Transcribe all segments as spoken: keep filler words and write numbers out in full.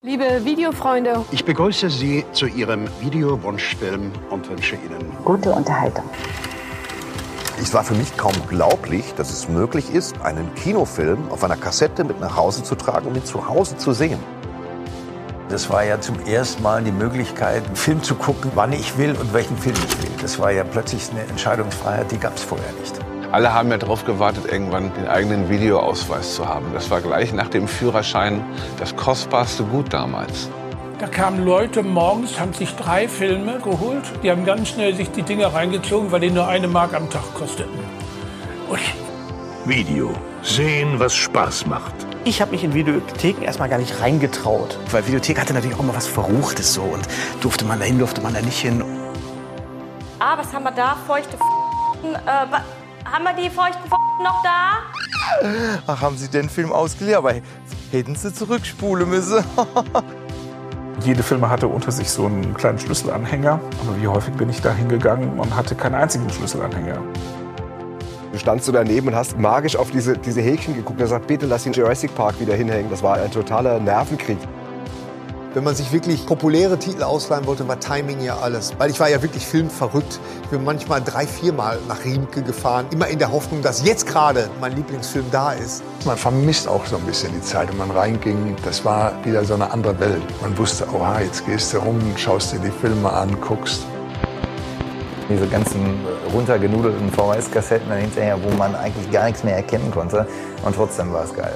Liebe Videofreunde, ich begrüße Sie zu Ihrem Videowunschfilm und wünsche Ihnen gute Unterhaltung. Es war für mich kaum glaublich, dass es möglich ist, einen Kinofilm auf einer Kassette mit nach Hause zu tragen und ihn zu Hause zu sehen. Das war ja zum ersten Mal die Möglichkeit, einen Film zu gucken, wann ich will und welchen Film ich will. Das war ja plötzlich eine Entscheidungsfreiheit, die gab es vorher nicht. Alle haben ja darauf gewartet, irgendwann den eigenen Videoausweis zu haben. Das war gleich nach dem Führerschein das kostbarste Gut damals. Da kamen Leute morgens, haben sich drei Filme geholt. Die haben ganz schnell sich die Dinger reingezogen, weil die nur eine Mark am Tag kosteten. Ui. Video. Sehen, was Spaß macht. Ich habe mich in Videotheken erstmal gar nicht reingetraut. Weil Videothek hatte natürlich auch immer was Verruchtes so. Und durfte man da hin, durfte man da nicht hin. Ah, was haben wir da? Feuchte F***. Äh, haben wir die feuchten F*** noch da? Ach, haben Sie den Film ausgeliehen? Aber hätten Sie zurückspulen müssen. Jede Filme hatte unter sich so einen kleinen Schlüsselanhänger. Aber wie häufig bin ich da hingegangen und hatte keinen einzigen Schlüsselanhänger. Du standst so daneben und hast magisch auf diese, diese Häkchen geguckt und gesagt, bitte lass den Jurassic Park wieder hinhängen. Das war ein totaler Nervenkrieg. Wenn man sich wirklich populäre Titel ausleihen wollte, war Timing ja alles. Weil ich war ja wirklich filmverrückt. Ich bin manchmal drei, viermal nach Riemke gefahren. Immer in der Hoffnung, dass jetzt gerade mein Lieblingsfilm da ist. Man vermisst auch so ein bisschen die Zeit, wenn man reinging. Das war wieder so eine andere Welt. Man wusste, oha, jetzt gehst du rum, schaust dir die Filme an, guckst. Diese ganzen runtergenudelten V H S-Kassetten dann hinterher, wo man eigentlich gar nichts mehr erkennen konnte. Und trotzdem war es geil.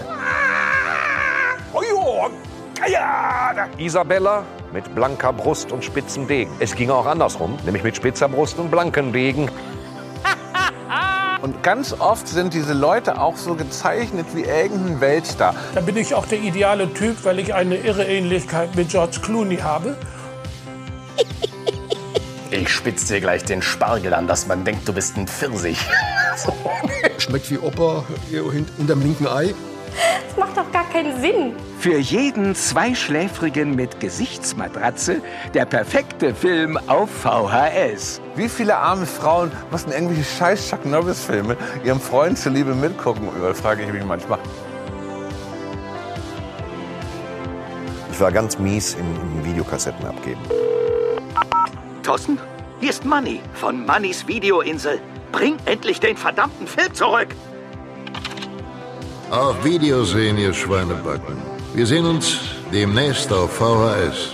Isabella mit blanker Brust und spitzem Degen. Es ging auch andersrum, nämlich mit spitzer Brust und blankem Degen. Und ganz oft sind diese Leute auch so gezeichnet wie irgendein Weltstar. Da bin ich auch der ideale Typ, weil ich eine irre Ähnlichkeit mit George Clooney habe. Ich spitz dir gleich den Spargel an, dass man denkt, du bist ein Pfirsich. Schmeckt wie Opa hinterm linken Ei. Das macht doch gar keinen Sinn. Für jeden Zweischläfrigen mit Gesichtsmatratze der perfekte Film auf V H S. Wie viele arme Frauen mussten irgendwelche scheiß Chuck Norris-Filme ihrem Freund zuliebe mitgucken? Frage ich mich manchmal. Ich war ganz mies im, im Videokassetten abgeben. Thorsten, hier ist Manni von Mannis Videoinsel. Bring endlich den verdammten Film zurück. Auf Video sehen, ihr Schweinebacken. Wir sehen uns demnächst auf V H S.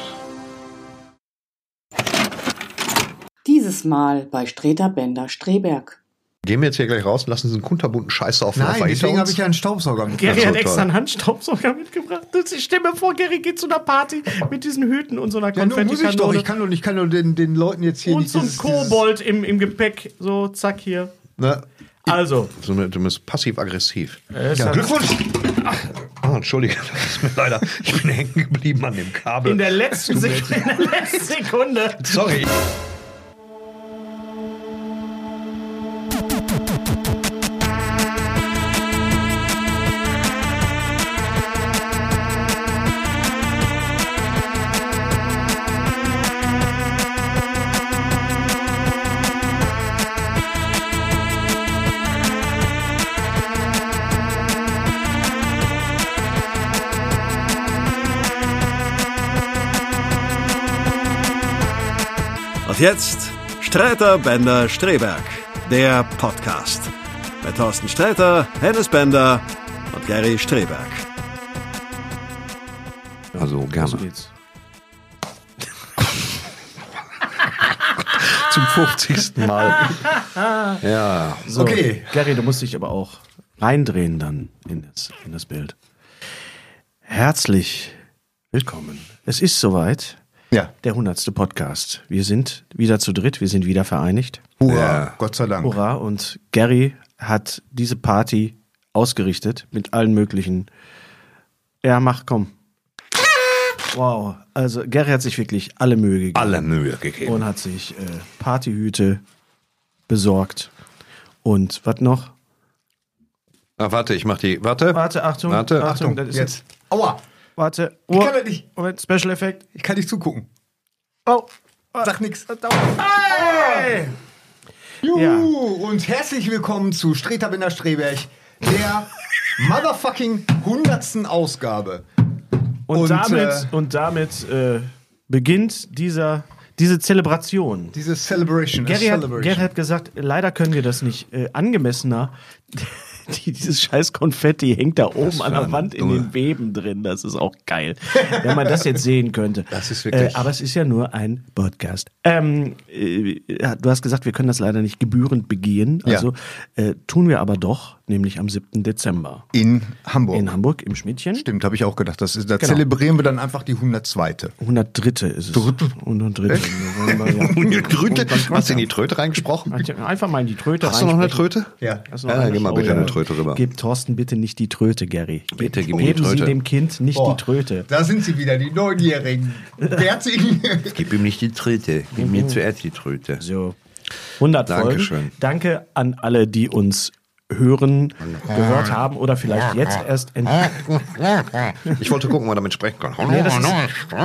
Dieses Mal bei Streter Bender Streberg. Gehen wir jetzt hier gleich raus und lassen diesen kunterbunten Scheiß auf. Nein, deswegen habe ich ja einen Staubsauger mitgebracht. Gary hat extra einen Handstaubsauger mitgebracht. Ich stell mir vor, Gary geht zu einer Party mit diesen Hüten und so einer ja, Konfettikanone. Muss ich doch. Ich kann doch ich kann doch den, den Leuten jetzt hier und nicht... Und so ein Kobold im, im Gepäck. So, zack, hier. Na, also. So, du bist passiv-aggressiv. Äh, ja, Glückwunsch! Oh, Entschuldige, das ist mir leider... Ich bin hängen geblieben an dem Kabel. In der letzten Sekunde. In der letzten Sekunde. Sorry. Und jetzt Streiter Bender Streberg, der Podcast. Bei Thorsten Sträter, Hennes Bender und Gary Streberg. Also gerne. So geht's. Zum fünfzigsten Mal. Ja. So, okay. Gary, du musst dich aber auch reindrehen dann in das, in das Bild. Herzlich willkommen. Es ist soweit. Ja. Der hundertste Podcast. Wir sind wieder zu dritt, wir sind wieder vereinigt. Hurra, ja. Gott sei Dank. Hurra, und Gary hat diese Party ausgerichtet mit allen möglichen... Ja, mach, komm. Wow, also Gary hat sich wirklich alle Mühe gegeben. Alle Mühe gegeben. Und hat sich äh, Partyhüte besorgt. Und was noch? Ah, warte, ich mach die... Warte. Warte, Achtung. Warte. Achtung, Achtung das ist jetzt. jetzt... Aua. Warte. Ich kann das nicht. Moment, Special Effekt. Ich kann nicht zugucken. Oh. Sag nix. Hey. Juhu. Ja. Und herzlich willkommen zu Streter Bender Streberg, der motherfucking hundertsten Ausgabe. Und, Und, damit, äh, und damit äh, beginnt dieser, diese Zelebration. Diese Celebration. Gary hat, Celebration. Gary hat gesagt, leider können wir das nicht äh, angemessener. Die, dieses scheiß Konfetti hängt da oben an der Wand in den Weben drin. Das ist auch geil. Wenn man das jetzt sehen könnte. Das ist wirklich. Äh, aber es ist ja nur ein Podcast. Ähm, äh, du hast gesagt, wir können das leider nicht gebührend begehen. Also ja. äh, tun wir aber doch, nämlich am siebten Dezember. In Hamburg. In Hamburg im Schmidtchen. Stimmt, habe ich auch gedacht. Das ist, da Genau. zelebrieren wir dann einfach die hundertzweite. hundertdritte ist es. hundertdritte. Hundertdritte? Hast du in die Tröte reingesprochen? Einfach mal in die Tröte Hast du noch eine Tröte? Ja. Hast du noch Ja, eine? gib mal Oh, bitte ja. eine Tröte rüber. Gib Thorsten bitte nicht die Tröte, Gary. Bitte, gib mir die Geben Tröte. Sie dem Kind nicht Boah, die Tröte. Da sind sie wieder, die Neunjährigen. Bärtigen. Gib ihm nicht die Tröte. Gib mir zuerst die Tröte. So. hundert Dankeschön. Folgen. Danke an alle, die uns hören, gehört haben oder vielleicht jetzt erst entdecken. Ich wollte gucken, ob man damit sprechen kann. Nee, das ist-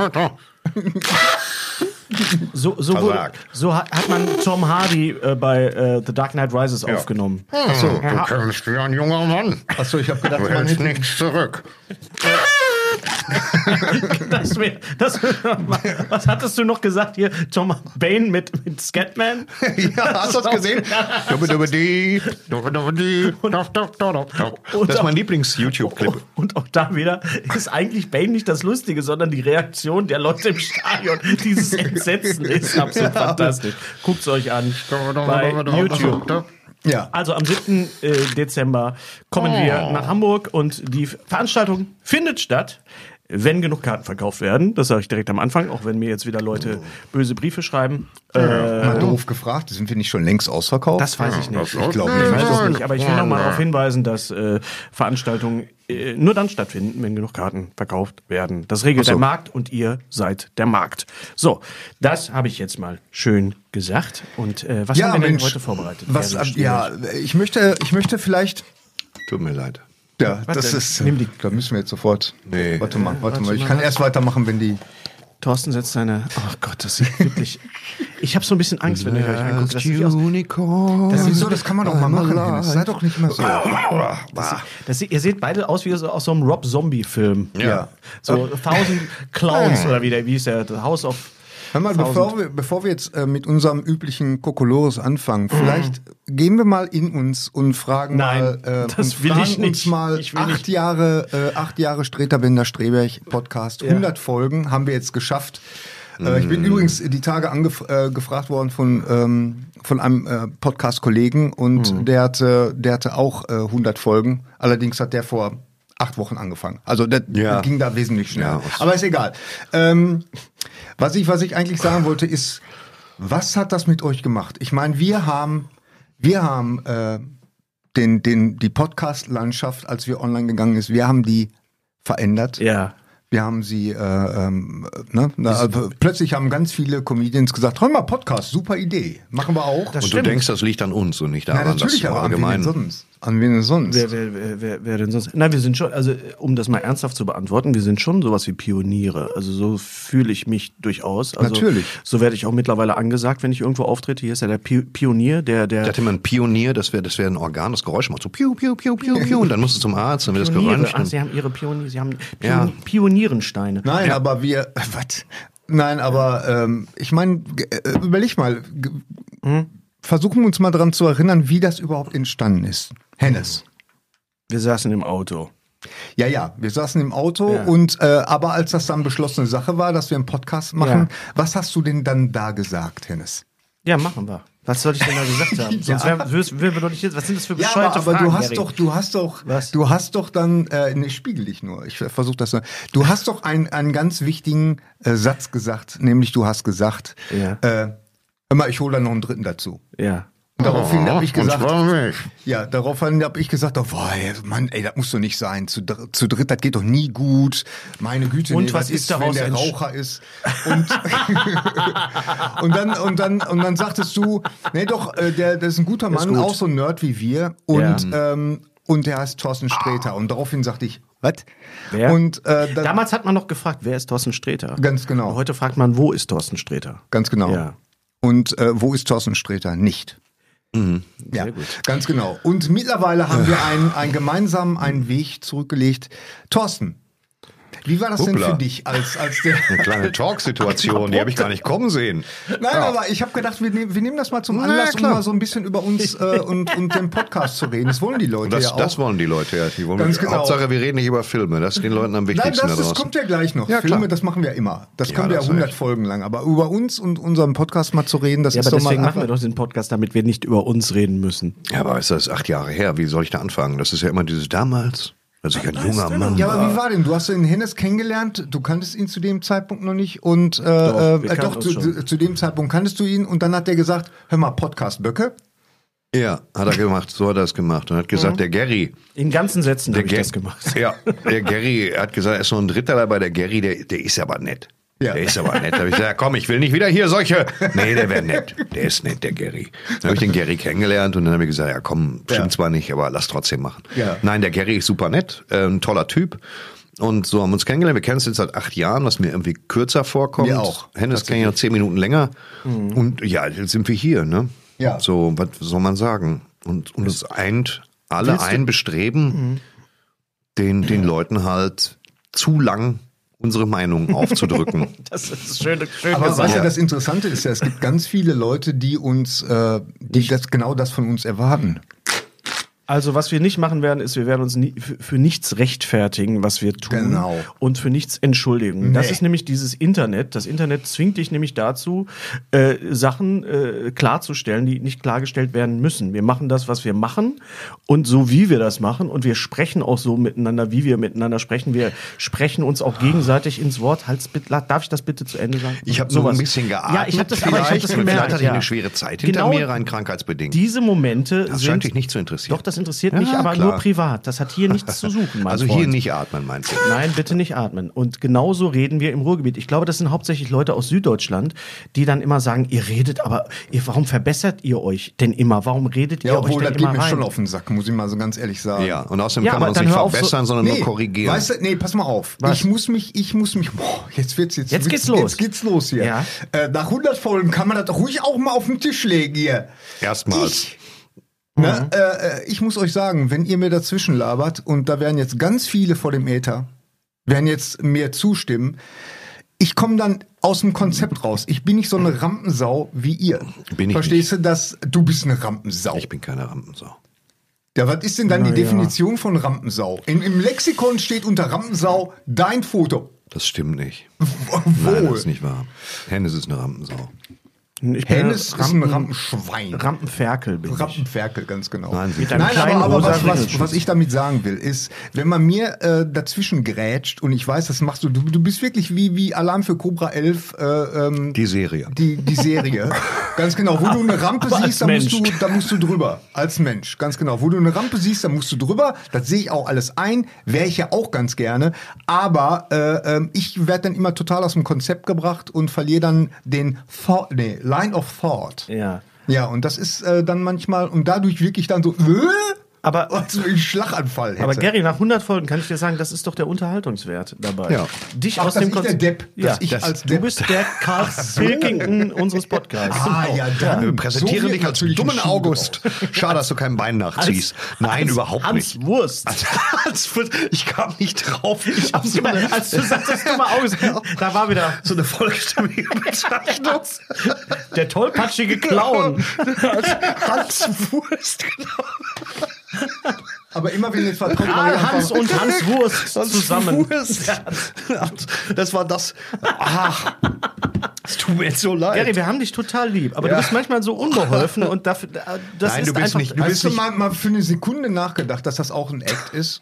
So, so, wurde, Versagt. so hat, hat man Tom Hardy äh, bei äh, The Dark Knight Rises aufgenommen. Achso, du kennst wie ein junger Mann. Achso, ich habe gedacht, Du man hältst hätte... nichts zurück. Das wär, das, was hattest du noch gesagt hier? Tom Bane mit, mit Scatman? Ja, hast du das gesehen? Dubbi-dubbi-di, dubbi-dubbi-di, dof, dof, dof, dof, dof. Das ist mein Lieblings-YouTube-Clip. Und auch da wieder ist eigentlich Bane nicht das Lustige, sondern die Reaktion der Leute im Stadion. Dieses Entsetzen ist absolut fantastisch. Guckt's euch an bei YouTube. Ja. Also am siebten Dezember kommen wir nach Hamburg und die Veranstaltung findet statt, wenn genug Karten verkauft werden. Das sage ich direkt am Anfang, auch wenn mir jetzt wieder Leute böse Briefe schreiben. Mal Äh, doof gefragt, sind wir nicht schon längst ausverkauft? Das weiß ich nicht. Ich glaube Ich weiß nicht. es nicht, aber ich will noch mal darauf hinweisen, dass äh, Veranstaltungen äh, nur dann stattfinden, wenn genug Karten verkauft werden. Das regelt Ach so. der Markt und ihr seid der Markt. So, das habe ich jetzt mal schön gesagt. Und äh, was Ja, haben wir denn Mensch, heute vorbereitet? Was, Herr ja, ich möchte, ich möchte vielleicht... Tut mir leid. Ja, Was das denn? ist... Nimm die- Da müssen wir jetzt sofort... Nee. Warte mal, warte Warte mal. Ich mal. kann erst weitermachen, wenn die... Thorsten setzt seine... Oh Gott, das ist wirklich... Ich habe so ein bisschen Angst, wenn ihr euch anguckt. Das sieht wie aus, Unicorn. Das ist so, das kann man doch mal machen, Hennes. Sei doch nicht immer so. das, das, ihr seht beide aus wie so, aus so einem Rob Zombie-Film. Ja. So Thousand Clowns oder wie, der, wie hieß der? The House of... Hör mal, bevor wir, bevor wir jetzt äh, mit unserem üblichen Kokolores anfangen, vielleicht gehen wir mal in uns und fragen Nein, mal, äh, das und will fragen ich nicht. uns mal Ich will acht nicht. Jahre, äh, acht Jahre Streter Bender Streberg Podcast, Ja. hundert Folgen haben wir jetzt geschafft. Äh, ich bin übrigens die Tage angef äh, gefragt worden von ähm, von einem äh, Podcast-Kollegen und der hatte, der hatte auch äh, hundert Folgen. Allerdings hat der vor acht Wochen angefangen. Also das Ja. ging da wesentlich schneller. Ja. Aber ist egal. Ähm, was ich, was ich eigentlich sagen wollte, ist, was hat das mit euch gemacht? Ich meine, wir haben, wir haben äh, den, den, die Podcast-Landschaft, als wir online gegangen ist, wir haben die verändert. Ja. Wir haben sie, äh, ähm, ne? Na, also, plötzlich haben ganz viele Comedians gesagt, hör mal, Podcast, super Idee, machen wir auch. Und du denkst, das liegt an uns und nicht Ja, daran, dass natürlich, du aber an wen denn allgemein... sonst? An wen denn sonst? Wer, wer, wer, wer, wer denn sonst? Nein, wir sind schon, also um das mal ernsthaft zu beantworten, wir sind schon sowas wie Pioniere. Also so fühle ich mich durchaus. Also, Natürlich. So werde ich auch mittlerweile angesagt, wenn ich irgendwo auftrete. Hier ist ja der Pi- Pionier, der... der Ich dachte immer, ein Pionier, das wäre das wär ein Organ, das Geräusch macht so piu, piu, piu, piu, piu. Und dann musst du zum Arzt, dann wird das Pioniere. geröntgt. Ach, sie haben ihre Pioniere, sie haben Pion Ja. Pionierensteine. Nein, Ja. aber wir, was? Nein, aber ähm, ich meine, äh, überleg mal, g- Hm? versuchen wir uns mal dran zu erinnern, wie das überhaupt entstanden ist. Hennes. Wir saßen im Auto. Ja, ja, wir saßen im Auto Ja. und äh, aber als das dann beschlossene Sache war, dass wir einen Podcast machen, was hast du denn dann da gesagt, Hennes? Ja, machen wir. Was soll ich denn da gesagt haben? Sonst Ja. wär, würden wir doch nicht jetzt, was sind das für Ja, bescheuerte aber, aber Fragen, du hast Gary? doch, du hast doch, Was? du hast doch dann, äh, ne, spiegel dich nur. Ich versuche das. nur. Du hast doch einen, einen ganz wichtigen äh, Satz gesagt, nämlich du hast gesagt, Ja. äh, hör mal, ich hole da noch einen dritten dazu. Ja. Und daraufhin habe ich und gesagt, zwar mich. ja, daraufhin habe ich gesagt, oh, boah, ey, Mann, ey, das muss doch nicht sein. Zu, dr- zu dritt, das geht doch nie gut. Meine Güte, Und nee, was ist wenn daraus der entsch- Raucher ist? Und, und dann und dann und dann sagtest du, nee, doch, äh, der, der ist ein guter Der ist Mann, gut. auch so ein Nerd wie wir. Und ähm, und der heißt Thorsten Sträter. Und daraufhin sagte ich, was? Wer? Und äh, dann, Damals hat man noch gefragt, wer ist Thorsten Sträter? Ganz genau. Heute fragt man, wo ist Thorsten Sträter? Ganz genau. Ja. Und äh, wo ist Thorsten Sträter? Nicht. Ja, ganz genau. Und mittlerweile haben wir einen, einen gemeinsamen einen Weg zurückgelegt. Thorsten, Wie war das Hoppla. denn für dich als, als der... Eine kleine Talksituation, die habe ich gar nicht kommen sehen. Nein, Ja. aber ich habe gedacht, wir nehmen, wir nehmen das mal zum Na, Anlass, um klar. mal so ein bisschen über uns äh, und, und den Podcast zu reden. Das wollen die Leute Und das, ja auch. das wollen die Leute ja. Die wollen Ganz genau. Hauptsache, wir reden nicht über Filme. Das ist den Leuten am Nein, wichtigsten das, da das draußen. kommt ja gleich noch. Ja, Filme, klar. das machen wir immer. Das Ja, können wir das ja ist hundert recht. Folgen lang. Aber über uns und unseren Podcast mal zu reden, das Ja, ist aber doch mal deswegen machen wir einfach- doch den Podcast, damit wir nicht über uns reden müssen. Ja, aber ist das acht Jahre her? Wie soll ich da anfangen? Das ist ja immer dieses damals, als ich ein junger Mann Ja, aber wie war. war denn? Du hast den Hennes kennengelernt, du kanntest ihn zu dem Zeitpunkt noch nicht und äh, Doch, wir äh, kannten doch uns zu, schon. zu dem Zeitpunkt kanntest du ihn und dann hat er gesagt, hör mal, Podcast Böcke. Ja, hat er gemacht. So hat er es gemacht. Und hat gesagt, Mhm. der Gary. In ganzen Sätzen Der habe ich Ga- das gemacht. Ja, der Gary, er hat gesagt, er ist noch ein Dritter dabei. Der Gary, der, der ist aber nett. Ja. Der ist aber nett. Da habe ich gesagt, ja, komm, ich will nicht wieder hier solche. Nee, der wäre nett. Der ist nett, der Gary. Dann habe ich den Gary kennengelernt und dann habe ich gesagt, ja komm, stimmt Ja. zwar nicht, aber lass trotzdem machen. Ja. Nein, der Gary ist super nett, äh, ein toller Typ. Und so haben wir uns kennengelernt. Wir kennen uns jetzt seit acht Jahren, was mir irgendwie kürzer vorkommt. Mir auch. Hennes kenne ich noch zehn Minuten länger. Mhm. Und ja, jetzt sind wir hier, ne? Ja. So, was soll man sagen? Und, und es eint alle Willst du- ein Bestreben, den, den Leuten halt zu lang unsere Meinung aufzudrücken. Das ist schön, schön Aber gesagt. weißt du, das Interessante ist ja, es gibt ganz viele Leute, die uns, äh, die das genau das von uns erwarten. Also was wir nicht machen werden, ist, wir werden uns nie, für, für nichts rechtfertigen, was wir tun. Genau. Und für nichts entschuldigen. Nee. Das ist nämlich dieses Internet. Das Internet zwingt dich nämlich dazu, äh, Sachen äh, klarzustellen, die nicht klargestellt werden müssen. Wir machen das, was wir machen und so, wie wir das machen. Und wir sprechen auch so miteinander, wie wir miteinander sprechen. Wir sprechen uns auch gegenseitig ins Wort. Halt's bitte, darf ich das bitte zu Ende sagen? Ich habe so Sowas. ein bisschen geatmet. Ja, ich habe das, aber ich hab vielleicht. das Vielleicht gemerkt. hatte ich ja. eine schwere Zeit hinter Genau mir, rein krankheitsbedingt. Diese Momente Das sind... scheint dich nicht zu interessieren. Doch, das interessiert Ja, mich, aber klar. nur privat. Das hat hier nichts zu suchen, mein Also Freund. hier nicht atmen, meinst du? Nein, bitte nicht atmen. Und genauso reden wir im Ruhrgebiet. Ich glaube, das sind hauptsächlich Leute aus Süddeutschland, die dann immer sagen, ihr redet, aber ihr, warum verbessert ihr euch denn immer? Warum redet Ja, ihr euch obwohl, denn das geht immer mir rein? schon auf den Sack, muss ich mal so ganz ehrlich sagen. Ja, und außerdem Ja, kann man aber uns dann nicht hör auf so- verbessern, sondern Nee, nur korrigieren. weißt du, nee, pass mal auf. Was? Ich muss mich, ich muss mich, boah, jetzt wird's jetzt. Jetzt wird's, geht's los. Jetzt geht's los hier. Ja. Äh, nach hundert Folgen kann man das doch ruhig auch mal auf den Tisch legen hier. Erstmals. Ich, ne, äh, ich muss euch sagen, wenn ihr mir dazwischen labert und da werden jetzt ganz viele vor dem Äther, werden jetzt mir zustimmen, ich komme dann aus dem Konzept raus. Ich bin nicht so eine Rampensau wie ihr. Bin ich Verstehst du das? Du bist eine Rampensau. Ich bin keine Rampensau. Ja, was ist denn dann Na die ja. Definition von Rampensau? In, Im Lexikon steht unter Rampensau dein Foto. Das stimmt nicht. Wo? Nein, das ist nicht wahr. Hennes ist eine Rampensau. Ich bin Hennes ist ein Rampen- Rampenschwein. Rampenferkel bin ich. Rampenferkel, ganz genau. Nein, Mit einem Nein, kleinen aber, aber rosa was, was, Ringelschutz. was ich damit sagen will, ist, wenn man mir äh, dazwischen grätscht und ich weiß, das machst du, du, du bist wirklich wie, wie Alarm für Cobra elf, äh, ähm, Die Serie. die, die Serie. Ganz genau. Wo du eine Rampe Aber als siehst, da musst, du, Mensch. da musst du drüber. Als Mensch. Ganz genau. Wo du eine Rampe siehst, da musst du drüber. Das sehe ich auch alles ein. Wäre ich ja auch ganz gerne. Aber äh, ähm, ich werde dann immer total aus dem Konzept gebracht und verliere dann den Thought, nee, Line of Thought. Ja. Ja, und das ist äh, dann manchmal, und dadurch wirklich dann so, äh, Aber, als wenn ich einen Schlaganfall hätte. aber Gary, nach hundert Folgen kann ich dir sagen, das ist doch der Unterhaltungswert dabei. Ja. Dich Ach, aus dass dem ich der Konzept- Depp, ja, dass ich das, als du Depp. bist der Carl Pilkington unseres Podcasts. Ah, ja, dann. Wir präsentieren So wird dich als natürlich dummen ein Schuh August. Schade, dass du kein Bein nachziehst. Nein, Hans- überhaupt Hans nicht. Wurst. Hans Wurst. Ich kam nicht drauf. Ich hab so Ja, eine, als du sagst, dummer August, da war wieder so eine vollstimmige Bezeichnung. der tollpatschige Clown. Hans Wurst, genau. Aber immer wenn jetzt was kommt, mach ich Karl, einfach- Hans und Hans Wurst Hans zusammen. Wurst. Das war das. Ach, es tut mir jetzt so leid. Gary, wir haben dich total lieb, aber Ja. du bist manchmal so unbeholfen und dafür, das Nein, ist du bist einfach, nicht- du bist Hast du mal, mal für eine Sekunde nachgedacht, dass das auch ein Act ist?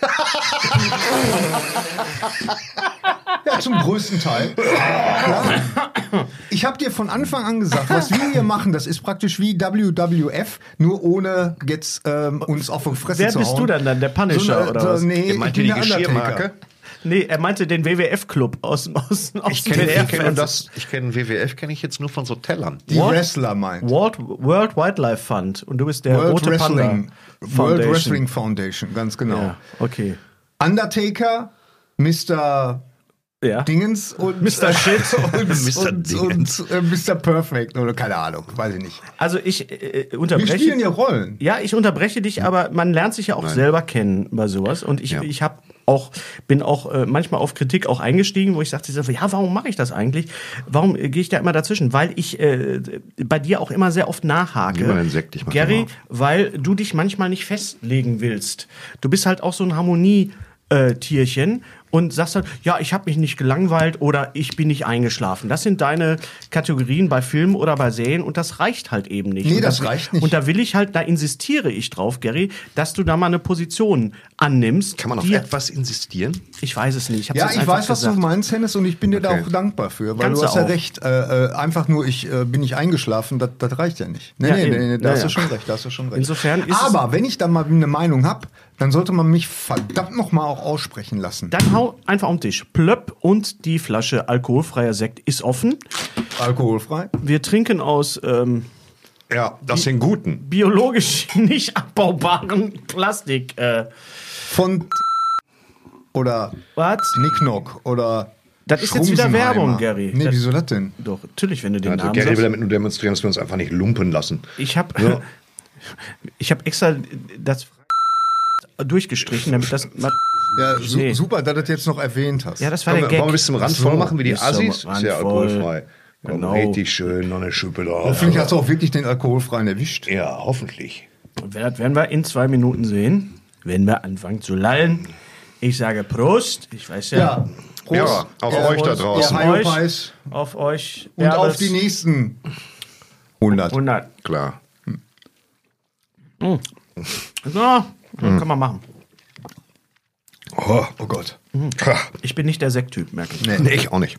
Ja, zum größten Teil. Klar. Ich habe dir von Anfang an gesagt, was wir hier machen, das ist praktisch wie W W F, nur ohne jetzt ähm, uns auf die Fresse Wer zu bist hauen. du dann dann, der Punisher So eine- oder so, was? Nee, Ihr ich meint bin die der Undertaker. Geschirrmarke? Nee, er meinte den W W F-Club aus, aus, aus Ich kenne dem ich kenn das. Ich kenne W W F, kenne ich jetzt nur von so Tellern. Die What? Wrestler meint. World, World Wildlife Fund und du bist der World rote Wrestling, Panda World Foundation. Wrestling Foundation, ganz genau. Ja, okay. Undertaker, Mister Ja. Dingens und Mister Shit. und, Mister und, Dingens. und äh, Mister Perfect oder keine Ahnung, weiß ich nicht. Also ich äh, Wir unterbreche. spielen ja Rollen. Ja, ich unterbreche dich, aber man lernt sich ja auch Nein. selber kennen bei sowas. Und ich, Ja. ich habe auch, bin auch äh, manchmal auf Kritik auch eingestiegen, wo ich sagte, ja, warum mache ich das eigentlich? Warum äh, gehe ich da immer dazwischen? Weil ich äh, bei dir auch immer sehr oft nachhake. Gib mal einen Sekt, ich mach Gary, den mal auf. weil du dich manchmal nicht festlegen willst. Du bist halt auch so ein Harmonie-Tierchen und sagst halt, ja, ich habe mich nicht gelangweilt oder ich bin nicht eingeschlafen. Das sind deine Kategorien bei Filmen oder bei Serien und das reicht halt eben nicht. Nee, und das reicht nicht. Und da will ich halt, da insistiere ich drauf, Gary, dass du da mal eine Position annimmst. Kann man auf die, etwas insistieren? Ich weiß es nicht. Ich hab's Ja, jetzt ich einfach weiß, was gesagt. du meinst, Hennes, und ich bin dir Okay. da auch dankbar für, weil Kannst du hast du ja auch. recht. Äh, äh, einfach nur, ich äh, bin nicht eingeschlafen, das, das reicht ja nicht. Nee, Ja, nee, eben. nee, nee, da Ja, hast ja. du schon recht, da hast du schon recht. Insofern ist Aber wenn ich da mal eine Meinung habe, dann sollte man mich verdammt noch mal auch aussprechen lassen. Dann hau einfach um den Tisch. Plöpp und die Flasche alkoholfreier Sekt ist offen. Alkoholfrei? Wir trinken aus ähm, Ja, das sind guten. biologisch nicht abbaubaren Plastik. Äh, Von oder was? Nicknock oder Das ist jetzt wieder Schrumsenheimer. Werbung, Gary. Nee, das, wieso das denn? Doch, natürlich, wenn du den Also Namen Gary will sagst. damit nur demonstrieren, dass wir uns einfach nicht lumpen lassen. Ich habe Ja. ich hab extra das durchgestrichen, damit das... Ja, su Nee. super, dass du das jetzt noch erwähnt hast. Ja, das war Wollen der wir, Gag. wollen wir bis zum Rand Ach so, voll machen wie die bis zum Assis? Rand Ist ja voll. alkoholfrei. Komm, Genau. richtig schön, noch eine Schippe drauf. Hoffentlich hast du auch wirklich den alkoholfreien erwischt. Ja, hoffentlich. Das werden wir in zwei Minuten sehen, wenn wir anfangen zu lallen. Ich sage Prost. Ich weiß ja... Ja, Prost. Ja, auf Ja, euch da Prost. draußen. Ja, Auf euch, Hyopies. auf euch. Und Erbes. auf die nächsten hundert. hundert. Klar. Mm. So, kann man machen. Oh, Oh Gott. Ich bin nicht der Sekttyp, merke ich. Nee. nee, ich auch nicht.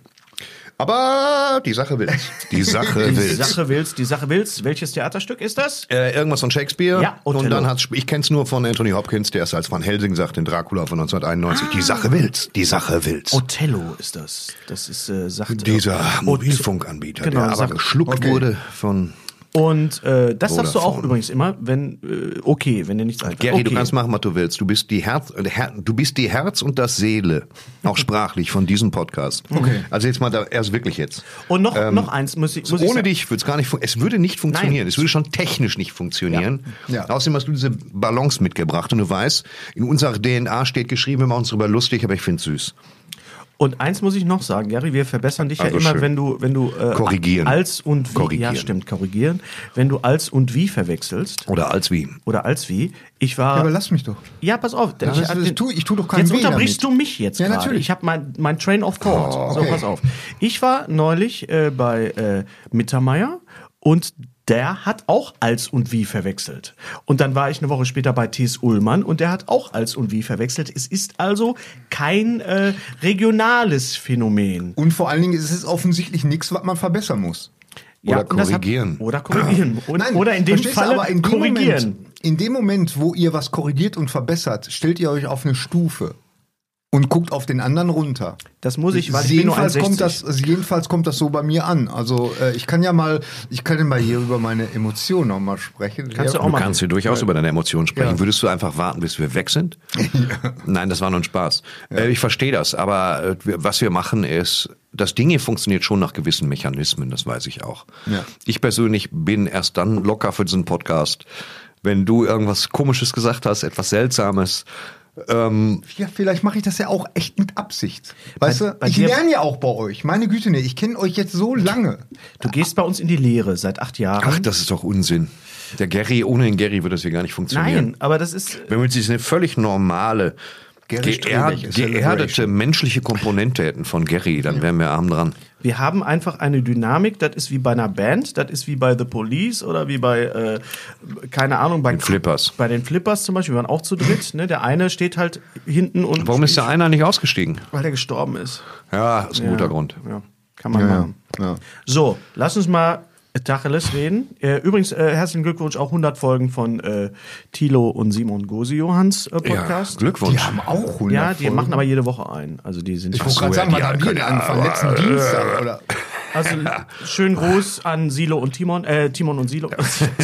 Aber die Sache will's. Die Sache Die will's. Sache willst, die Sache willst. Welches Theaterstück ist das? Äh, irgendwas von Shakespeare. Ja, Othello. Und dann hat's, ich kenn's nur von Anthony Hopkins, der es als Van Helsing sagt in Dracula von neunzehnhunderteinundneunzig. Die Sache will's. Die Sache will's. Othello ist das. Das ist, äh, sagt Dieser Ot- Mobilfunkanbieter, Genau, der aber sagt- geschluckt okay. wurde von... Und äh, das sagst du auch Vodafone. übrigens immer, wenn, äh, okay, wenn dir nichts einfällt. Gary, okay. du kannst machen, was du willst. Du bist die Herz, äh, Her, du bist die Herz und das Seele, auch sprachlich, von diesem Podcast. Okay. Also jetzt mal, da, erst wirklich jetzt. Und noch, Ähm, noch eins muss ich, muss ich Ohne sagen. dich würde es gar nicht, fun- es würde nicht funktionieren. Nein. Es würde schon technisch nicht funktionieren. Ja. Ja. Außerdem hast du diese Balance mitgebracht und du weißt, in unserer D N A steht geschrieben, wir machen uns drüber lustig, aber ich finde es süß. Und eins muss ich noch sagen, Gary, wir verbessern dich Also ja immer, schön. wenn du, wenn du äh, Korrigieren. als und wie, Korrigieren. ja stimmt, korrigieren, wenn du als und wie verwechselst Oder als wie. oder als wie. Ich war, Ja, aber lass mich doch. ja, pass auf, Ja, ich, das, das tu, ich tu doch keinen jetzt Weh unterbrichst damit. du mich jetzt Ja, gerade. natürlich. Ich habe mein, mein Train of Thought. Oh, So, okay. pass auf. Ich war neulich äh, bei äh, Mittermeier und der hat auch als und wie verwechselt. Und dann war ich eine Woche später bei T S. Ullmann und der hat auch als und wie verwechselt. Es ist also kein äh, regionales Phänomen. Und vor allen Dingen ist es offensichtlich nichts, was man verbessern muss. Ja, Oder und das hat- korrigigen. Oder korrigieren. Und, Nein, oder in dem verstehst du, Fall aber in dem korrigieren. Moment, in dem Moment, wo ihr was korrigiert und verbessert, stellt ihr euch auf eine Stufe und guckt auf den anderen runter. Das muss ich, weil ich bin nur jedenfalls kommt einundsechzig. das, also jedenfalls kommt das so bei mir an. Also äh, ich kann ja mal, ich kann ja mal hier über meine Emotionen noch mal sprechen. Kannst du auch Du machen. kannst hier durchaus über deine Emotionen sprechen. Ja. Würdest du einfach warten, bis wir weg sind? Nein, das war nur ein Spaß. Äh, ich verstehe das, aber äh, wir- was wir machen ist, das Ding hier funktioniert schon nach gewissen Mechanismen, das weiß ich auch. Ja. Ich persönlich bin erst dann locker für diesen Podcast, wenn du irgendwas Komisches gesagt hast, etwas Seltsames. Ähm, Ja, vielleicht mache ich das ja auch echt mit Absicht. Weißt Bei- du, bei ich dir- lerne ja auch bei euch. Meine Güte, nee, ich kenne euch jetzt so lange. Du gehst bei uns in die Lehre seit acht Jahren. ach, das ist doch Unsinn. Der Gary, ohne den Gary würde das hier gar nicht funktionieren. Nein, aber das ist. Wenn wir jetzt eine völlig normale, Gary geerd, Strebeck, geerdete menschliche Komponente hätten von Gary, dann wären wir arm dran. Wir haben einfach eine Dynamik, das ist wie bei einer Band, das ist wie bei The Police oder wie bei, äh, keine Ahnung, bei Den Flippers. Bei den Flippers zum Beispiel, wir waren auch zu dritt. Ne? Der eine steht halt hinten und. Warum ist der eine nicht ausgestiegen? Weil der gestorben ist. Ja, ist ein Ja. guter Grund. Ja, kann man Ja, machen. ja. So, lass uns mal Tacheles reden. Äh, übrigens, äh, herzlichen Glückwunsch, auch hundert Folgen von äh, Thilo und Simon Gosi-Johans äh, Podcast. Ja, Glückwunsch. Die haben auch hundert Ja, die Folgen. machen aber jede Woche einen. Also die sind. Ich wollte gerade sagen, ja, was die haben die denn können- angefangen? Letzten aber, Dienstag, oder? Also schönen Gruß an Silo und Timon, äh, Timon und Silo.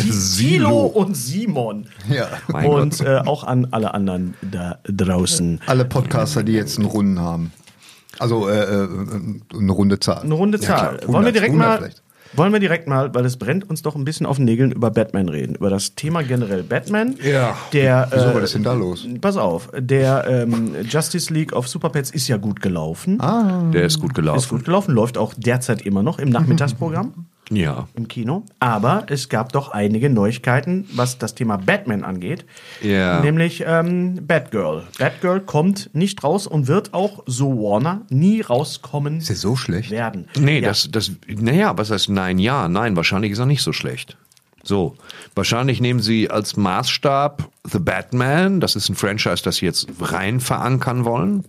Silo und Simon. Ja. Mein Und äh, auch an alle anderen da draußen. Alle Podcaster, die jetzt einen Runden haben. Also äh, äh, eine runde Zahl. Eine runde Zahl. klar, Wollen wir direkt hundert mal vielleicht. Wollen wir direkt mal, weil es brennt uns doch ein bisschen auf den Nägeln, über Batman reden. Über das Thema generell Batman. Ja. Der, Wieso äh, war das denn da los? Pass auf, der ähm, Justice League of Super Pets ist ja gut gelaufen. Ah. Der ist gut gelaufen. Ist gut gelaufen, läuft auch derzeit immer noch im Nachmittagsprogramm. Ja. Im Kino. Aber es gab doch einige Neuigkeiten, was das Thema Batman angeht. Ja. Nämlich ähm, Batgirl. Batgirl kommt nicht raus und wird auch, so Warner, nie rauskommen Ist das so schlecht? werden. Nee, Ja. das, das, naja, was heißt nein, ja, nein, wahrscheinlich ist er nicht so schlecht. So, wahrscheinlich nehmen sie als Maßstab The Batman, das ist ein Franchise, das sie jetzt rein verankern wollen.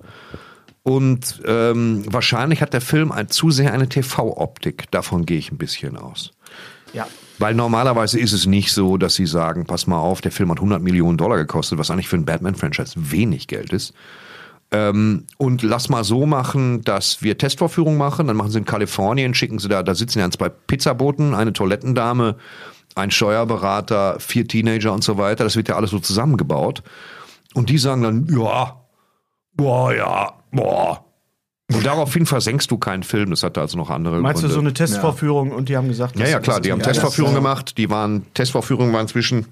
Und ähm, wahrscheinlich hat der Film ein, zu sehr eine T V-Optik. Davon gehe ich ein bisschen aus. Ja. Weil normalerweise ist es nicht so, dass sie sagen, pass mal auf, der Film hat hundert Millionen Dollar gekostet, was eigentlich für ein Batman-Franchise wenig Geld ist. Ähm, und lass mal so machen, dass wir Testvorführungen machen, dann machen sie in Kalifornien, schicken sie da, da sitzen ja zwei Pizzaboten, eine Toilettendame, ein Steuerberater, vier Teenager und so weiter. Das wird ja alles so zusammengebaut. Und die sagen dann, ja, boah, ja, boah. Und daraufhin versenkst du keinen Film. Das hatte also noch andere Meinst Gründe. du so eine Testvorführung und die haben gesagt, Ja, das- ja, klar, das die ist haben ja Testvorführungen das, äh, gemacht. Die waren, Testvorführungen waren zwischen,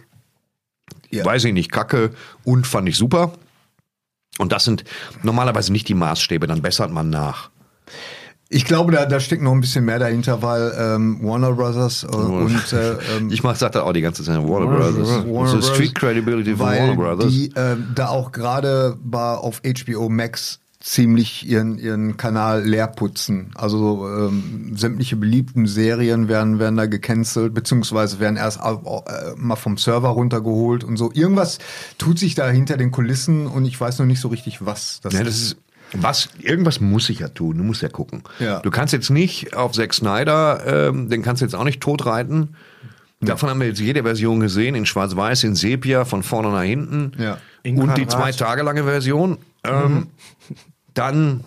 weiß ich nicht, Kacke und fand ich super. Und das sind normalerweise nicht die Maßstäbe, dann bessert man nach. Ich glaube, da, da steckt noch ein bisschen mehr dahinter, weil ähm, Warner Brothers äh, und äh, ähm, ich mach, sag das auch die ganze Zeit, Warner, Warner Brothers. Warner Das ist Brothers, Street Credibility von weil Warner Brothers. die ähm, da auch gerade bei auf H B O Max ziemlich ihren ihren Kanal leer putzen. Also ähm, sämtliche beliebten Serien werden werden da gecancelt, beziehungsweise werden erst äh, mal vom Server runtergeholt und so. Irgendwas tut sich da hinter den Kulissen und ich weiß noch nicht so richtig, was das Ja, ist. das ist was, irgendwas muss ich ja tun, du musst ja gucken. Ja. Du kannst jetzt nicht auf Zack Snyder, ähm, den kannst du jetzt auch nicht totreiten. Davon haben wir jetzt jede Version gesehen, in Schwarz-Weiß, in Sepia, von vorne nach hinten. Ja. In Und die Quadrat. zwei Tage lange Version. Ähm, Mhm. Dann,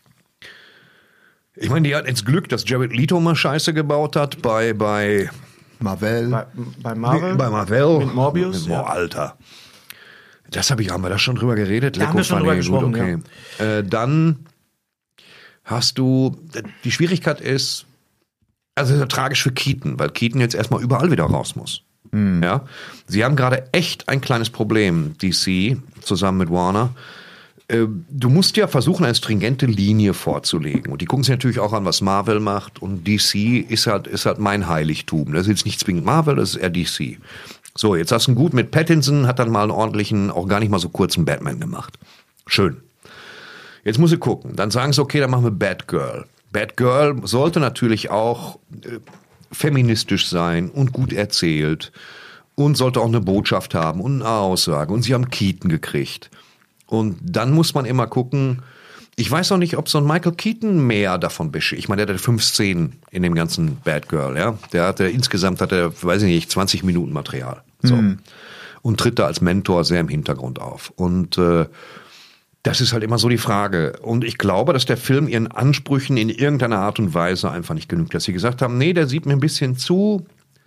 ich meine, die hat jetzt Glück, dass Jared Leto mal Scheiße gebaut hat bei, bei Marvel. Bei, bei Marvel? Bei Marvel. Mit Morbius? Mit, ja. oh, Alter. Das habe ich, haben wir da schon drüber geredet? Da haben wir schon drüber gesprochen, okay. Äh, dann hast du, die Schwierigkeit ist, also es ist ja tragisch für Keaton, weil Keaton jetzt erstmal überall wieder raus muss. Mhm. Ja? Sie haben gerade echt ein kleines Problem, D C, zusammen mit Warner. Äh, Du musst ja versuchen, eine stringente Linie vorzulegen. Und die gucken sich natürlich auch an, was Marvel macht. Und D C ist halt, ist halt mein Heiligtum. Das ist jetzt nicht zwingend Marvel, das ist eher D C. So, jetzt hast du einen gut mit Pattinson, hat dann mal einen ordentlichen, auch gar nicht mal so kurzen Batman gemacht. Schön. Jetzt muss ich gucken. Dann sagen sie, okay, dann machen wir Batgirl. Batgirl sollte natürlich auch äh, feministisch sein und gut erzählt und sollte auch eine Botschaft haben und eine Aussage. Und sie haben Keaton gekriegt. Und dann muss man immer gucken, ich weiß auch nicht, ob so ein Michael Keaton mehr davon beschädigt. Ich meine, der hatte fünf Szenen in dem ganzen Batgirl, ja. Der hatte, insgesamt hat er, weiß ich nicht, zwanzig Minuten Material. So. Mhm. Und tritt da als Mentor sehr im Hintergrund auf. Und äh, das ist halt immer so die Frage. Und ich glaube, dass der Film ihren Ansprüchen in irgendeiner Art und Weise einfach nicht genügt. Dass sie gesagt haben, nee, der sieht mir ein bisschen zu,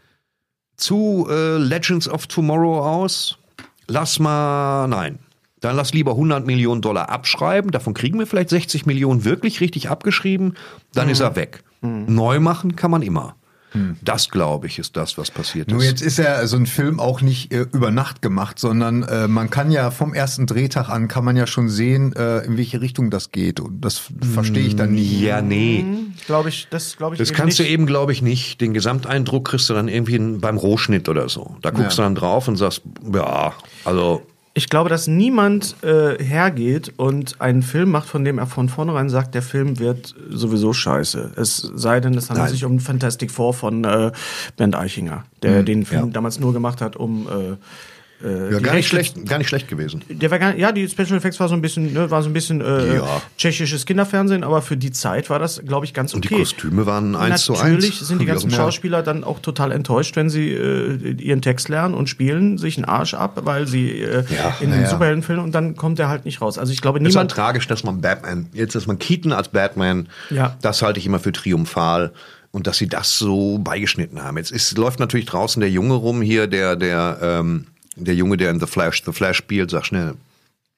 zu äh, Legends of Tomorrow aus. Lass mal, nein. Dann lass lieber hundert Millionen Dollar abschreiben. Davon kriegen wir vielleicht sechzig Millionen wirklich richtig abgeschrieben. Dann Mhm. ist er weg. Mhm. Neu machen kann man immer. Das, glaube ich, ist das, was passiert Nur ist. jetzt ist ja so ein Film auch nicht äh, über Nacht gemacht, sondern äh, man kann ja vom ersten Drehtag an, kann man ja schon sehen, äh, in welche Richtung das geht. Und das verstehe ich dann nie. Ja, nee. Glaube ich, das glaube ich Das eben kannst nicht. du eben, glaube ich, nicht. Den Gesamteindruck kriegst du dann irgendwie in, beim Rohschnitt oder so. Da guckst Ja. du dann drauf und sagst, ja, also Ich glaube, dass niemand äh, hergeht und einen Film macht, von dem er von vornherein sagt, der Film wird sowieso scheiße. Es sei denn, es handelt Nein. sich um Fantastic Four von äh, Bernd Eichinger, der Mhm, den Film ja. damals nur gemacht hat, um äh, äh, ja, die gar, nicht Rechte- schlecht, gar nicht schlecht gewesen. Der war gar, ja, die Special Effects war so ein bisschen, ne, war so ein bisschen äh, Ja. tschechisches Kinderfernsehen, aber für die Zeit war das, glaube ich, ganz okay. Und die Kostüme waren eins zu eins. Natürlich sind die Wie ganzen auch immer. Schauspieler dann auch total enttäuscht, wenn sie äh, ihren Text lernen und spielen sich einen Arsch ab, weil sie äh, Ja, in na einem ja. Superheldenfilm und dann kommt er halt nicht raus. Also ich glaube, Es ist halt niemand. tragisch, dass man Batman, jetzt dass man Keaton als Batman, Ja. das halte ich immer für triumphal. Und dass sie das so beigeschnitten haben. Jetzt ist, läuft natürlich draußen der Junge rum hier, der, der, ähm, der Junge, der in The Flash, The Flash spielt, sag schnell.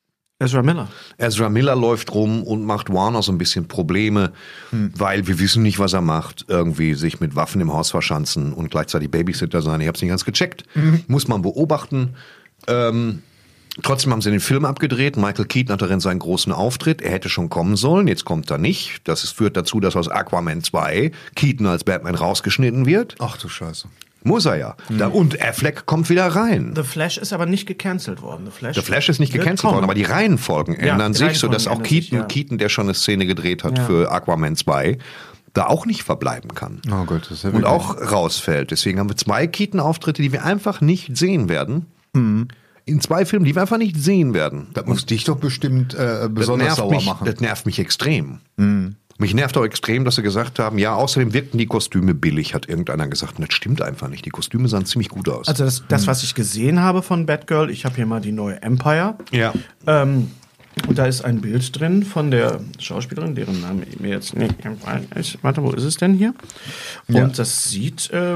Ezra Miller. Ezra Miller läuft rum und macht Warner so ein bisschen Probleme, hm. weil wir wissen nicht, was er macht. Irgendwie sich mit Waffen im Haus verschanzen und gleichzeitig Babysitter sein. Ich habe es nicht ganz gecheckt. Mhm. Muss man beobachten. Ähm, trotzdem haben sie den Film abgedreht. Michael Keaton hat darin seinen großen Auftritt. Er hätte schon kommen sollen. Jetzt kommt er nicht. Das ist, führt dazu, dass aus Aquaman zwei Keaton als Batman rausgeschnitten wird. Ach du Scheiße. Muss er ja. Mhm. Da, und Affleck kommt wieder rein. The Flash ist aber nicht gecancelt worden. The Flash, The Flash ist nicht gecancelt worden, aber die Reihenfolgen ja, ändern sich, Reihenfolgen sodass auch Keaton, sich, ja. Keaton, der schon eine Szene gedreht hat ja. für Aquaman zwei, da auch nicht verbleiben kann. Oh Gott, das ist ja und auch rausfällt. Deswegen haben wir zwei Keaton-Auftritte, die wir einfach nicht sehen werden. Mhm. In zwei Filmen, die wir einfach nicht sehen werden. Das muss dich doch bestimmt äh, besonders sauer mich, machen. Das nervt mich extrem. Mhm. Mich nervt auch extrem, dass sie gesagt haben, ja, außerdem wirkten die Kostüme billig, hat irgendeiner gesagt. Und das stimmt einfach nicht. Die Kostüme sahen ziemlich gut aus. Also das, das was ich gesehen habe von Batgirl, ich habe hier mal die neue Empire. Ja. Ähm, und da ist ein Bild drin von der Schauspielerin, deren Name mir jetzt nicht ist. Warte, wo ist es denn hier? Und ja. das sieht, äh,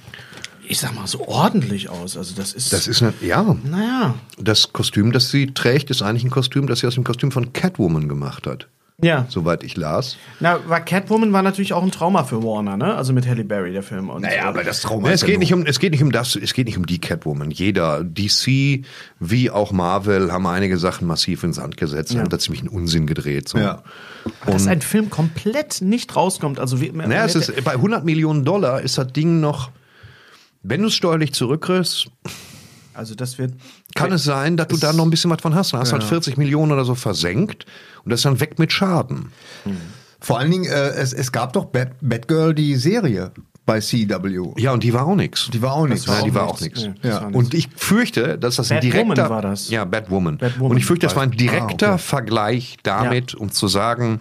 ich sag mal, so ordentlich aus. Also das ist... Das ist, eine, ja. Naja. Das Kostüm, das sie trägt, ist eigentlich ein Kostüm, das sie aus dem Kostüm von Catwoman gemacht hat. Ja. Soweit ich las. Na, war Catwoman war natürlich auch ein Trauma für Warner, ne? Also mit Halle Berry, der Film. Und naja, aber das Trauma ist es geht nicht um, es geht nicht um das, es geht nicht um die Catwoman. Jeder, D C wie auch Marvel, haben einige Sachen massiv ins Sand gesetzt und ja. haben da ziemlich einen Unsinn gedreht. So. Ja. Und dass ein Film komplett nicht rauskommt, also wie... Naja, es ist, bei hundert Millionen Dollar ist das Ding noch, wenn du es steuerlich zurückkriegst... Also das wird... Kann es sein, dass du da noch ein bisschen was von hast. Du hast ja. halt vierzig Millionen oder so versenkt und das ist dann weg mit Schaden. Mhm. Vor allen Dingen, äh, es, es gab doch Bat, Batgirl, die Serie bei C W. Ja, und die war auch nix. Die war auch nix. Ja, die war auch nix. Ja. Und ich fürchte, dass das ein direkter... war das. Ja, Batwoman. Batwoman. Und ich fürchte, das war ein direkter ah, okay. Vergleich damit, ja. um zu sagen,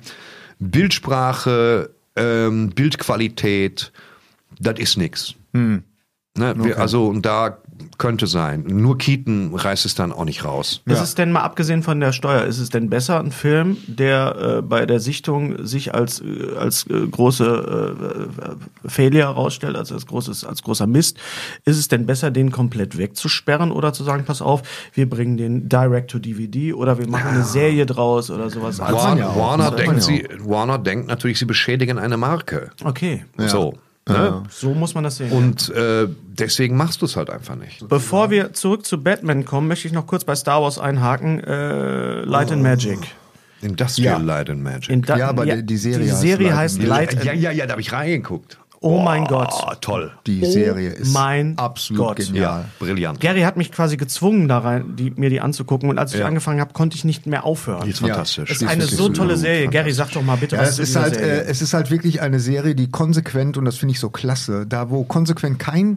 Bildsprache, ähm, Bildqualität, das ist nix. Hm. Ne, okay. wir, also, und da könnte sein. Nur Keaton reißt es dann auch nicht raus. Ist ja. es denn mal abgesehen von der Steuer, ist es denn besser ein Film, der äh, bei der Sichtung sich als äh, als äh, große äh, Failure herausstellt, also als großes als großer Mist? Ist es denn besser, den komplett wegzusperren oder zu sagen, pass auf, wir bringen den direct to D V D oder wir machen ja. eine Serie draus oder sowas? Warner, ja Warner denkt sie, Warner denkt natürlich, sie beschädigen eine Marke. Okay. Ja. So. Ne? Ja. So muss man das sehen. Und äh, deswegen machst du es halt einfach nicht. Bevor wir zurück zu Batman kommen, möchte ich noch kurz bei Star Wars einhaken. Äh, Light and Magic. Industrial ja. Light and Magic. In da, ja, aber ja, die, die Serie, die Serie heißt Light and Magic. Ja, ja, ja, da habe ich reingeguckt. Oh mein Gott. Oh, toll. Die Serie oh ist mein absolut Gott. genial. Ja, brillant. Gary hat mich quasi gezwungen, da rein, die, mir die anzugucken. Und als ich ja. angefangen habe, konnte ich nicht mehr aufhören. Die ist fantastisch. Es ist eine so tolle Serie. Gary, sag doch mal bitte ja, was es zu ist dieser halt, Serie. äh, es ist halt wirklich eine Serie, die konsequent, und das finde ich so klasse, da wo konsequent kein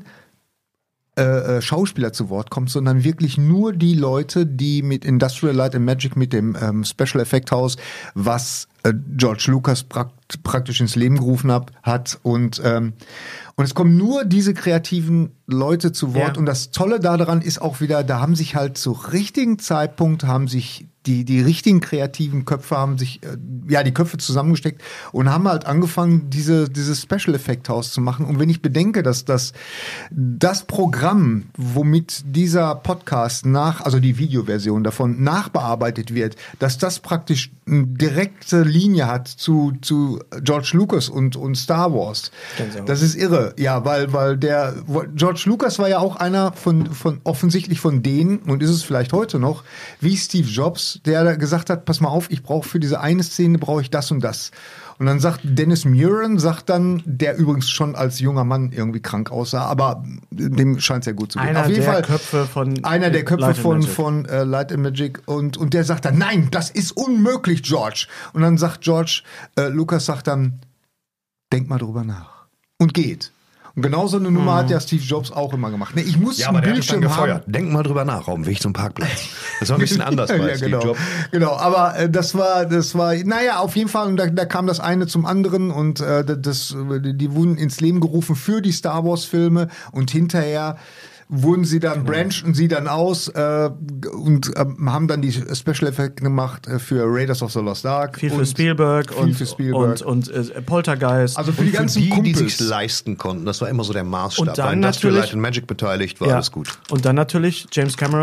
Äh, Schauspieler zu Wort kommt, sondern wirklich nur die Leute, die mit Industrial Light and Magic, mit dem ähm, Special Effect Haus, was äh, George Lucas prakt praktisch ins Leben gerufen hab, hat und ähm, und es kommen nur diese kreativen Leute zu Wort ja. und das Tolle daran ist auch wieder, da haben sich halt zu richtigen Zeitpunkt haben sich die die richtigen kreativen Köpfe haben sich äh, ja die Köpfe zusammengesteckt und haben halt angefangen diese dieses Special Effect Haus zu machen. Und wenn ich bedenke, dass das das Programm, womit dieser Podcast nach, also die Videoversion davon nachbearbeitet wird, dass das praktisch eine direkte Linie hat zu zu George Lucas und und Star Wars. Das ist irre, ja, weil weil der George Lucas war ja auch einer von von offensichtlich von denen, und ist es vielleicht heute noch, wie Steve Jobs, der gesagt hat, pass mal auf, ich brauche für diese eine Szene brauche ich das und das. Und dann sagt Dennis Muren, sagt dann, der übrigens schon als junger Mann irgendwie krank aussah, aber dem scheint es ja gut zu gehen. Einer Auf jeden der Fall Köpfe von einer der Köpfe Light von and von äh, Light and Magic und und der sagt dann, nein, das ist unmöglich, George. Und dann sagt George, äh, Lucas sagt dann, denk mal drüber nach und geht. Und genau so eine Nummer mhm. hat ja Steve Jobs auch immer gemacht. Ne, ich muss ja, aber einen der Bildschirm hat dann gefeuert. haben. Denk mal drüber nach, auf dem Weg zum Parkplatz. Das war ein bisschen anders bei ja, Steve genau. Jobs. Genau, aber äh, das war, das war, naja, auf jeden Fall, und da, da kam das eine zum anderen und äh, das, die wurden ins Leben gerufen für die Star Wars Filme und hinterher wurden sie dann, genau. branchten sie dann aus äh, und äh, haben dann die Special Effects gemacht äh, für Raiders of the Lost Ark. Viel für Spielberg, viel und, für Spielberg. und, und äh, Poltergeist. Also für und die ganzen die, Kumpels. die sich leisten konnten. Das war immer so der Maßstab. Und dann Industrial natürlich, Light and Magic beteiligt, war ja. alles gut. Und dann natürlich James Cameron,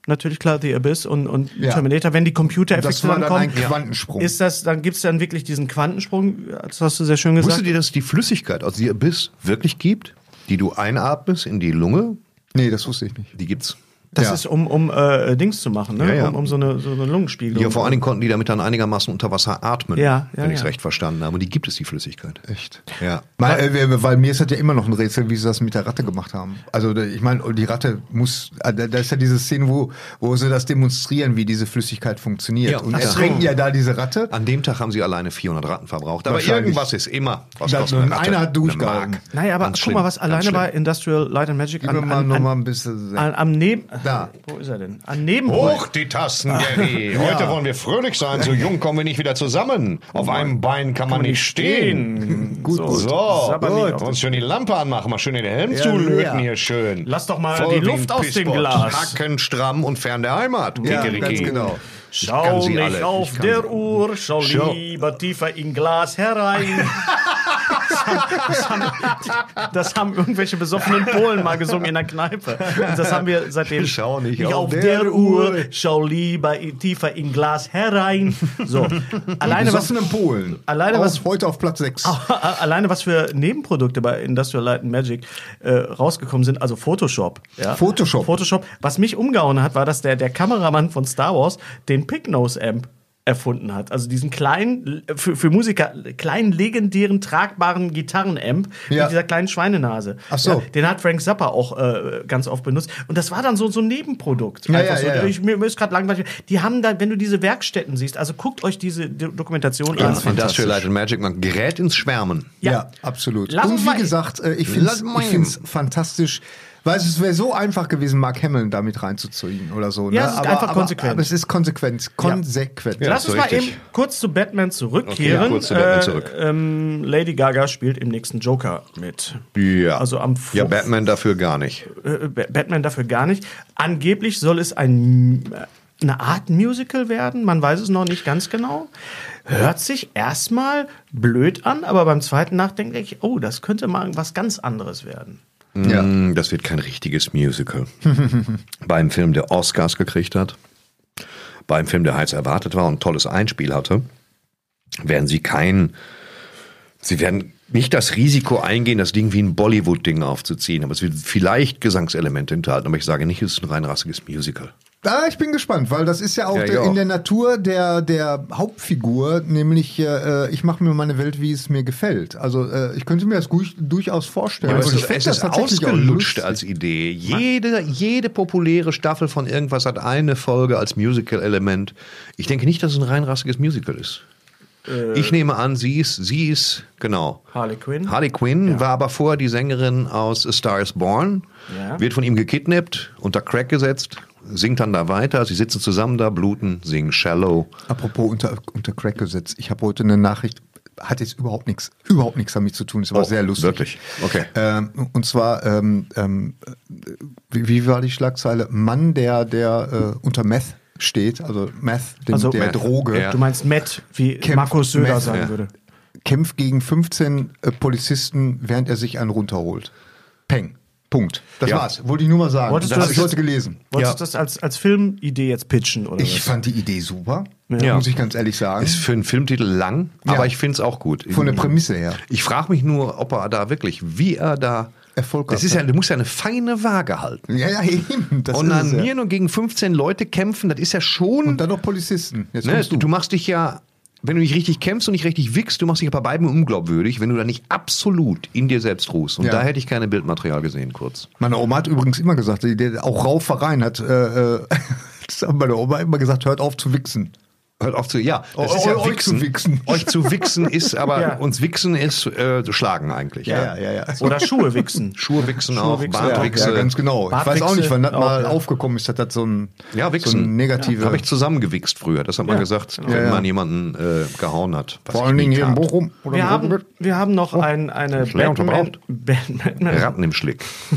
natürlich klar, The Abyss und, und Ja. Terminator, wenn die Computereffekte Das war dann dann kommen. ein Quantensprung. Ist das, dann gibt's dann wirklich diesen Quantensprung, das hast du sehr schön gesagt. Wusstet ihr, dass es die Flüssigkeit aus The Abyss wirklich gibt, die du einatmest in die Lunge? Nee, das wusste ich nicht. Die gibt's. Das Ja. ist, um, um äh, Dings zu machen, ne? Ja, ja. Um, um so eine, so eine Lungenspiegelung. Ja, vor allen Dingen konnten die damit dann einigermaßen unter Wasser atmen, Ja, ja, wenn ich es ja. recht verstanden habe. Und die gibt es, die Flüssigkeit. Echt? Ja. Weil, äh, weil mir ist das ja immer noch ein Rätsel, wie sie das mit der Ratte gemacht haben. Also da- ich meine, die Ratte muss, äh, da da ist ja diese Szene, wo, wo sie das demonstrieren, wie diese Flüssigkeit funktioniert. Ja, und ach so. ertränken ja da diese Ratte. An dem Tag haben sie alleine vierhundert Ratten verbraucht. Aber Wahrscheinlich. irgendwas ist immer. Was Da- kostet eine einer Ratte? hat durchgehalten. Eine Mark. Naja, aber Ganz guck schlimm, mal, was ganz alleine schlimm. bei Industrial Light and Magic Gib mir mal noch mal ein bisschen. an, am Neben... Da. Wo ist er denn? An Neben... Hoch die Tasten, Gary. Heute Ja. wollen wir fröhlich sein. So jung kommen wir nicht wieder zusammen. Auf einem Bein kann man nicht stehen. Gut, So, gut. Sabber nicht auf gut. Uns schön die Lampe anmachen. Mal schön den Helm Ja, zulöten ja. hier schön. Lass doch mal Voll die wie Luft ein aus dem Pisspot. Glas. Hacken stramm und fern der Heimat. Ja, Kikeriki. ganz genau. kann Schau sie nicht alle. auf Ich kann der sie. Uhr, schau Schau. lieber tiefer in Glas herein. Das haben, das, haben, das haben irgendwelche besoffenen Polen mal gesungen in der Kneipe. Und das haben wir seitdem. Schau nicht auf, auf der, der Uhr, Uhr. schau lieber in, tiefer in Glas herein. So, alleine was, Besoffenen Polen. Alleine was- Auf, heute auf Platz sechs. alleine was für Nebenprodukte bei Industrial Light and Magic äh, rausgekommen sind, also Photoshop. Ja? Photoshop. Photoshop. Was mich umgehauen hat, war, dass der, der Kameramann von Star Wars den Pignose-Amp erfunden hat. Also diesen kleinen, für, für Musiker, kleinen, legendären, tragbaren Gitarrenamp Ja. mit dieser kleinen Schweinenase. Ach so. Ja, den hat Frank Zappa auch äh, ganz oft benutzt. Und das war dann so, so ein Nebenprodukt. Ja, Einfach ja, so. ja, ja. Ich, mir, mir ist gerade langweilig. Die haben da, wenn du diese Werkstätten siehst, also guckt euch diese D- Dokumentation Ja, an. Industrial Light and Magic, man gerät ins Schwärmen. Ja, Ja. absolut. Lass Und uns wie mal- gesagt, äh, ich finde Lass es mal ich find's fantastisch. Weil es wäre so einfach gewesen, Mark Hamill damit reinzuziehen oder so. Ja, ne? es ist aber, einfach aber, konsequent. Aber es ist konsequent. Konsequent. Ja, Lass so uns mal richtig. eben kurz zu Batman zurückkehren. Okay, kurz zu Batman Äh, zurück. ähm, Lady Gaga spielt im nächsten Joker mit. Ja. Also am ja, Fu- Batman dafür gar nicht. Äh, Ba- Batman dafür gar nicht. Angeblich soll es ein, äh, eine Art Musical werden. Man weiß es noch nicht ganz genau. Hört sich erstmal blöd an, aber beim zweiten Nachdenken denke ich, oh, das könnte mal was ganz anderes werden. Ja. Mm, Das wird kein richtiges Musical. Beim Film, der Oscars gekriegt hat, beim Film, der heiß erwartet war und ein tolles Einspiel hatte, werden sie kein, sie werden nicht das Risiko eingehen, das Ding wie ein Bollywood-Ding aufzuziehen, aber es wird vielleicht Gesangselemente enthalten, aber ich sage nicht, es ist ein rein rassiges Musical. Ah, ich bin gespannt, weil das ist ja auch Ja, ich der, auch. in der Natur der, der Hauptfigur, nämlich äh, ich mache mir meine Welt, wie es mir gefällt. Also äh, ich könnte mir das gu- durchaus vorstellen. Ja, aber Und es ich ist, find es das ist tatsächlich auch ausgelutscht lustig. als Idee. Jede, jede populäre Staffel von irgendwas hat eine Folge als Musical-Element. Ich denke nicht, dass es ein rein rassiges Musical ist. Ich nehme an, sie ist, sie ist, genau. Harley Quinn. Harley Quinn war aber vorher die Sängerin aus A Star is Born, Ja. wird von ihm gekidnappt, unter Crack gesetzt, singt dann da weiter, sie sitzen zusammen da, bluten, singen Shallow. Apropos unter, unter Crack gesetzt. Ich habe heute eine Nachricht, hat jetzt überhaupt nichts, überhaupt nichts damit zu tun. Es war Oh, sehr lustig. wirklich? Okay. Ähm, und zwar, ähm, ähm, wie, wie war die Schlagzeile? Mann, der, der äh, unter Meth steht, also Meth, dem, Also der Meth, Droge. ja. Du meinst Matt, wie Kämpft Markus Söder Meth, sagen ja. würde. Kämpft gegen fünfzehn äh, Polizisten, während er sich einen runterholt. Peng. Punkt. Das Ja. war's. Wollte ich nur mal sagen. Wolltest das du habe das ich heute jetzt- gelesen. Wolltest Ja. du das als, als Filmidee jetzt pitchen? Oder Ich was? fand die Idee super, Ja. muss ich ganz ehrlich sagen. Ist für einen Filmtitel lang, Ja. aber ich finde es auch gut. Von der Prämisse her. Ich frage mich nur, ob er da wirklich, wie er da Erfolg Das gehabt ist ja, hat. du musst ja eine feine Waage halten. Ja, ja, eben. Das und ist dann es ja. hier nur gegen fünfzehn Leute kämpfen, das ist ja schon. Und dann noch Polizisten. Jetzt ne, kommst du. du. machst dich ja, wenn du nicht richtig kämpfst und nicht richtig wickst, du machst dich ja bei beiden unglaubwürdig, wenn du da nicht absolut in dir selbst ruhst. Und Ja. da hätte ich keine Bildmaterial gesehen, kurz. Meine Oma hat übrigens immer gesagt, die, die, auch Raufereien hat, äh, äh, das hat meine Oma immer gesagt, hört auf zu wichsen. Hört auf zu, ja, das Oh, ist ja euch wichsen. zu wichsen. Euch zu wichsen ist, aber Ja. uns wichsen ist äh, schlagen eigentlich. Ja, ja, ja. Oder Schuhe wichsen. Schuhe wichsen Schuhe auch, wichsen, Ja, Bartwichse. ja, ganz genau. Ich weiß auch Bartwichse nicht, wann das auch, mal ja. aufgekommen ist, dass das so ein, Ja, so wichsen. ein negative... Habe ich zusammengewichst früher. Das hat man Ja. gesagt, Ja, wenn ja. man jemanden äh, gehauen hat. was vor ich allen nie Dingen hier in tat. Bochum. Oder Wir in haben, Rotenburg. wir haben noch ein, eine ist leer und Batman, verbraucht. Batman, Ratten im Schlick.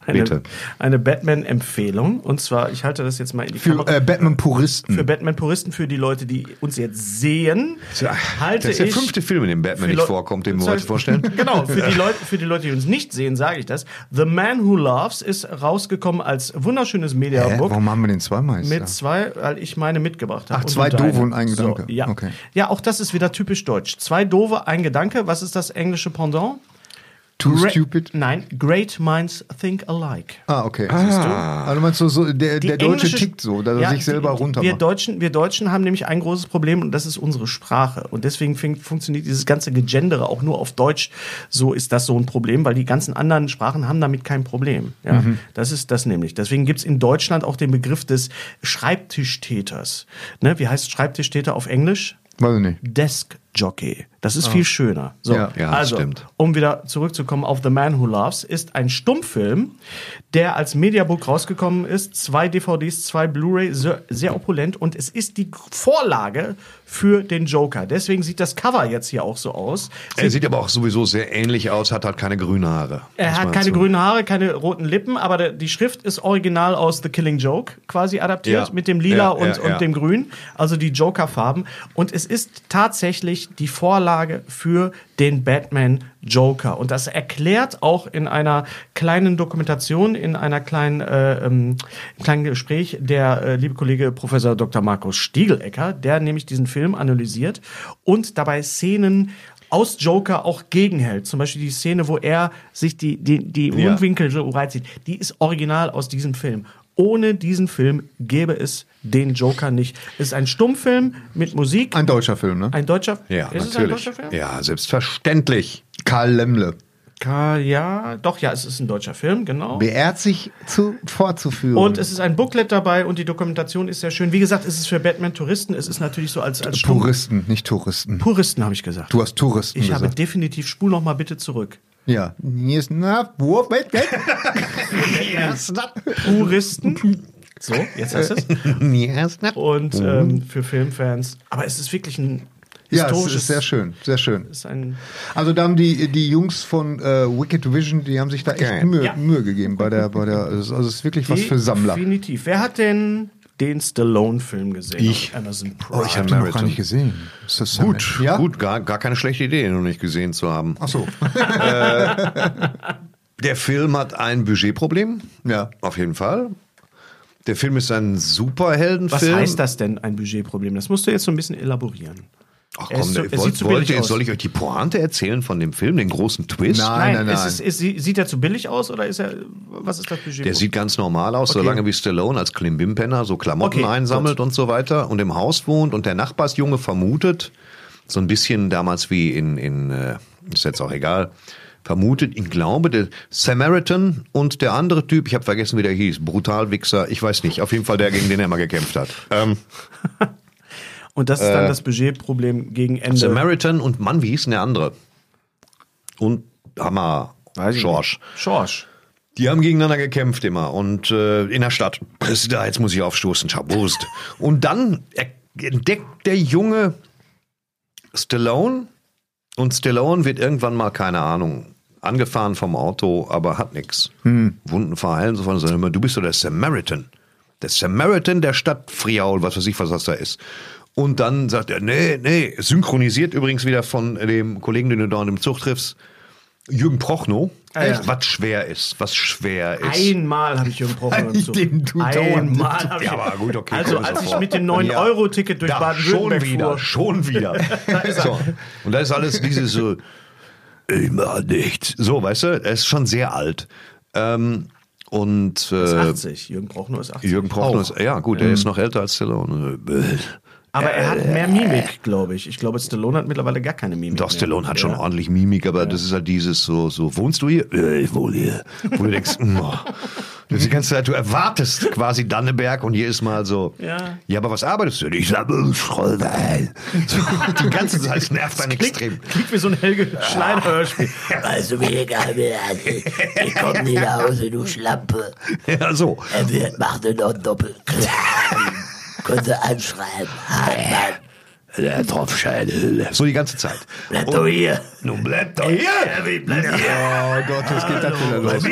Bitte. Eine Batman-Empfehlung. Und zwar, ich halte das jetzt mal in die Für Kamera. äh, Batman-Puristen. Für Batman-Puristen, für die Leute, die uns jetzt sehen, halte Das ist der ich... fünfte Film, in dem Batman für nicht Leu- vorkommt, den wir heute vorstellen. Genau, für die, Leute, für die Leute, die uns nicht sehen, sage ich das. The Man Who Loves ist rausgekommen als wunderschönes Hä? Mediabook. Warum haben wir den zweimal? Mit zwei, weil ich meine mitgebracht habe. Ach, zwei du doofe deine. und ein Gedanke. So, ja. Okay. ja, auch das ist wieder typisch deutsch. Zwei doofe, ein Gedanke. Was ist das englische Pendant? Too Gra- stupid? Nein, great minds think alike. Ah, okay. Siehst du? Also du meinst so, so der, Die der Deutsche englische- tickt so, dass er Ja, sich selber die- runter wir macht. Deutschen, wir Deutschen haben nämlich ein großes Problem und das ist unsere Sprache. Und deswegen fing, funktioniert dieses ganze Gegendere auch nur auf Deutsch. So ist das so ein Problem, weil die ganzen anderen Sprachen haben damit kein Problem. Ja, Mhm. das ist das nämlich. Deswegen gibt's in Deutschland auch den Begriff des Schreibtischtäters. Ne? Wie heißt Schreibtischtäter auf Englisch? Weiß ich nicht. Desk Jockey. Das ist Ah. viel schöner. So, Ja. Ja, das also, stimmt. um wieder zurückzukommen auf The Man Who Loves, ist ein Stummfilm, der als Mediabook rausgekommen ist. Zwei D V Ds, zwei Blu-ray, sehr, sehr opulent. Und es ist die Vorlage für den Joker. Deswegen sieht das Cover jetzt hier auch so aus. Er sieht aber auch sowieso sehr ähnlich aus, hat halt keine grünen Haare. Er Muss hat man keine dazu- grünen Haare, keine roten Lippen, aber der, die Schrift ist original aus The Killing Joke quasi adaptiert, Ja. mit dem Lila Ja, und, ja, und ja. dem Grün, also die Joker-Farben. Und es ist tatsächlich die Vorlage für den Batman Joker. Und das erklärt auch in einer kleinen Dokumentation, in einer kleinen, äh, ähm, kleinen Gespräch der äh, liebe Kollege Professor Doktor Markus Stiegelecker, der nämlich diesen Film analysiert und dabei Szenen aus Joker auch gegenhält. Zum Beispiel die Szene, wo er sich die, die, die Ja. Mundwinkel so reinzieht. Die ist original aus diesem Film. Ohne diesen Film gäbe es den Joker nicht. Es ist ein Stummfilm mit Musik. Ein deutscher Film, ne? Ein deutscher Ja, Ist es ein natürlich. deutscher Film? Ja, selbstverständlich. Karl Lemmle. Ka- Ja, doch, ja, es ist ein deutscher Film, genau. Beehrt sich zu, vorzuführen. Und es ist ein Booklet dabei und die Dokumentation ist sehr schön. Wie gesagt, es ist für Batman-Touristen. Es ist natürlich so als, als Stumm- Puristen, nicht Touristen. Puristen, habe ich gesagt. Du hast Touristen Ich habe gesagt. definitiv, spul noch mal bitte zurück. Ja. Hier ist na, wo, wait, wait. Puristen. So, jetzt hast du es. Und ähm, für Filmfans. Aber es ist wirklich ein Ja, es historisches... ist sehr schön, sehr schön. Ist ein Also da haben die, die Jungs von äh, Wicked Vision, die haben sich da echt Geil. Mühe, Ja. Mühe gegeben bei der, bei der, also es ist wirklich was für Sammler. Definitiv. Wer hat denn den Stallone-Film gesehen? Ich. Auf Amazon Prime. Oh, ich habe den noch gar nicht gesehen. Ist das Gut, ja? gut, gar, gar keine schlechte Idee, den noch nicht gesehen zu haben. Ach so. Der Film hat ein Budgetproblem. Ja. Auf jeden Fall. Der Film ist ein Superheldenfilm. Was heißt das denn, ein Budgetproblem? Das musst du jetzt so ein bisschen elaborieren. Ach Er ist komm, so- der, er wollt, sieht zu wollt billig ihr, aus. soll ich euch die Pointe erzählen von dem Film, den großen Twist? Nein, nein, nein. Ist es, ist, sieht er zu billig aus oder ist er, was ist das Budget? Der sieht ganz normal aus, Okay. solange wie Stallone als Klimbim-Penner so Klamotten Okay, einsammelt gut. und so weiter und im Haus wohnt und der Nachbarsjunge vermutet, so ein bisschen damals wie in, in äh, ist jetzt auch egal, vermutet, ich glaube, der Samaritan und der andere Typ, ich habe vergessen, wie der hieß, Brutalwichser, ich weiß nicht, auf jeden Fall der, gegen den er mal gekämpft hat. Ähm, Und das ist dann äh, das Budgetproblem gegen Ende. Samaritan und Mann, wie hieß denn der andere? Und Hammer, Schorsch. Schorsch. Die haben gegeneinander gekämpft immer und äh, in der Stadt. Präsident, jetzt muss ich aufstoßen, Schabost. Und dann entdeckt der Junge Stallone und Stallone wird irgendwann mal, keine Ahnung, angefahren vom Auto, aber hat nichts. Hm. Wunden verheilen, so von sagen immer, du bist doch der Samaritan. Der Samaritan der Stadt Friaul, was weiß ich, was das da ist. Und dann sagt er, nee, nee, synchronisiert übrigens wieder von dem Kollegen, den du da im Zug triffst, Jürgen Prochnow. Ah, ja. Was schwer ist, was schwer ist. Einmal habe ich Jürgen Prochnow im Zug. Den du dauernd- Einmal habe ich. Ja, aber gut, okay. Also komm, ist als doch ich vor. mit dem neun Euro Ticket durch Da, Baden-Württemberg schon wieder, fuhr. schon wieder. so. Und da ist alles dieses so, immer nicht. So, weißt du, er ist schon sehr alt. Ähm, und äh, Ist achtzig. Jürgen Prochnow ist achtzig. Jürgen Prochnow ist, ja gut, er Mhm. ist noch älter als Stallone. Aber er hat mehr Mimik, glaube ich. Ich glaube, Stallone hat mittlerweile gar keine Mimik. Doch, Stallone hat schon Ja. ordentlich Mimik, aber das ist halt dieses so, so, wohnst du hier? Ja, ich wohne hier. Wo du denkst, oh, du die ganze Zeit, du erwartest quasi Danneberg und hier ist mal so, Ja. ja, aber was arbeitest du? Ich sag, Schrollwein. So, die ganze Zeit, das nervt einen extrem. Klingt wie so ein Helge Schlein-Hörspiel. Also wie egal, ich komm nicht nach Hause, du Schlampe. Ja, so. Er wird, macht noch doppelt. Konnte anschreiben. Hartmann. Der Tropfscheitel. So die ganze Zeit. Bleib doch hier. Nun bleib doch hier. Ja, bleib hier. Oh Gott, was geht das wieder los?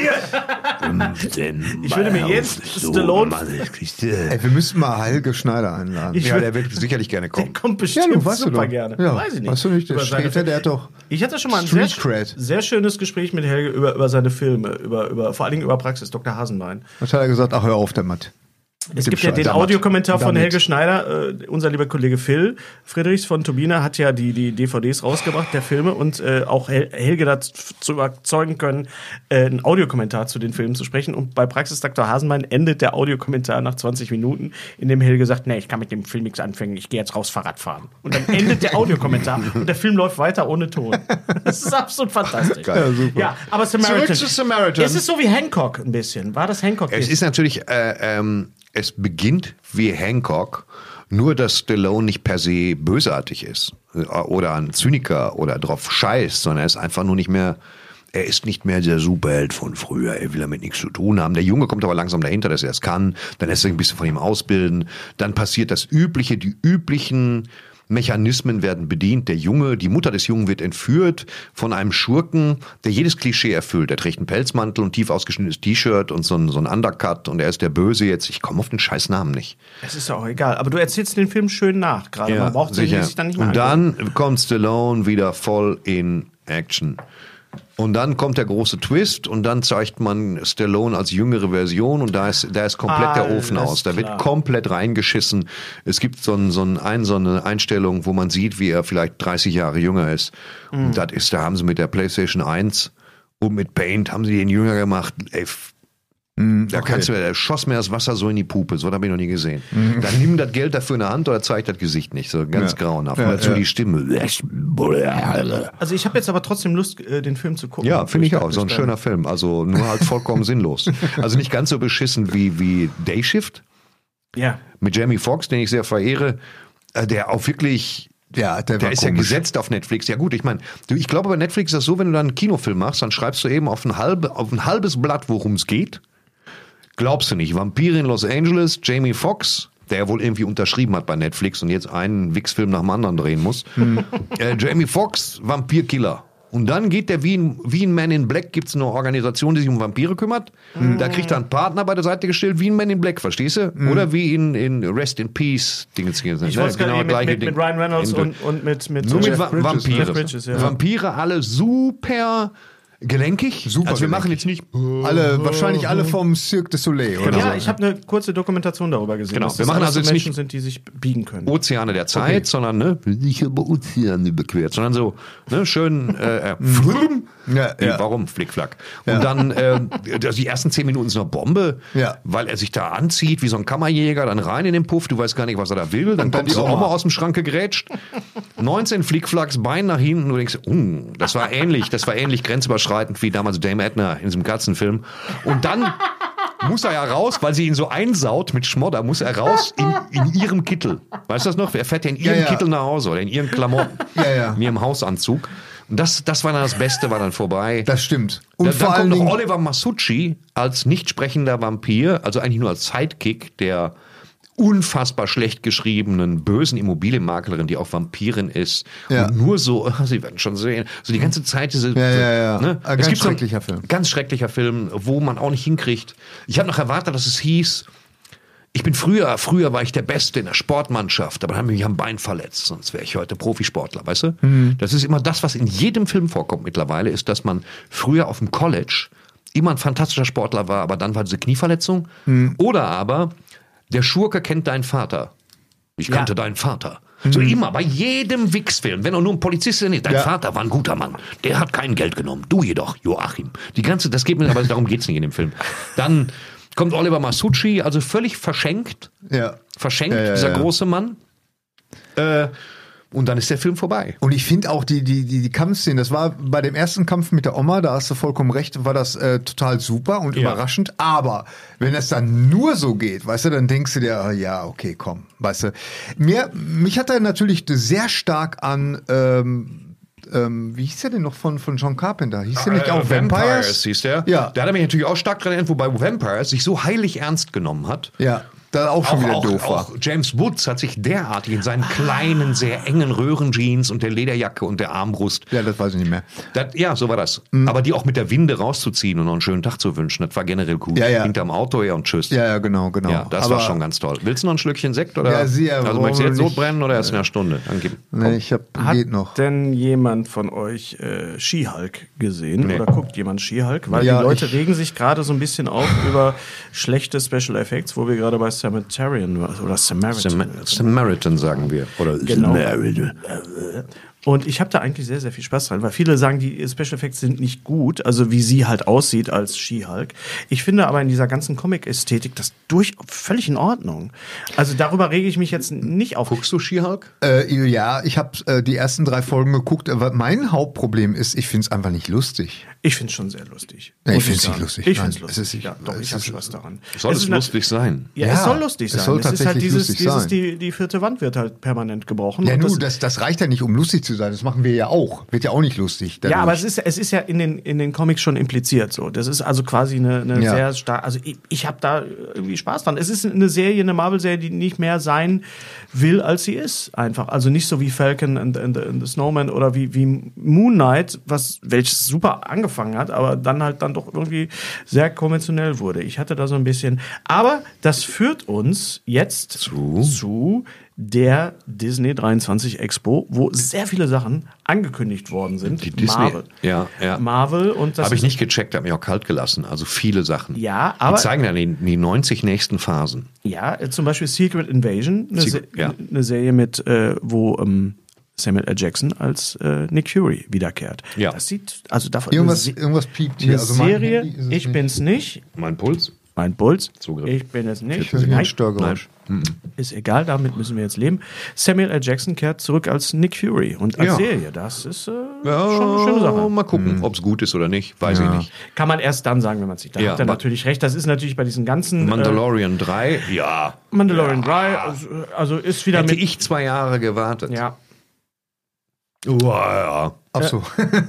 Ich würde mir jetzt Stallone... Ey, wir müssen mal Helge Schneider einladen. Ich Ja, will- der wird sicherlich gerne kommen. Der kommt bestimmt Ja, du weißt super doch. gerne. Ja, Weiß ich nicht. weißt du nicht, der Über seine Sträter, der hat Filme. doch Ich hatte schon mal ein sehr, Street Cred. sehr schönes Gespräch mit Helge über, über seine Filme, über, über, vor allen Dingen über Praxis, Doktor Hasenbein. Was hat er gesagt? Ach, hör auf damit. Es gibt ja den Damit. Audiokommentar von Damit. Helge Schneider. Äh, unser lieber Kollege Phil Friedrichs von Turbina hat ja die, die D V Ds rausgebracht, der Filme, und äh, auch Hel Helge dazu zu überzeugen können, äh, einen Audiokommentar zu den Filmen zu sprechen. Und bei Praxis Doktor Hasenbein endet der Audiokommentar nach zwanzig Minuten, in dem Helge sagt, nee, ich kann mit dem Film nichts anfangen, ich gehe jetzt raus Fahrrad fahren. Und dann endet der Audiokommentar und der Film läuft weiter ohne Ton. Das ist absolut fantastisch. Geil. Ja, super. Ja, aber Samaritan. Zurück zu Samaritan. Es ist so wie Hancock ein bisschen. War das Hancock? Es ist natürlich, äh, ähm, es beginnt wie Hancock, nur dass Stallone nicht per se bösartig ist oder ein Zyniker oder drauf scheißt, sondern er ist einfach nur nicht mehr, er ist nicht mehr der Superheld von früher, er will damit nichts zu tun haben. Der Junge kommt aber langsam dahinter, dass er es kann, dann lässt er sich ein bisschen von ihm ausbilden, dann passiert das Übliche, die üblichen Mechanismen werden bedient. Der Junge, die Mutter des Jungen wird entführt von einem Schurken, der jedes Klischee erfüllt. Er trägt einen Pelzmantel und tief ausgeschnittenes T-Shirt und so ein, so ein Undercut und er ist der Böse jetzt. Ich komme auf den scheiß Namen nicht. Es ist ja auch egal. Aber du erzählst den Film schön nach gerade. Man braucht sich dann nicht mehr Und angucken. dann kommt Stallone wieder voll in Action. Und dann kommt der große Twist und dann zeigt man Stallone als jüngere Version und da ist, da ist komplett der Ofen Alles aus. Da wird klar. komplett reingeschissen. Es gibt so, ein, so, ein, ein, so eine Einstellung, wo man sieht, wie er vielleicht dreißig Jahre jünger ist. Mhm. Und das ist, da haben sie mit der PlayStation eins und mit Paint haben sie den jünger gemacht. Ey, f- da okay. kannst du, da schoss mir das Wasser so in die Pupe, so habe ich noch nie gesehen. Mhm. Dann nimm das Geld dafür in der Hand oder zeig das Gesicht nicht, so ganz Ja. grauenhaft. Ja, Dazu ja. die Stimme. Also ich habe jetzt aber trotzdem Lust, äh, den Film zu gucken. Ja, finde ich auch. So ein Bis schöner Film. Also nur halt vollkommen sinnlos. Also nicht ganz so beschissen wie, wie Day Shift dann. Ja. mit Jamie Foxx, den ich sehr verehre, äh, der auch wirklich... Ja, der, Der war ist ja komisch. gesetzt auf Netflix. Ja gut, ich meine, ich glaube bei Netflix ist das so, wenn du dann einen Kinofilm machst, dann schreibst du eben auf ein, halbe, auf ein halbes Blatt, worum es geht. Glaubst du nicht. Vampire in Los Angeles, Jamie Foxx, der wohl irgendwie unterschrieben hat bei Netflix und jetzt einen Wichsfilm nach dem anderen drehen muss. äh, Jamie Foxx, Vampirkiller. Und dann geht der wie ein, wie ein Man in Black, gibt es eine Organisation, die sich um Vampire kümmert. Da kriegt er einen Partner bei der Seite gestellt, wie ein Man in Black, verstehst du? Oder wie in, in Rest in Peace. Dingens, Ich wollte es gerade eben mit, mit, mit Ryan Reynolds In- und, und mit, mit, Nur mit Jeff Va Bridges. Vampire. Jeff Bridges, ja. Vampire alle super gelenkig. Super also wir gelenkig. machen jetzt nicht... Alle, wahrscheinlich alle vom Cirque du Soleil, oder? Ja, so. ich habe eine kurze Dokumentation darüber gesehen. Genau, dass wir das machen alles also so jetzt Menschen nicht- sind, die sich biegen können. Ozeane der Zeit, Okay. sondern ne, nicht über Ozeane überquert, sondern so ne, schön äh, äh, Ja, Wie, ja. warum Flickflack? Und dann äh, also die ersten zehn Minuten ist eine Bombe, Ja. weil er sich da anzieht wie so ein Kammerjäger, dann rein in den Puff, du weißt gar nicht, was er da will, dann Und dann kommt die die Oma. Oma aus dem Schrank gegrätscht, neunzehn Flickflacks, Bein nach hinten, du denkst, uh, das war ähnlich, das war ähnlich grenzüberschreitend wie damals Dame Edna in diesem Katzenfilm. Und dann muss er ja raus, weil sie ihn so einsaut mit Schmodder, muss er raus in, in ihrem Kittel. Weißt du das noch? Er fährt ja in ihrem Ja, ja. Kittel nach Hause oder in ihren Klamotten, Ja, ja. in ihrem Hausanzug. Und das, das war dann das Beste, war dann vorbei. Das stimmt. Und Da, vor dann allen kommt noch Dingen, Oliver Masucci als nicht sprechender Vampir, also eigentlich nur als Sidekick der unfassbar schlecht geschriebenen bösen Immobilienmaklerin, die auch Vampirin ist. Ja. Und nur so, Sie werden schon sehen, so die ganze Zeit diese... Ja, ja, ja. Ne? Ein Es ganz gibt so einen schrecklicher Film. Ganz schrecklicher Film, wo man auch nicht hinkriegt. Ich habe noch erwartet, dass es hieß, ich bin früher, früher war ich der Beste in der Sportmannschaft, aber dann haben wir mich am Bein verletzt, sonst wäre ich heute Profisportler, weißt du? Mhm. Das ist immer das, was in jedem Film vorkommt mittlerweile, ist, dass man früher auf dem College immer ein fantastischer Sportler war, aber dann war diese Knieverletzung. Mhm. Oder aber, der Schurke kennt deinen Vater. Ich kannte Ja. deinen Vater. So immer, bei jedem Wichsfilm, wenn er nur ein Polizist ist, dein Ja. Vater war ein guter Mann. Der hat kein Geld genommen. Du jedoch, Joachim. Die ganze, das geht mir, aber darum geht's nicht in dem Film. Dann kommt Oliver Masucci, also völlig verschenkt. ja. Verschenkt, Ja, ja, dieser ja. große Mann. Äh, und dann ist der Film vorbei. Und ich finde auch die, die, die, die Kampfszenen, das war bei dem ersten Kampf mit der Oma, da hast du vollkommen recht, war das äh, total super und Ja. überraschend. Aber wenn es dann nur so geht, weißt du, dann denkst du dir, ah, ja, okay, komm, weißt du. Mir, mich hat er natürlich sehr stark an, ähm, ähm, wie hieß der denn noch von, von John Carpenter? Hieß der nicht auch Vampires? Vampires hieß der. Ja. Da hat er mich natürlich auch stark dran erinnert, wobei Vampires sich so heilig ernst genommen hat. Ja. da auch schon auch, wieder auch, doof war. auch James Woods hat sich derartig in seinen kleinen, sehr engen Röhrenjeans und der Lederjacke und der Armbrust. Ja, das weiß ich nicht mehr. Das, ja, so war das. Mhm. Aber die auch mit der Winde rauszuziehen und noch einen schönen Tag zu wünschen, das war generell cool. Ja, ja. Hinterm Auto her und tschüss. Ja, ja, genau, genau. Ja, das Aber war schon ganz toll. Willst du noch ein Schlückchen Sekt? Oder? Ja, sehr. Also möchtest du jetzt so nicht. brennen oder erst in einer Stunde? Dann gib. Nee, ich hab, Hat geht noch. denn jemand von euch äh, She-Hulk gesehen? Nee. Oder guckt jemand She-Hulk? Weil Ja, die Leute ich- regen sich gerade so ein bisschen auf über schlechte Special Effects, wo wir gerade bei Samaritan oder Samaritan. Sam- Samaritan sagen wir. Oder Genau. Samaritan. Und ich habe da eigentlich sehr, sehr viel Spaß dran, weil viele sagen, die Special Effects sind nicht gut, also wie sie halt aussieht als She-Hulk. Ich finde aber in dieser ganzen Comic-Ästhetik das durch völlig in Ordnung. Also darüber rege ich mich jetzt nicht auf. Guckst du She-Hulk? Äh, ja, ich habe äh, die ersten drei Folgen geguckt, aber mein Hauptproblem ist, ich finde es einfach nicht lustig. Ich finde es schon sehr lustig. Nee, muss ich finde es sagen. nicht lustig. Ich Nein, finde es lustig. es ist nicht- ja, doch, es ich habe ist- Spaß daran. Soll es ist eine- lustig sein? Ja, Ja, es soll lustig es sein. soll es ist halt tatsächlich dieses, lustig dieses sein. die, die vierte Wand wird halt permanent gebrochen. Ja, Und nu, das- das, das reicht ja nicht, um lustig zu sein. Das machen wir ja auch. Wird ja auch nicht lustig. Ja, dadurch. aber es ist, es ist ja in den, in den Comics schon impliziert so. Das ist also quasi eine, eine Ja. sehr stark, also ich, ich habe da irgendwie Spaß dran. Es ist eine Serie, eine Marvel-Serie, die nicht mehr sein will, als sie ist. Einfach. Also nicht so wie Falcon and, and, and the Snowman oder wie, wie Moon Knight, was, welches super angefangen hat, aber dann halt dann doch irgendwie sehr konventionell wurde. Ich hatte da so ein bisschen, aber das führt uns jetzt zu, zu der Disney dreiundzwanzig Expo, wo sehr viele Sachen angekündigt worden sind. Die Disney. Marvel. Ja, ja. Marvel und das Habe ich ist- nicht gecheckt, habe mich auch kalt gelassen. Also viele Sachen. Ja, aber- Die zeigen dann die, die neunzig nächsten Phasen. Ja, äh, zum Beispiel Secret Invasion, eine, Secret, Se ja. eine Serie mit, äh, wo ähm, Samuel L. Jackson als äh, Nick Fury wiederkehrt. Ja. Das sieht, also davon Irgendwas, eine Se- irgendwas piept hier. eine Also mein Serie, Handy ist es ich nicht. bin's nicht. Mein Puls? Mein Puls. Zugriff. Ich bin es nicht. Ich höre hier ein Störgeräusch. Ist egal, damit müssen wir jetzt leben. Samuel L. Jackson kehrt zurück als Nick Fury und als Ja. Serie. Das ist äh, Ja, schon eine schöne Sache. mal gucken, ob es gut ist oder nicht. Weiß Ja. ich nicht. Kann man erst dann sagen, wenn man es sieht. Da Ja, hat er aber- natürlich recht. Das ist natürlich bei diesen ganzen Mandalorian drei, ja. äh, Mandalorian drei, also, also ist wieder Hätte mit. ich zwei Jahre gewartet. Ja. Oh, ja. Ach so.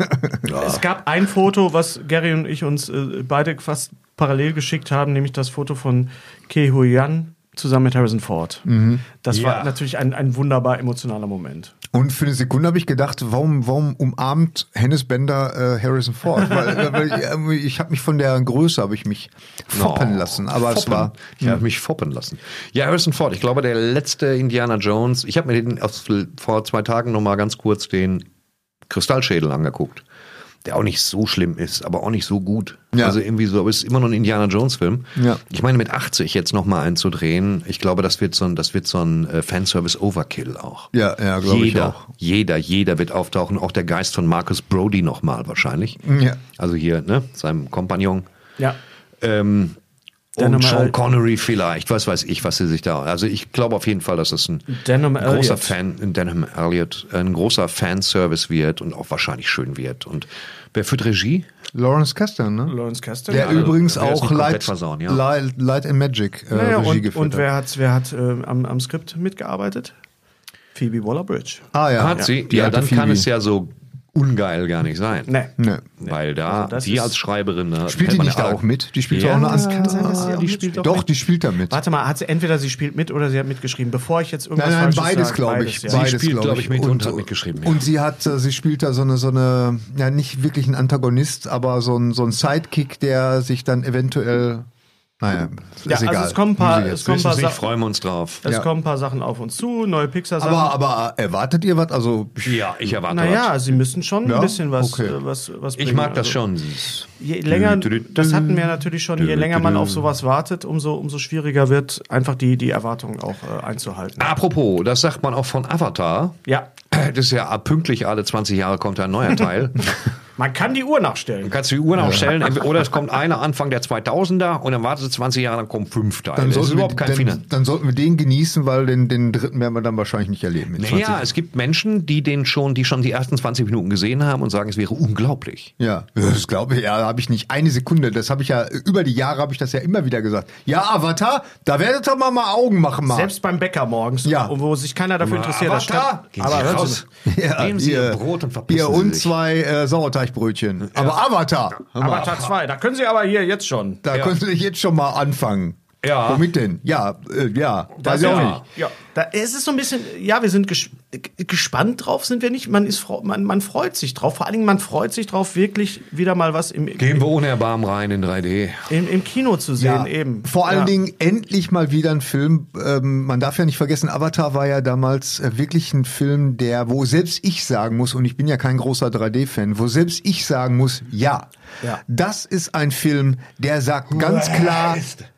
Ja. Es gab ein Foto, was Gary und ich uns äh, beide fast parallel geschickt haben, nämlich das Foto von Ke Huy Yan zusammen mit Harrison Ford. Mhm. Das Ja. war natürlich ein, ein wunderbar emotionaler Moment. Und für eine Sekunde habe ich gedacht, warum, warum umarmt Hennes Bender äh, Harrison Ford? weil, weil ich, ich habe mich von der Größe habe ich mich foppen lassen. Aber es Foppen. war Ich habe mich foppen lassen. Ja, Harrison Ford, ich glaube, der letzte Indiana Jones. Ich habe mir den aus, vor zwei Tagen noch mal ganz kurz den Kristallschädel angeguckt. Der auch nicht so schlimm ist, aber auch nicht so gut. Ja. Also irgendwie so, aber es ist immer noch ein Indiana Jones Film. Ja. Ich meine, mit achtzig jetzt noch mal einzudrehen, ich glaube, das wird so ein, das wird so ein äh, Fanservice Overkill auch. Ja, ja, glaube ich Jeder, auch. jeder, jeder wird auftauchen. Auch der Geist von Marcus Brody noch mal wahrscheinlich. Ja. Also hier, ne, seinem Kompagnon. Ja. Ähm, Dann und noch mal- Sean Connery vielleicht, was weiß ich, was sie sich da. Also ich glaube auf jeden Fall, dass es ein Denham großer Elliott. Fan, in Denham Elliott, ein großer Fanservice wird und auch wahrscheinlich schön wird. Und wer führt Regie? Lawrence Kasdan, ne? Lawrence Kasdan. Der Ja, übrigens der ist auch nicht komplett Light, versauen, ja. Light, Light and Magic äh, Naja, Regie und, geführt und hat. wer hat, wer hat äh, am, am Skript mitgearbeitet? Phoebe Waller-Bridge. Ah ja. Hat sie? Die Ja, alte dann kann Phoebe. es ja so ungeil gar nicht sein. Nee. Nee. Weil da, Also das die ist- als Schreiberin. Da Spielt hätte die man nicht ja da auch mit? Die spielt Ja, doch auch eine das andere. kann sein, dass sie auch die mitspielt. spielt Doch, die spielt da mit. Warte mal, hat sie entweder sie spielt mit oder sie hat mitgeschrieben. Bevor ich jetzt irgendwas Nein, nein, Falsches beides sage, glaube ich. beides, ja. Beides, spielt, glaub glaub ich, mit und hat mitgeschrieben, ja. Und sie hat, äh, sie spielt da so eine, so eine, ja nicht wirklich ein Antagonist, aber so ein, so ein Sidekick, der sich dann eventuell, naja, ist Ja, also egal. es kommen ein paar- Muss ich es jetzt kommen ein paar Wissen Sie, Sachen- freuen wir uns drauf. Es Ja. kommen ein paar Sachen auf uns zu, neue Pixar-Sachen. aber, aber erwartet ihr was? Also, Ja, ich erwarte naja, was. sie müssen schon Ja? ein bisschen was, Okay. äh, was, was Ich bringen. mag das Also, schon. Je länger, Dü, dü, dü, das hatten wir natürlich schon, je dü, länger dü, man dü. auf sowas wartet, umso, umso schwieriger wird, einfach die, die Erwartungen auch äh, einzuhalten. Apropos, das sagt man auch von Avatar. Ja, Das ist ja pünktlich alle zwanzig Jahre kommt ein neuer Teil. man kann die Uhr nachstellen. Du kannst die Uhr aufstellen, oder es kommt einer Anfang der zweitausender und dann wartet es zwanzig Jahre, dann kommen fünf Teile. dann Das ist sollten, wir, überhaupt kein Finan. dann, dann sollten wir den genießen, weil den, den dritten werden wir dann wahrscheinlich nicht erleben. in Naja, zwanzig es gibt Menschen, die den schon, die schon die ersten zwanzig Minuten gesehen haben und sagen, es wäre unglaublich. Ja, das glaube ich, ja, da habe ich nicht eine Sekunde. Das habe ich ja, über die Jahre habe ich das ja immer wieder gesagt. Ja, Avatar, da werdet ihr mal, mal Augen machen mal. Selbst beim Bäcker morgens, Ja. wo sich keiner dafür interessiert. da Avatar, stand- gehen aber Sie hören raus. Sie, Ja, Nehmen Sie Ihr Bier- Brot und verpissen Bier Sie und sich. zwei äh, Sauerteigbrötchen. Aber Avatar, hör mal, Avatar zwei, da können Sie aber hier jetzt schon. da Ja. könnt ihr jetzt schon mal anfangen. Ja. Womit denn? Ja, äh, ja, Das weiß ich auch ja. nicht. Ja. Da, es ist so ein bisschen, ja, wir sind ges gespannt drauf, sind wir nicht. Man ist, man, man freut sich drauf. Vor allen Dingen, man freut sich drauf, wirklich wieder mal was im, Gehen wir ohne Erbarmen rein in drei D. im, im Kino zu sehen, Ja, eben. vor allen ja. Dingen endlich mal wieder ein Film. Ähm, man darf ja nicht vergessen, Avatar war ja damals äh, wirklich ein Film, der, wo selbst ich sagen muss, und ich bin ja kein großer drei D-Fan, wo selbst ich sagen muss, ja, Ja. das ist ein Film, der sagt ganz klar,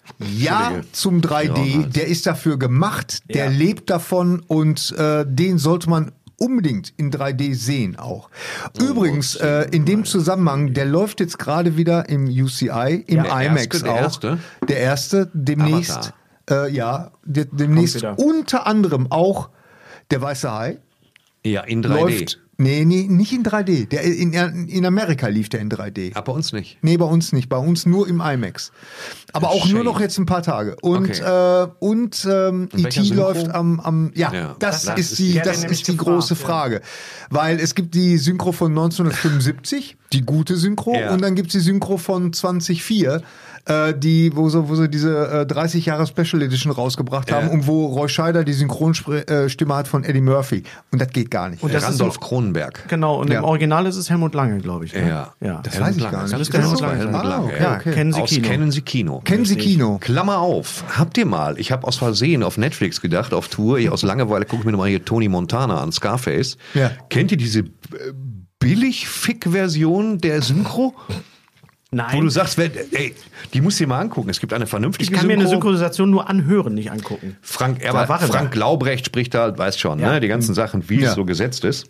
ja zum drei D, der ist dafür gemacht, der Ja. lebt davon und äh, den sollte man unbedingt in drei D sehen auch. Übrigens, äh, in dem Zusammenhang, der läuft jetzt gerade wieder im U C I, im Der IMAX erste, der auch. erste? Der erste, demnächst, äh, ja, de demnächst wieder. unter anderem auch der Weiße Hai. Ja, in drei D. Läuft, nee, nee, nicht in drei D. Der in, in Amerika lief der in drei D. Aber bei uns nicht. Nee, bei uns nicht. Bei uns nur im IMAX. Aber auch Shame. nur noch jetzt ein paar Tage. Und, Okay. äh, und ähm, Und E welcher T Synchro? läuft am, am ja, Ja, das, das ist ist- die, Ja, das nämlich ist die gefragt, große ja. Frage. Weil es gibt die Synchro von neunzehnhundertfünfundsiebzig, die gute Synchro, Ja. und dann gibt es die Synchro von zweitausendvier, äh, die, wo sie, wo sie diese äh, dreißig Jahre Special Edition rausgebracht haben Ja. und wo Roy Scheider die Synchronstimme hat von Eddie Murphy. Und das geht gar nicht. Und das ist Randolph im- Kronenberg. Genau, und Ja. im Original ist es Helmut Lange, glaube ich. Ne? Ja. ja. Das Helmut weiß ich Lange. gar nicht. Das ist ist der Helmut so, Lange. Helmut Ah, Lange. okay, ja. okay. Kennen Sie Aus Kino? Kennen Sie Kino. Kennen Sie Kino? Klammer auf. Habt ihr mal, ich habe aus Versehen auf Netflix gedacht, auf Tour, ich aus Langeweile gucke ich mir nochmal hier Tony Montana an, Scarface. Ja. Kennt ihr diese äh, Billig-Fick-Version der Synchro? Nein. Wo du sagst, wer- ey, die musst du dir mal angucken. Es gibt eine vernünftige Ich kann mir eine Synchro. Synchronisation nur anhören, nicht angucken. Frank, Da war aber er Frank da. Laubrecht spricht da, weißt schon, Ja. ne, die ganzen Sachen, wie Ja. es so gesetzt ist.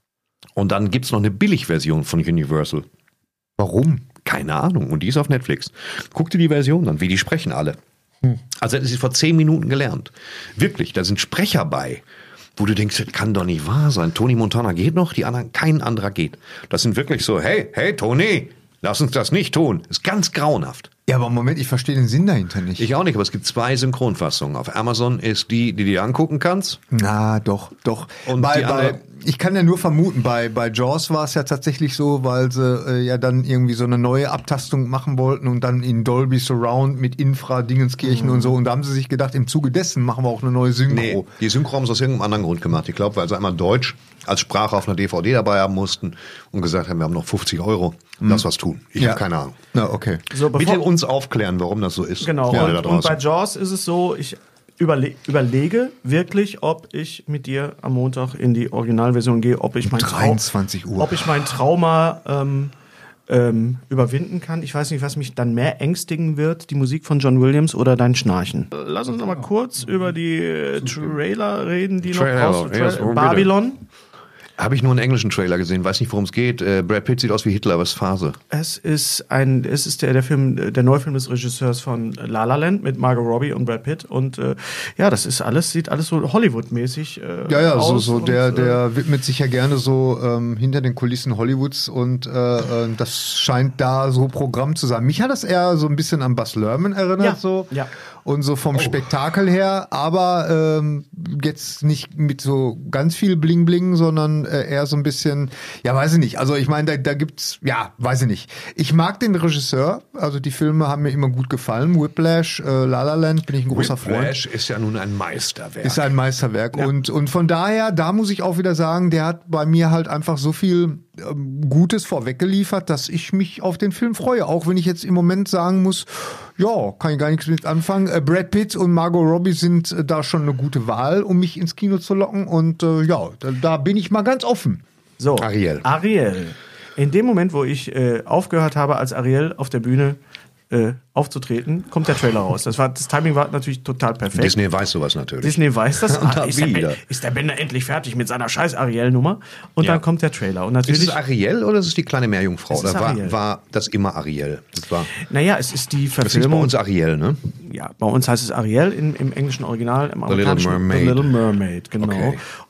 Und dann gibt's noch eine Billigversion von Universal. Warum? Keine Ahnung. Und die ist auf Netflix. Guck dir die Version an, wie die sprechen alle. Also das ist vor zehn Minuten gelernt. Wirklich, da sind Sprecher bei, wo du denkst, das kann doch nicht wahr sein. Tony Montana geht noch, die anderen, kein anderer geht. Das sind wirklich so, hey, hey Tony, lass uns das nicht tun. Ist ganz grauenhaft. Ja, aber Moment, ich verstehe den Sinn dahinter nicht. Ich auch nicht, aber es gibt zwei Synchronfassungen. Auf Amazon ist die, die du dir angucken kannst. Na, doch, doch. Und bei, die andere- bei, ich kann ja nur vermuten, bei, bei Jaws war es ja tatsächlich so, weil sie äh, ja dann irgendwie so eine neue Abtastung machen wollten und dann in Dolby Surround mit Infra-Dingenskirchen und so. Und da haben sie sich gedacht, im Zuge dessen machen wir auch eine neue Synchro. Nee, die Synchro haben es aus irgendeinem anderen Grund gemacht. Ich glaube, weil sie einmal Deutsch als Sprache auf einer D V D dabei haben mussten und gesagt haben, wir haben noch fünfzig Euro. Lass was tun. Ich Ja. habe keine Ahnung. Na, okay. So, bevor- Bitte uns aufklären, warum das so ist. Genau, Ja, da und, und draußen. bei Jaws ist es so, ich überle überlege wirklich, ob ich mit dir am Montag in die Originalversion gehe, ob ich mein, Trau dreiundzwanzig Uhr. ob ich mein Trauma ähm, ähm, überwinden kann. Ich weiß nicht, was mich dann mehr ängstigen wird, die Musik von John Williams oder dein Schnarchen. Lass uns noch mal kurz über die äh, Trailer reden, die Trailer, noch raus... ja, so bitte. Babylon. Habe ich nur einen englischen Trailer gesehen, weiß nicht, worum es geht. Äh, Brad Pitt sieht aus wie Hitler, was Phase. Es ist ein, es ist der, der Film, der Neufilm des Regisseurs von La La Land mit Margot Robbie und Brad Pitt und äh, ja, das ist alles, sieht alles so Hollywood-mäßig äh, Ja, ja, so, aus so und, der, äh, der widmet sich ja gerne so ähm, hinter den Kulissen Hollywoods und äh, äh, das scheint da so Programm zu sein. Mich hat das eher so ein bisschen an Buzz Lerman erinnert, Ja, so. ja. Und so vom Spektakel her, aber ähm, jetzt nicht mit so ganz viel Bling-Bling, sondern äh, eher so ein bisschen, ja, weiß ich nicht. Also ich meine, da, da gibt's, ja, weiß ich nicht. Ich mag den Regisseur, also die Filme haben mir immer gut gefallen. Whiplash, äh, La La Land, bin ich ein großer Freund. Whiplash ist ja nun ein Meisterwerk. Ist ein Meisterwerk. Und, und von daher, da muss ich auch wieder sagen, der hat bei mir halt einfach so viel ähm, Gutes vorweggeliefert, dass ich mich auf den Film freue. Auch wenn ich jetzt im Moment sagen muss, ja, kann ich gar nichts mit anfangen. Äh, Brad Pitt und Margot Robbie sind äh, da schon eine gute Wahl, um mich ins Kino zu locken. Und äh, ja, da, da bin ich mal ganz offen. So, Ariel. Ariel. In dem Moment, wo ich äh, aufgehört habe, als Ariel auf der Bühne äh, aufzutreten, kommt der Trailer raus. Das, war, das Timing war natürlich total perfekt. Disney weiß sowas natürlich. Disney weiß das. Und Ah, da ist, der wieder. Ben- ist der Bender endlich fertig mit seiner scheiß Ariel-Nummer? Und Ja. dann kommt der Trailer. Und Ist natürlich, es Ariel oder ist es die kleine Meerjungfrau? Es ist Oder war, Ariel. war das immer Ariel? Das war, naja, es ist die das ist bei Verfilmung. uns Ariel, ne? Ja, bei uns heißt es Ariel im, im englischen Original, im Little amerikanischen Mermaid. The Little Mermaid, genau. Okay.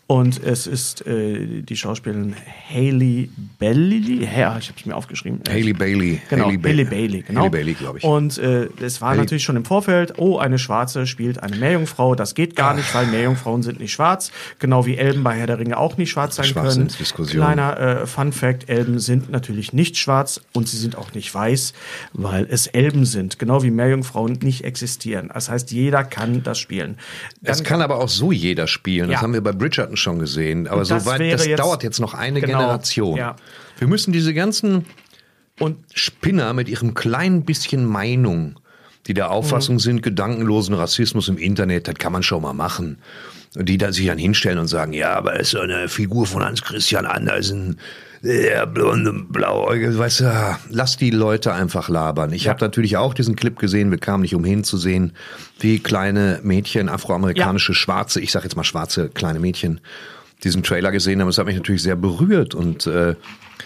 Und es ist äh, die Schauspielerin Hailey Bailey. Ja, ich habe es mir aufgeschrieben. Hailey Bailey. Genau, Hailey Hailey ba- Bailey, genau. Hailey Bailey, glaube ich. Und äh, es war Hailey- natürlich schon im Vorfeld, oh, eine Schwarze spielt eine Meerjungfrau. Das geht gar nicht, weil Meerjungfrauen sind nicht schwarz. Genau wie Elben bei Herr der Ringe auch nicht schwarz sein können. Schwachsinnsdiskussion. Kleiner äh, Fun Fact, Elben sind natürlich nicht schwarz und sie sind auch nicht weiß, weil es Elben sind. Genau wie Meerjungfrauen nicht existieren. Das heißt, jeder kann das spielen. Es Dann- kann aber auch so jeder spielen. Das Ja. haben wir bei Bridgerton schon gesehen. Aber Und das so weit, wäre das jetzt- dauert jetzt noch eine Genau, Generation. ja. Wir müssen diese ganzen und Spinner mit ihrem kleinen bisschen Meinung, die der Auffassung Mhm. sind, gedankenlosen Rassismus im Internet, das kann man schon mal machen. Und die da sich dann hinstellen und sagen, ja, aber es ist so eine Figur von Hans Christian Andersen, der blonde, blauäugige, weißt du, lass die Leute einfach labern. Ich Ja. habe natürlich auch diesen Clip gesehen, wir kamen nicht umhin zu sehen, wie kleine Mädchen, afroamerikanische Schwarze, ich sag jetzt mal schwarze kleine Mädchen, diesen Trailer gesehen haben. Das hat mich natürlich sehr berührt und äh,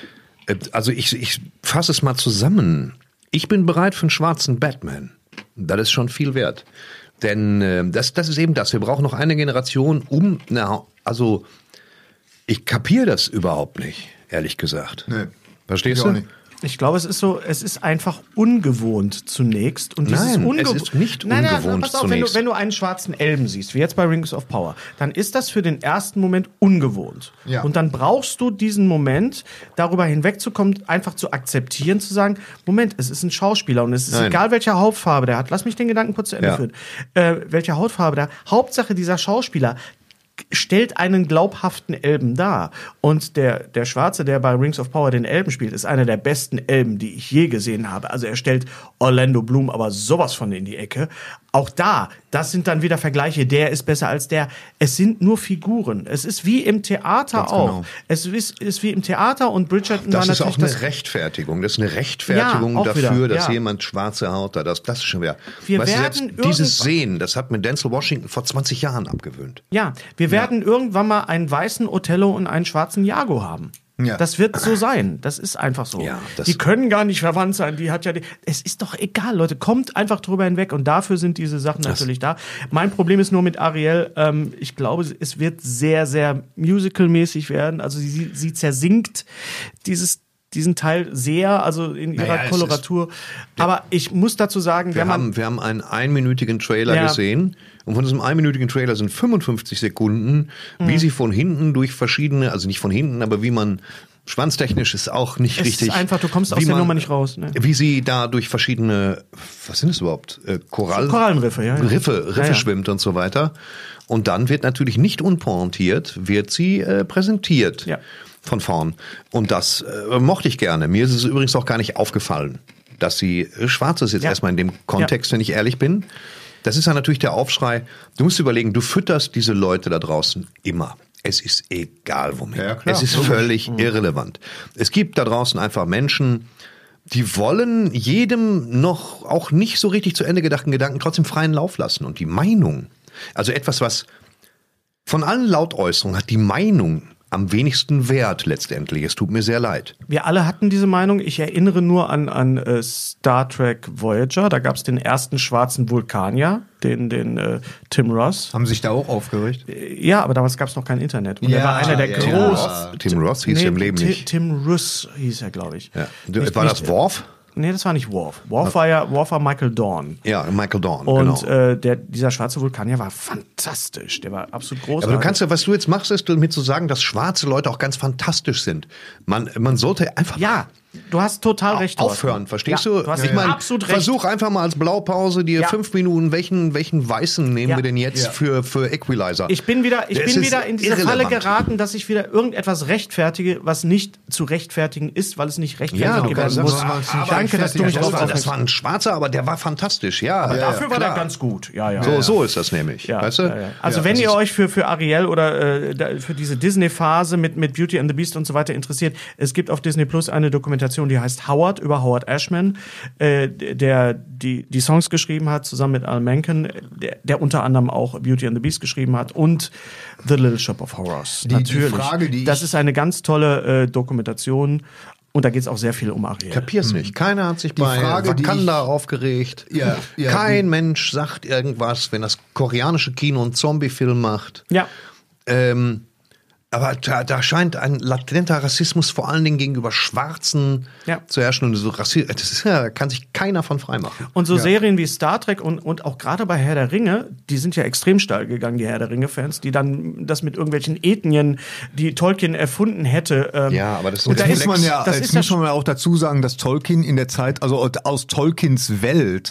also ich, ich fasse es mal zusammen. Ich bin bereit für einen schwarzen Batman. Das ist schon viel wert. Denn äh, das, das ist eben das. Wir brauchen noch eine Generation, um, na, also ich kapiere das überhaupt nicht, ehrlich gesagt. Nee. Verstehst Ich du? auch nicht. Ich glaube, es ist so, es ist einfach ungewohnt zunächst. Und dieses Nein, ungew- es ist nicht nein, nein, ungewohnt pass auf, wenn du, zunächst. wenn du einen schwarzen Elben siehst, wie jetzt bei Rings of Power, dann ist das für den ersten Moment ungewohnt. Ja. Und dann brauchst du diesen Moment, darüber hinwegzukommen, einfach zu akzeptieren, zu sagen, Moment, es ist ein Schauspieler und es ist Nein. egal, welche Hautfarbe der hat. Lass mich den Gedanken kurz zu Ende Ja. führen. Äh, welche Hautfarbe der hat. Hauptsache dieser Schauspieler stellt einen glaubhaften Elben dar. Und der, der Schwarze, der bei Rings of Power den Elben spielt, ist einer der besten Elben, die ich je gesehen habe. Also er stellt Orlando Bloom aber sowas von in die Ecke. Auch da, das sind dann wieder Vergleiche, der ist besser als der. Es sind nur Figuren. Es ist wie im Theater Ganz auch. genau. Es ist, ist wie im Theater und Bridgerton war Das ist natürlich auch eine das... Rechtfertigung. Das ist eine Rechtfertigung Ja, auch dafür, wieder, dass ja. jemand schwarze Haut hat. Das, das ist schon wieder. Wir weißt du, werden selbst dieses irgendwann- Sehen, das hat mir Denzel Washington vor zwanzig Jahren abgewöhnt. Ja, wir werden irgendwann mal einen weißen Othello und einen schwarzen Jago haben. Ja. Das wird so sein. Das ist einfach so. Ja, das- die können gar nicht verwandt sein. Die hat ja die, es ist doch egal, Leute. Kommt einfach drüber hinweg. Und dafür sind diese Sachen Das- natürlich da. Mein Problem ist nur mit Ariel. Ähm, ich glaube, es wird sehr, sehr musical-mäßig werden. Also sie, sie zersinkt dieses diesen Teil sehr, also in ihrer Naja, es Koloratur. Aber ich muss dazu sagen, Wir wenn man haben, wir haben einen einminütigen Trailer Ja. gesehen und von diesem einminütigen Trailer sind fünfundfünfzig Sekunden, wie Mhm. sie von hinten durch verschiedene, also nicht von hinten, aber wie man, schwanztechnisch ist auch nicht es richtig. ist einfach, du kommst aus wie der man- Nummer nicht raus. Ne? Wie sie da durch verschiedene, was sind es überhaupt? Äh, Korall, Korallenriffe, ja, ja. Riffe, Riffe Ja, ja. schwimmt und so weiter. Und dann wird natürlich nicht unpointiert, wird sie äh, präsentiert. Ja. Von vorn. Und das äh, mochte ich gerne. Mir ist es übrigens auch gar nicht aufgefallen, dass sie äh, schwarz ist jetzt Ja. erstmal in dem Kontext, wenn ich ehrlich bin. Das ist ja natürlich der Aufschrei. Du musst überlegen, du fütterst diese Leute da draußen immer. Es ist egal womit. Ja, klar. Es ist Logisch. völlig irrelevant. Es gibt da draußen einfach Menschen, die wollen jedem noch auch nicht so richtig zu Ende gedachten Gedanken trotzdem freien Lauf lassen. Und die Meinung, also etwas, was von allen Lautäußerungen hat die Meinung am wenigsten Wert letztendlich. Es tut mir sehr leid. Wir alle hatten diese Meinung. Ich erinnere nur an, an äh, Star Trek Voyager. Da gab es den ersten schwarzen Vulkanier, den, den äh, Tim Ross. Haben sich da auch aufgeregt? Ja, aber damals gab es noch kein Internet. Und Ja, er war einer der ja, Tim großen. Ross? Tim Ross hieß er im Leben Ti- nicht. Tim Russ hieß er, glaube ich. Ja. Du, Nicht- war nicht- das Worf? Nee, das war nicht Worf. Worf war ja Worf war Michael Dorn. Ja, Michael Dorn, Und genau. äh, der, dieser schwarze Vulkanier war fantastisch. Der war absolut großartig. Aber du kannst ja, was du jetzt machst, ist mir zu sagen, dass schwarze Leute auch ganz fantastisch sind. Man, man sollte einfach ja, du hast total recht. Thorsten. aufhören, verstehst Ja, du? du hast ich meine, absolut recht. versuch einfach mal als Blaupause dir Ja. fünf Minuten, welchen, welchen Weißen nehmen Ja. wir denn jetzt Ja. für, für Equalizer? Ich bin wieder, ich Es bin ist wieder in diese Falle irrelevant. geraten, dass ich wieder irgendetwas rechtfertige, was nicht zu rechtfertigen ist, weil es nicht rechtfertigt Ja, du kannst werden sagen, muss. aber Danke, dass du mich das darauf war, das aufmerksam war ein Schwarzer, aber der war fantastisch. Ja, Aber ja, dafür ja, war klar. der ganz gut. Ja, ja. So, ja. so ist das nämlich. Ja, weißt du? ja, ja. Also Ja, wenn das ihr ist- euch für, für Ariel oder äh, da- für diese Disney-Phase mit, mit Beauty and the Beast und so weiter interessiert, es gibt auf Disney Plus eine Dokumentation, die heißt Howard, über Howard Ashman, äh, der die, die Songs geschrieben hat, zusammen mit Al Menken, der, der unter anderem auch Beauty and the Beast geschrieben hat und The Little Shop of Horrors. Die- die Natürlich. Frage, die das ich- ist eine ganz tolle äh, Dokumentation. Und da geht es auch sehr viel um Ariel. Kapier's nicht. Keiner hat sich Die bei Frage, die Wakanda ich- aufgeregt. Ja, ja, Kein Mensch sagt irgendwas, wenn das koreanische Kino einen Zombie-Film macht. Ja. Ähm, Aber da, da scheint ein latenter Rassismus vor allen Dingen gegenüber Schwarzen ja. zu herrschen. Und so Rassi- das ist ja, da kann sich keiner von freimachen. Und so ja. Serien wie Star Trek und, und auch gerade bei Herr der Ringe, die sind ja extrem steil gegangen, die Herr der Ringe-Fans, die dann das mit irgendwelchen Ethnien, die Tolkien erfunden hätte. Ähm, ja, aber das ist und da muss man ja, das jetzt ist muss ja man ja auch dazu sagen, dass Tolkien in der Zeit, also aus Tolkiens Welt,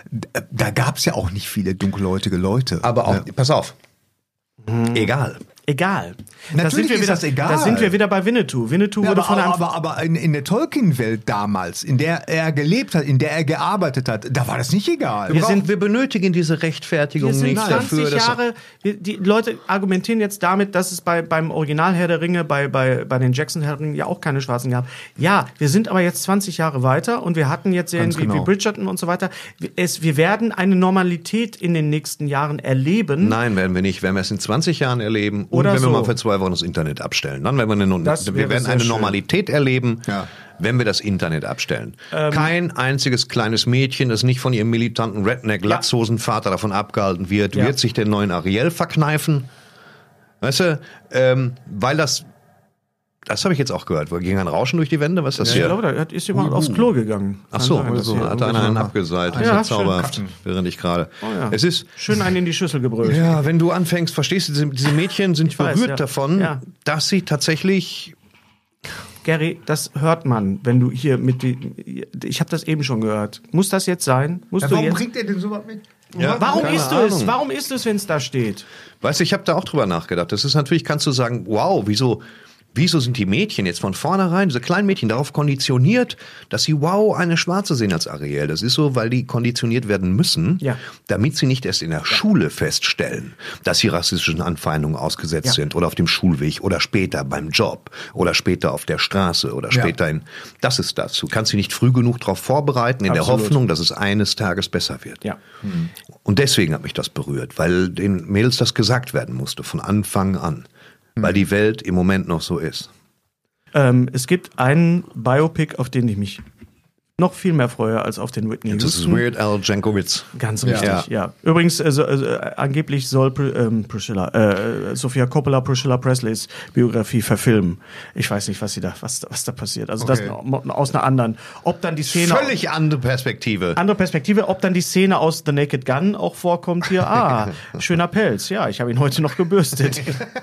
da gab es ja auch nicht viele dunkelhäutige Leute. Aber auch, ja. pass auf, hm. egal. Egal. Natürlich da sind wir ist wieder, das egal. Da sind wir wieder bei Winnetou. Winnetou Ja, wurde aber, von einem aber, aber, aber in, in der Tolkien-Welt damals, in der er gelebt hat, in der er gearbeitet hat, da war das nicht egal. Wir, sind, wir benötigen diese Rechtfertigung wir sind nicht zwanzig dafür. Jahre, wir, die Leute argumentieren jetzt damit, dass es bei, beim Original Herr der Ringe, bei, bei, bei den Jackson Herr der Ringe ja auch keine Schwarzen gab. Ja, wir sind aber jetzt zwanzig Jahre weiter und wir hatten jetzt Serien wie, genau. wie Bridgerton und so weiter. Es, wir werden eine Normalität in den nächsten Jahren erleben. Nein, werden wir nicht. Werden wir es in zwanzig Jahren erleben und Oder wenn so. wir mal für zwei Wochen das Internet abstellen. Dann werden wir eine, Das wir wäre werden sehr eine schön. Normalität erleben, Ja. wenn wir das Internet abstellen. Ähm, Kein einziges kleines Mädchen, das nicht von ihrem militanten Redneck-Latzhosenvater davon abgehalten wird, Ja. wird sich den neuen Ariel verkneifen. Weißt du, ähm, weil das, das habe ich jetzt auch gehört. Wo ging ein Rauschen durch die Wände? Was ist das Ich hier? glaube, da ist jemand aufs Klo gegangen. Ach so, Kann sein, dass so hier hat einer einen abgeseit. Das ist Ja, ja schön. zauberhaft, während ich gerade. Oh ja. Es ist schön einen in die Schüssel gebrüllt. ja, wenn du anfängst, verstehst du, diese, diese Mädchen sind Ich weiß, berührt ja. davon, Ja. dass sie tatsächlich. Gary, das hört man, wenn du hier mit die, ich habe das eben schon gehört. Muss das jetzt sein? Musst Ja, du warum jetzt? bringt er denn sowas mit? Ja, Warum keine isst du es? Ahnung. Warum isst du es, wenn es da steht? Weißt du, ich habe da auch drüber nachgedacht. Das ist natürlich, kannst du sagen, wow, wieso, wieso sind die Mädchen jetzt von vornherein, diese kleinen Mädchen, darauf konditioniert, dass sie, wow, eine Schwarze sehen als Ariel. Das ist so, weil die konditioniert werden müssen, Ja. damit sie nicht erst in der Schule feststellen, dass sie rassistischen Anfeindungen ausgesetzt Ja. sind oder auf dem Schulweg oder später beim Job oder später auf der Straße oder Ja. später in, das ist das. Du kannst sie nicht früh genug darauf vorbereiten, in Absolut. der Hoffnung, dass es eines Tages besser wird. Ja. Und deswegen hat mich das berührt, weil den Mädels das gesagt werden musste, von Anfang an. Weil die Welt im Moment noch so ist. Ähm, es gibt einen Biopic, auf den ich mich noch viel mehr freue als auf den Whitney Das ist Houston. Weird Al Jankovic. Ganz Ja. richtig, ja. Ja. Übrigens, äh, so, äh, angeblich soll Pr ähm, Priscilla, äh, Sophia Coppola Priscilla Presleys Biografie verfilmen. Ich weiß nicht, was sie da, was, was da passiert. Also Okay. das aus einer anderen. Ob dann die Szene Völlig andere Perspektive. andere Perspektive, ob dann die Szene aus The Naked Gun auch vorkommt hier. Ah, schöner Pelz. Ja, ich habe ihn heute noch gebürstet.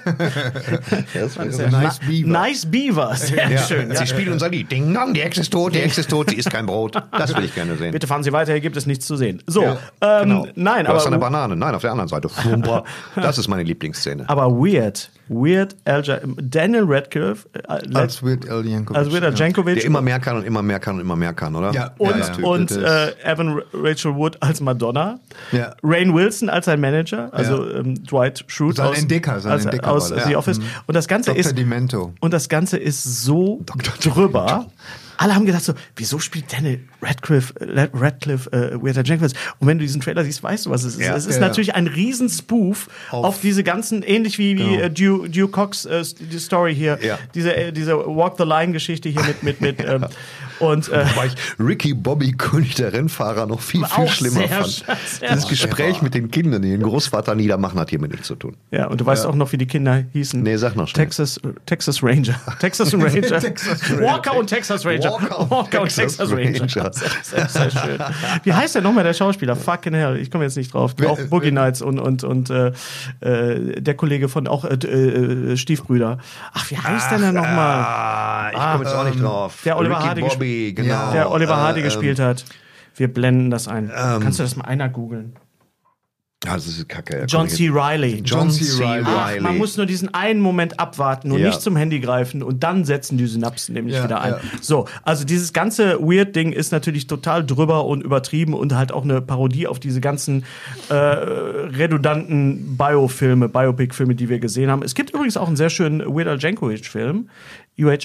Das Das ist wäre ja nice na- Beaver. Nice Beaver, sehr Ja. schön. Sie Ja. spielen unser Lied. Ding dong, die Hexe ist tot, die Hexe ist tot, sie isst kein Brot. Das will ich gerne sehen. Bitte fahren Sie weiter, hier gibt es nichts zu sehen. So, Ja, ähm, genau. nein, du hast aber eine Banane. Nein, auf der anderen Seite. Das ist meine Lieblingsszene. aber weird, weird Al Jan- Daniel Radcliffe äh, Als Weird Al Jankovic. als Weird Al Jankovic Der immer mehr kann und immer mehr kann und immer mehr kann, oder? Ja. und, Ja, ja. und Das äh, ist- Evan Rachel Wood als Madonna, Ja. Rainn Wilson als sein Manager, also Ja. ähm, Dwight Schrute Sein aus, Entdecker, sein als, Entdecker aus war das. The Ja. Office. Mhm. Und das Ganze Doktor ist Demento. und das Ganze ist so drüber. Alle haben gedacht so, wieso spielt Daniel Radcliffe, äh, Radcliffe äh, Weird Al Jankovic? Und wenn du diesen Trailer siehst, weißt du, was es ist. Ja. Es ist Ja. natürlich ein Riesen-Spoof auf, Auf- diese ganzen, ähnlich wie, wie Genau. äh, Duke, Duke Cox, äh, die Story hier, Ja. diese, äh, diese Walk the Line-Geschichte hier mit, mit, mit ähm, und äh, Wobei ich Ricky Bobby, König der Rennfahrer, noch viel, viel Auch schlimmer sehr fand. sch- sehr Dieses sch- Gespräch mit den Kindern, die den Großvater niedermachen, hat hiermit nichts zu tun. ja, und du weißt Ja. auch noch, wie die Kinder hießen. Nee, sag noch schnell. Texas, Texas Ranger. Texas Ranger. Texas Ranger. Walker und Texas Ranger. Walker und und Texas Texas Ranger. Ranger. Sehr, sehr, sehr schön. Wie heißt der nochmal, der Schauspieler? Fucking hell, ich komme jetzt nicht drauf. Auch Boogie Nights und, und, und äh, äh, der Kollege von auch äh, äh, Stiefbrüder. Ach, wie heißt der denn nochmal? Ah, ich komme jetzt auch nicht drauf. Der Oliver Ricky Hardy, Bobby, gesp- genau. der Oliver Hardy Äh, gespielt ähm, hat. Wir blenden das ein. Ähm, Kannst du das mal einer googeln? Ja, das ist Kacke. John C. Reilly. John C. Reilly. Ach, man muss nur diesen einen Moment abwarten und Ja. nicht zum Handy greifen und dann setzen die Synapsen nämlich Ja, wieder ein. ja. So, also dieses ganze Weird-Ding ist natürlich total drüber und übertrieben und halt auch eine Parodie auf diese ganzen äh, redundanten Biofilme, Biopic-Filme, die wir gesehen haben. Es gibt übrigens auch einen sehr schönen Weird Al Jankovic-Film, U H F.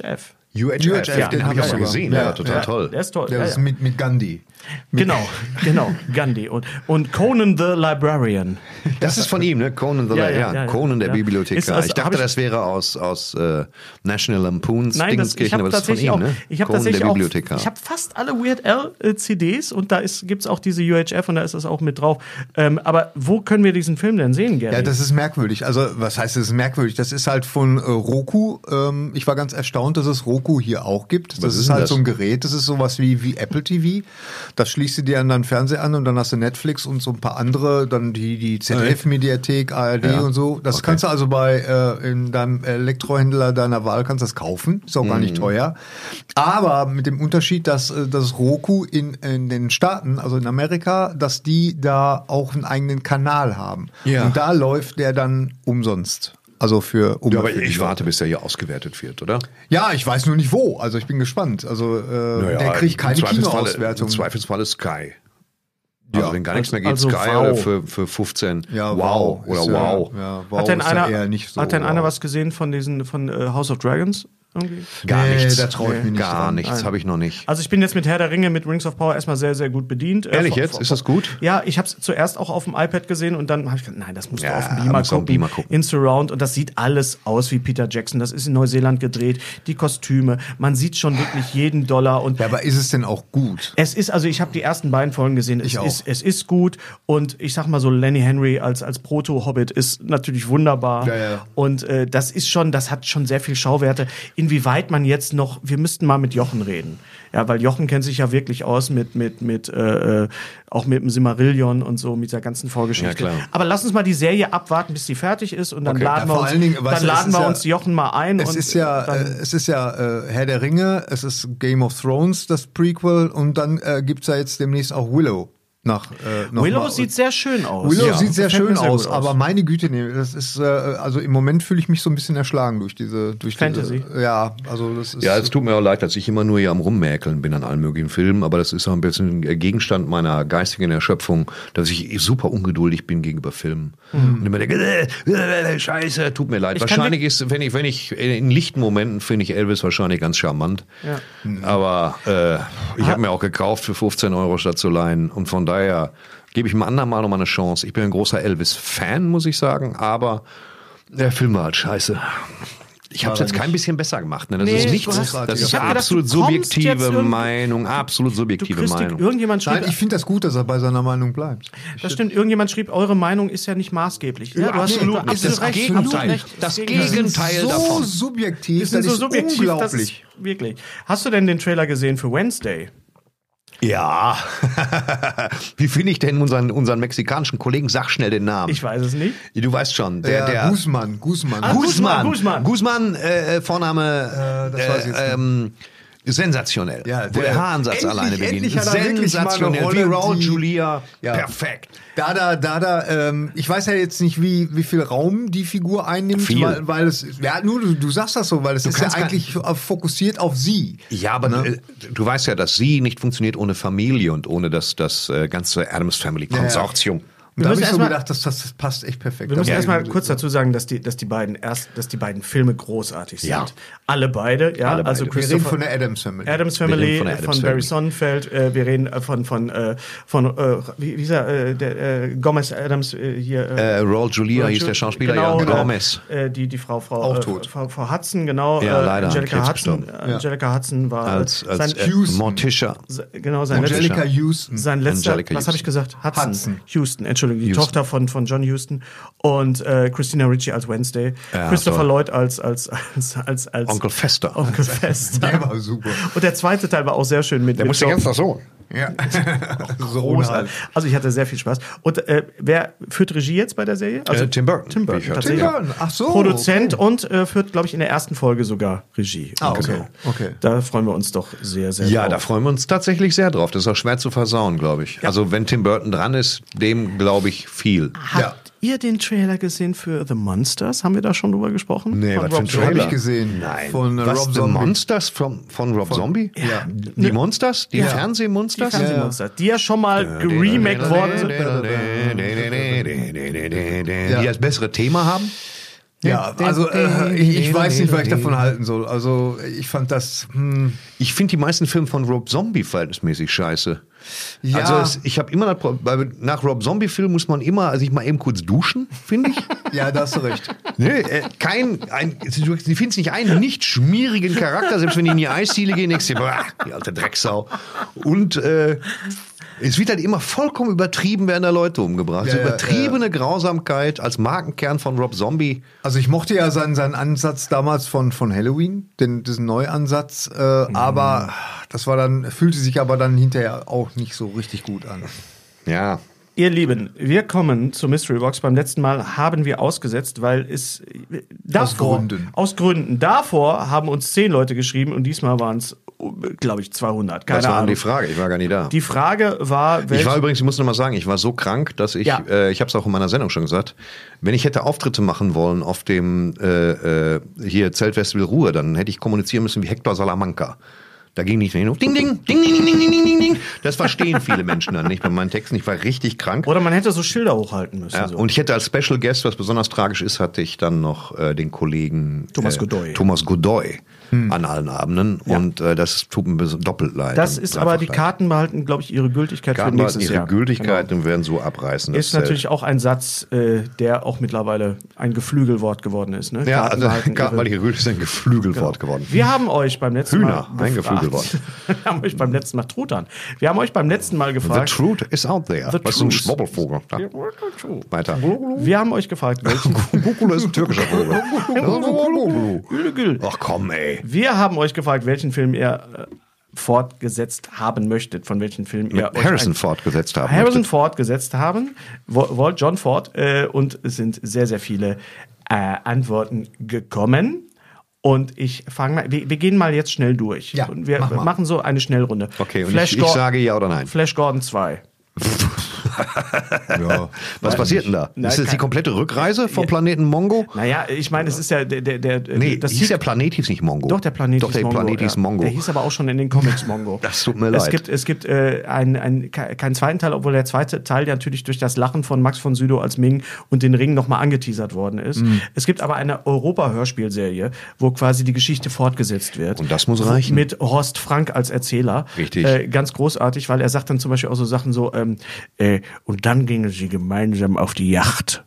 U H F, U H F, den habe ich auch mal gesehen. Ja, total ja, toll. Der ist toll. Der ja, ist ja. mit, mit Gandhi. Mit Genau, genau, Gandhi. Und, und Conan the Librarian. Das ist von ihm, ne? Conan the Ja, ja, ja, ja, ja, Conan der ja. Bibliothekar. Ist das- ich hab dachte, ich- das wäre aus, aus äh, National Lampoons Nein, das, ich Dingenskirchen, habe aber das ist von tatsächlich ihm, auch, ne? ich habe Conan tatsächlich der auch, Bibliothekar. ich habe fast alle Weird Al äh, C Ds und da gibt es auch diese U H F und da ist das auch mit drauf. Ähm, aber wo können wir diesen Film denn sehen, Gary? Ja, das ist merkwürdig. Also, was heißt, das ist merkwürdig? Das ist halt von äh, Roku. Ähm, ich war ganz erstaunt, dass es Roku hier auch gibt. Das Was ist, ist denn halt das? so ein Gerät. Das ist sowas wie, wie Apple T V. Das schließt du dir an deinen Fernseher an und dann hast du Netflix und so ein paar andere, dann die, die Z D F-Mediathek, A R D Ja. und so. Das Okay. kannst du also bei äh, in deinem Elektrohändler deiner Wahl kannst du das kaufen. Ist auch gar nicht Mhm. teuer. Aber mit dem Unterschied, dass äh, das Roku in, in den Staaten, also in Amerika, dass die da auch einen eigenen Kanal haben. Ja. Und da läuft der dann umsonst. Also für um Ja, aber für die ich Leute. warte, bis er hier ausgewertet wird, oder? Ja, ich weiß nur nicht wo. Also ich bin gespannt. Also äh, Naja, der kriegt keine im Zweifelsfalle- Kinoauswertung. Im Zweifelsfalle Sky. Also Ja, wenn gar nichts mehr geht, also Sky wow. oder für, für fünfzehn. Ja, wow. wow. Oder Ist ja- wow. ja, wow hat denn ist ja einer, eher nicht so hat denn wow. einer was gesehen von diesen von äh, House of Dragons? Irgendwie? Gar Nee, nichts. da trau ich mich nicht Gar dran. nichts Nein. habe ich noch nicht. Also ich bin jetzt mit Herr der Ringe, mit Rings of Power erstmal sehr, sehr gut bedient. Äh, Ehrlich vor- jetzt? vor- Ist das gut? Ja, ich habe es zuerst auch auf dem iPad gesehen und dann habe ich gedacht, nein, das musst du Ja, auf dem Beamer muss auf dem gucken, Beamer gucken. in Surround und das sieht alles aus wie Peter Jackson. Das ist in Neuseeland gedreht, die Kostüme, man sieht schon wirklich jeden Dollar und Ja, aber ist es denn auch gut? es ist, also ich habe die ersten beiden Folgen gesehen, es Ich auch. ist, es ist gut und ich sag mal so, Lenny Henry als, als Proto-Hobbit ist natürlich wunderbar Ja, ja. und äh, das ist schon, das hat schon sehr viel Schauwerte. Inwieweit man jetzt noch, wir müssten mal mit Jochen reden, ja, weil Jochen kennt sich ja wirklich aus mit, mit, mit, äh, äh, auch mit dem Silmarillion und so, mit der ganzen Vorgeschichte. Ja, klar. Aber lass uns mal die Serie abwarten, bis sie fertig ist und dann Okay. laden Ja, wir vor uns, allen Dingen, weißt dann du, es laden ist wir ja- uns Jochen mal ein. Es und ist ja, dann, äh, es ist ja äh, Herr der Ringe, es ist Game of Thrones, das Prequel, und dann äh, gibt's ja jetzt demnächst auch Willow. Nach, äh, noch Willow mal. sieht sehr schön aus. Willow Ja. sieht sehr Gefällt schön mir sehr aus, gut aber meine Güte, nee, das ist äh, also im Moment fühle ich mich so ein bisschen erschlagen durch diese durch Fantasy. Diese, ja, also das ist Ja, es tut mir auch leid, dass ich immer nur hier am Rummäkeln bin an allen möglichen Filmen, aber das ist auch ein bisschen Gegenstand meiner geistigen Erschöpfung, dass ich super ungeduldig bin gegenüber Filmen. Mhm. Und immer denke, äh, äh, Scheiße, tut mir leid. Ich kann Wahrscheinlich ist, wenn ich, wenn ich in lichten Momenten finde ich Elvis wahrscheinlich ganz charmant. Ja. Aber äh, ich habe mir auch gekauft für fünfzehn Euro statt zu leihen und von daher gebe ich einem anderen Mal noch mal eine Chance. Ich bin ein großer Elvis-Fan, muss ich sagen, aber der Film war halt scheiße. Ich habe es War jetzt er kein bisschen besser gemacht. Ne? Das Nee, ist du nichts. hast- Das ich ist hab gedacht, absolut du kommst jetzt subjektive irgendwie- Meinung. Absolut Du subjektive kriegst die, Meinung. irgendjemand schrieb, Nein, ich finde das gut, dass er bei seiner Meinung bleibt. das stimmt, irgendjemand schrieb, eure Meinung ist ja nicht maßgeblich. Ja, du hast absolut du hast nicht. Das recht, Gegenteil. absolut recht. Das Gegenteil. Gegenteil so davon. subjektiv, Wir sind das so ist subjektiv, das unglaublich. ist wirklich. Hast du denn den Trailer gesehen für Wednesday? Ja. Wie finde ich denn unseren, unseren mexikanischen Kollegen? Sag schnell den Namen. Ich weiß es nicht. Du weißt schon. Der, Der, der Guzman, Guzman. Ah, Guzman. Guzman. Guzman, äh, Vorname Äh, das weiß ich jetzt äh, ähm, sensationell. Ja, Wo der der- Haaransatz endlich- alleine beginnt. endlich hat er wirklich mal eine Sensationell. Rolle, Wie Raul die- Julia. Ja. Perfekt. Da, da, da, da, ähm, ich weiß ja jetzt nicht, wie, wie viel Raum die Figur einnimmt, Viel. weil, weil es, ja, nur du, du sagst das so, weil es ist ja kannst gar- eigentlich fokussiert auf sie. Ja, aber Ne? äh, du weißt ja, dass sie nicht funktioniert ohne Familie und ohne das, das äh, ganze Adams Family Konsortium. Und da habe müssen ich so erst mal- gedacht, das, das passt echt perfekt. Wir müssen Da- erstmal kurz dazu sagen, dass die, dass die beiden erst, dass die beiden Filme großartig sind. Ja. Alle beide, ja. Alle Also beide. Wir reden Christopher von der Adams Family. Adams Wir Family, reden von der von, Addams Barry Family. Sonnenfeld, äh, wir reden äh, von, von, äh, von äh, wie, wie ist er, äh, der, äh, Gomez Adams äh, hier. Äh, Raul Julia Raul hieß Ju- der Schauspieler, genau, ja. äh, Gomez. Äh, die, die Frau, Frau, Auch äh, tot. Frau, Frau Hudson, genau. Ja, äh, leider an Angelica Krebs Hudson. gestorben. Angelica Hudson war Als, äh, als sein, äh, Houston. Morticia. Se- Genau, sein Angelica letzter, Houston. sein letzter, Angelica was habe ich Houston. gesagt? Hudson. Hudson. Houston, Entschuldigung, die Houston. Tochter von, von John Houston und äh, Christina Ricci als Wednesday, Ja, Christopher toll. Lloyd als, als, als, als, als Onkel Fester. Onkel Fester. Der war super. Und der zweite Teil war auch sehr schön mit Der mit musste Joe- ganz nach so. Ja. so Großartig. halt. Also ich hatte sehr viel Spaß. Und äh, wer führt Regie jetzt bei der Serie? Also Äh, Tim Burton. Tim Wie Burton, ich hörte. tatsächlich. Tim Burton, ach so, Produzent okay. und äh, führt, glaube ich, in der ersten Folge sogar Regie. Ah, Und, okay, äh, okay. Da freuen wir uns doch sehr, sehr Ja, drauf. da freuen wir uns tatsächlich sehr drauf. Das ist auch schwer zu versauen, glaube ich. Also wenn Tim Burton dran ist, dem glaube ich viel. Habt ihr den Trailer gesehen für The Monsters? Haben wir da schon drüber gesprochen? Nee, Von was für ein Rob Hab Trailer? ich gesehen. Nein. Von äh, Was, Rob The Zombie. Monsters von, von Rob Zombie? Ja. Die Monsters? Die Ja. Fernsehmonsters? Die Fernsehmonster, die ja schon mal geremaked worden sind. Die das bessere Thema haben? Ja, also äh, ich, ich weiß nicht, was ich davon halten soll. Also ich fand das... Hm. Ich finde die meisten Filme von Rob Zombie verhältnismäßig scheiße. Ja. Also es, ich habe immer das Pro- weil nach Rob Zombie Film muss man immer, also ich mal eben kurz duschen, finde ich. Ja, da hast du recht. Nee, äh, kein, ein, du findest nicht einen nicht schmierigen Charakter, selbst wenn die in die Eisdiele gehen, denkst du dir, boah, die alte Drecksau. Und äh, es wird halt immer vollkommen übertrieben, werden da Leute umgebracht. Ja, so ja, übertriebene ja. Grausamkeit als Markenkern von Rob Zombie. Also ich mochte ja seinen, seinen Ansatz damals von, von Halloween, den, diesen Neuansatz, äh, mhm. aber das war dann, fühlte sich aber dann hinterher auch nicht so richtig gut an. Ja. Ihr Lieben, wir kommen zur Mystery Box. Beim letzten Mal haben wir ausgesetzt, weil es davor, aus Gründen. Aus Gründen. Davor haben uns zehn Leute geschrieben und diesmal waren es, glaube ich, zweihundert. Keine Das war Ahnung. die Frage, ich war gar nicht da. Die Frage war, ich war übrigens, ich muss noch mal sagen, ich war so krank, dass ich, Ja. äh, ich habe es auch in meiner Sendung schon gesagt, wenn ich hätte Auftritte machen wollen auf dem äh, äh, hier Zeltfestival Ruhr, dann hätte ich kommunizieren müssen wie Hector Salamanca. Da ging nicht mehr hin. Ding, ding, ding, ding, ding, ding, ding, ding, ding. Das verstehen viele Menschen dann nicht bei meinen Texten. Ich war richtig krank. Oder man hätte so Schilder hochhalten müssen. Ja, so. und ich hätte als Special Guest, was besonders tragisch ist, hatte ich dann noch äh, den Kollegen Thomas äh, Godoy. Thomas Godoy hm. an allen Abenden. Ja. Und äh, das tut mir doppelt leid. Das und ist dreifach aber, die leid. Karten behalten, glaube ich, ihre Gültigkeit Karten für nächstes ihre Jahr. Gültigkeit Genau. und werden so abreißen. das Ist natürlich Zelt. auch ein Satz, äh, der auch mittlerweile ein Geflügelwort geworden ist. Ne? Ja, Karten also behalten Karten, weil ihre- die Gültigkeit ist ein Geflügelwort Genau. geworden. Wir haben euch beim letzten Hühner, Mal ein gefragt- Geflügelwort. Wir haben euch beim letzten Mal Truthahn. Wir haben euch beim letzten Mal The gefragt. truth is out there. The Was ist ein truth. Schwobbelvogel? Ja. Weiter. Wir haben euch gefragt, welchen. Gugulu ist ein türkischer Vogel. Gülügül. Ach komm, ey. Wir haben euch gefragt, welchen Film ihr äh, fortgesetzt haben möchtet, von welchen Film ihr Mit euch Harrison ein- fortgesetzt haben. Harrison möchtet. fortgesetzt haben, Wo- Walt John Ford, äh, und es sind sehr, sehr viele äh, Antworten gekommen. Und ich fange mal, wir, wir gehen mal jetzt schnell durch. Ja, und wir mach mal. machen so eine Schnellrunde. Okay, und Flash ich, ich Gor- sage ja oder nein. Flash Gordon zwei. Ja. Was passiert denn da? Nein, ist das die kein- komplette Rückreise vom Planeten Mongo? Naja, ich meine, es ist ja der, der, der Nee, das hieß der Planet hieß nicht Mongo. Doch, der Planet Doch, hieß der Mongo. Planet hieß ja. Mongo. Der hieß aber auch schon in den Comics Mongo. Das tut mir Es leid. gibt, es gibt äh, ein, ein, keinen zweiten Teil, obwohl der zweite Teil ja natürlich durch das Lachen von Max von Sydow als Ming und den Ring nochmal angeteasert worden ist. Mhm. Es gibt aber eine Europa-Hörspielserie, wo quasi die Geschichte fortgesetzt wird. Und das muss reichen. Mit Horst Frank als Erzähler. Richtig. Äh, ganz großartig, weil er sagt dann zum Beispiel auch so Sachen so, ähm, äh, und dann gingen sie gemeinsam auf die Yacht.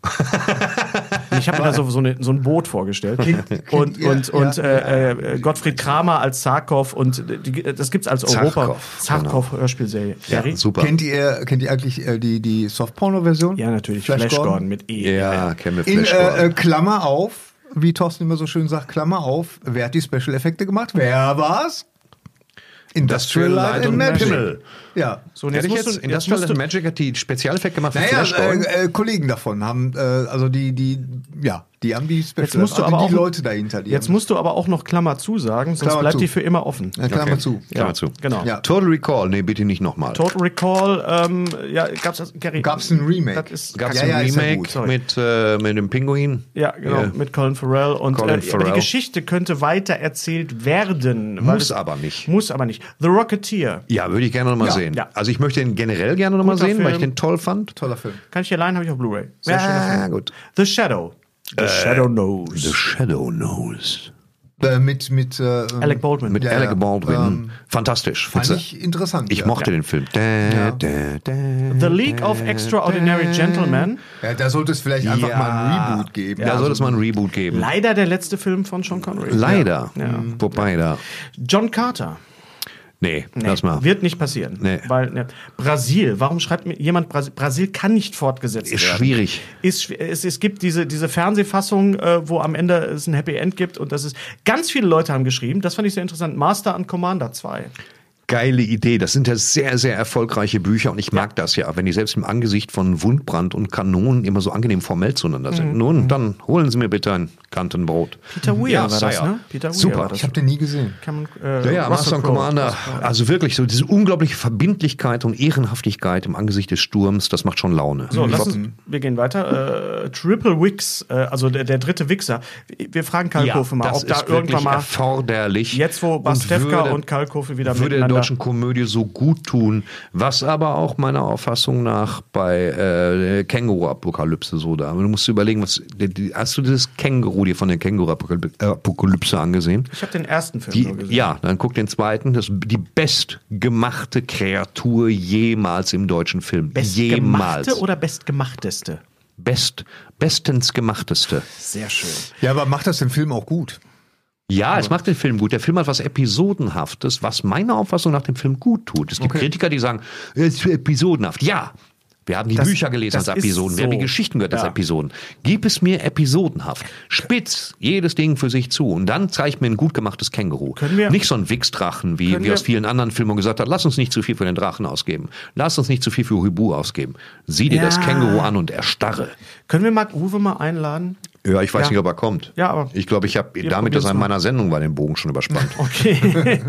Und ich habe mir da so, so, eine, so ein Boot vorgestellt. Und, ja, und, und ja, äh, äh, Gottfried Kramer als Zarkov und die, das gibt's als Europa. Zarkov, Zarkov Hörspielserie. Gary? Super. Kennt ihr, kennt ihr eigentlich äh, die, die Softporno-Version? Ja, natürlich. Flash Flash, Gordon? Gordon mit E. Ja, kennen wir In Flash äh, Gordon. äh, Klammer auf, wie Thorsten immer so schön sagt, Klammer auf, wer hat die Special-Effekte gemacht? Wer war's? Industrial Light and Magic. Himmel. Ja. So, und Hätte jetzt ich musst jetzt du, jetzt Industrial musst du, Magic hat die Spezialeffekte gemacht für Naja, Flash Gordon. äh, äh, Kollegen davon haben, äh, also die, die, ja, die haben die Special jetzt musst du also aber die auch, Leute dahinter. Die jetzt haben, musst du aber auch noch Klammer zu sagen, sonst Klammer bleibt zu. die für immer offen. Ja, Klammer Okay. zu. Klammer Ja, zu. genau. Ja. Total Recall, nee, bitte nicht nochmal. Total Recall, ähm, ja, gab's das, Gary? Gab's ein Remake? Das ist, Gab es Ja, ja, ein ist ja Remake gut. Sorry. mit, äh, mit dem Pinguin? Ja, genau, Ja. mit Colin Farrell. Und Colin äh, aber die Farrell. Geschichte könnte weiter erzählt werden. weil Muss es, aber nicht. Muss aber nicht. The Rocketeer. Ja, würde ich gerne nochmal Ja. sehen. Ja. Also ich möchte ihn generell gerne nochmal Guter sehen, weil ich Film. den toll fand. Toller Film. Kann ich hier leihen, habe ich auf Blu-ray. Sehr schöner Ja, Film. gut. The Shadow. The Shadow Knows. The Shadow Knows. Äh, mit, mit, äh, Alec Baldwin. Mit Ja, Alec ja. Baldwin. Ähm, Fantastisch. Fand Witze. ich interessant. Ich ja. mochte den Film. Da, Ja. da, da, The League of Extraordinary Gentlemen. Ja, da sollte es vielleicht einfach Ja. mal ein Reboot geben. Da Also, soll es mal ein Reboot geben. Leider der letzte Film von Sean Connery. Leider. Ja. Wobei da. John Carter. Nee, Nee, lass mal. wird nicht passieren. Nee. Weil, ne, Brasil, warum schreibt mir jemand Brasil? Brasil kann nicht fortgesetzt Ist werden. schwierig. Ist, schw- es, es gibt diese, diese Fernsehfassung, äh, wo am Ende es ein Happy End gibt und das ist, ganz viele Leute haben geschrieben, das fand ich sehr interessant, Master and Commander zwei. Geile Idee. Das sind ja sehr, sehr erfolgreiche Bücher und ich mag das ja, wenn die selbst im Angesicht von Wundbrand und Kanonen immer so angenehm formell zueinander sind. Mhm. Nun, dann holen Sie mir bitte ein Kantenbrot. Peter Weir Ja, war das, Sire. ne? Peter Weir Super. war das. Ich habe den nie gesehen. Kann man, äh, Ja, ja, Russell Master and Crowe. Commander, Russell Crowe. also wirklich so diese unglaubliche Verbindlichkeit und Ehrenhaftigkeit im Angesicht des Sturms, das macht schon Laune. So, lass Flott. uns, wir gehen weiter. Äh, Triple Wix, äh, also der, der dritte Wichser. Wir fragen Kalkofe mal, das ob da ist irgendwann wirklich mal, erforderlich. jetzt wo Und Bastevka würde- und Kalkofe wieder würde miteinander deutschen Komödie so gut tun, was aber auch meiner Auffassung nach bei äh, Känguru-Apokalypse so da. Du musst überlegen, was, die, die, hast du das Känguru dir von der Känguru-Apokalypse angesehen? Ich habe den ersten Film Die, nur gesehen. ja, dann guck den zweiten. Das ist die bestgemachte Kreatur jemals im deutschen Film. Bestgemachte Jemals. oder bestgemachteste? Best, bestens gemachteste. Sehr schön. Ja, aber macht das den Film auch gut? Ja, es macht den Film gut. Der Film hat was Episodenhaftes, was meiner Auffassung nach dem Film gut tut. Es gibt Okay. Kritiker, die sagen, es ist episodenhaft. Ja, wir haben die Das- Bücher gelesen das als ist Episoden, wir haben die so. Geschichten gehört als Ja. Episoden. Gib es mir episodenhaft. Spitz jedes Ding für sich zu und dann zeig mir ein gut gemachtes Känguru. Können wir- Nicht so ein Wichsdrachen, wie, Können wie aus wir- vielen anderen Filmen gesagt hat, lass uns nicht zu viel für den Drachen ausgeben. Lass uns nicht zu viel für Huibu ausgeben. Sieh dir Ja. das Känguru an und erstarre. Können wir Marc Uwe mal einladen? Ja, ich weiß Ja. nicht, ob er kommt. Ja, aber ich glaube, ich habe wir damit, dass er in probieren's mal. meiner Sendung war, den Bogen schon überspannt. Okay.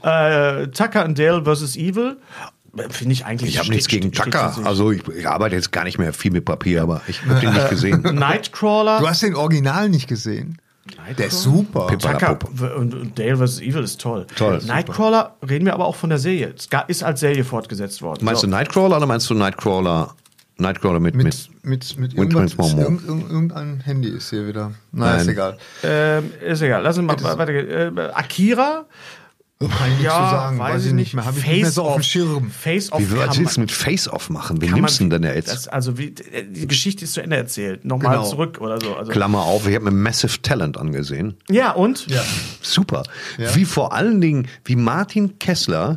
äh, Tucker and Dale versus Evil. Finde ich eigentlich. Ich habe steht- nichts gegen steht- Tucker. steht für sich. Also ich, ich arbeite jetzt gar nicht mehr viel mit Papier, aber ich habe den nicht gesehen. Nightcrawler. Du hast den Original nicht gesehen. Der ist super. Tucker und, und Dale versus Evil ist toll. Toll. Nightcrawler reden wir aber auch von der Serie. Es ga- ist als Serie fortgesetzt worden. Meinst So. du Nightcrawler oder meinst du Nightcrawler? Nightcrawler mit mit, Mit, mit mit irgendwas, Prince Momo. irgend, irgend- irgendein Handy ist hier wieder. Nein, ist Nein. egal. Ähm, ist egal. Lass uns mal weitergehen. Äh, Akira. Kann ich nichts Ja, zu sagen. weiß Weiß ich ich nicht. nicht mehr. Habe ich nicht mehr so auf dem Face-Off. Schirm. Face-Off. Wie kann willst du man- mit Face-Off machen? Wen kann nimmst du man- denn da jetzt? Das, also wie, die Geschichte ist zu Ende erzählt. Nochmal Genau. zurück oder so. Also, Klammer auf, ich habe mir Massive Talent angesehen. Ja, und? Ja. Super. Ja. Wie vor allen Dingen, wie Martin Kessler,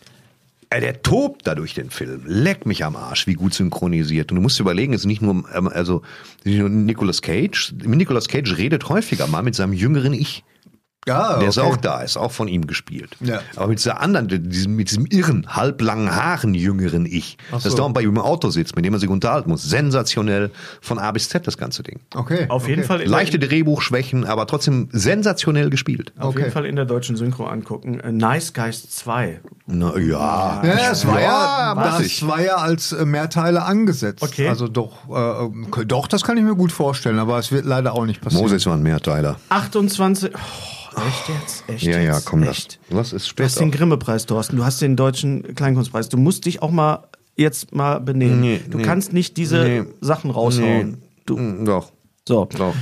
äh, der tobt da durch den Film. Leck mich am Arsch, wie gut synchronisiert. Und du musst dir überlegen, es ist nicht nur, ähm, also, nicht nur Nicolas Cage. Nicolas Cage redet häufiger mal mit seinem jüngeren Ich. Ja, Der ist okay. auch da, ist auch von ihm gespielt. Ja. Aber mit dieser anderen, diesem, mit diesem irren, halblangen Haaren jüngeren Ich, Ach so. das dauernd bei ihm im Auto sitzt, mit dem man sich unterhalten muss. Sensationell von A bis Z das ganze Ding. Okay. Auf jeden okay. Fall in Leichte der, Drehbuchschwächen, aber trotzdem sensationell gespielt. auf Okay. jeden Fall in der deutschen Synchro angucken. Äh, Nice Guys zwei. Na ja. Ja, es war ja, weiß das ich. war ja als äh, Mehrteile angesetzt. Okay. Also doch, äh, doch, das kann ich mir gut vorstellen, aber es wird leider auch nicht passieren. Moses war ein Mehrteiler. achtundzwanzig. Oh, echt jetzt? Echt Ja, ja, jetzt? komm, das, echt? das ist Du spät. hast den Grimme-Preis, Thorsten. Du hast den deutschen Kleinkunstpreis. Du musst dich auch mal jetzt mal benehmen. Nee, du nee. kannst nicht diese Nee. Sachen raushauen. Nee. Du, Mm, Doch, so. doch.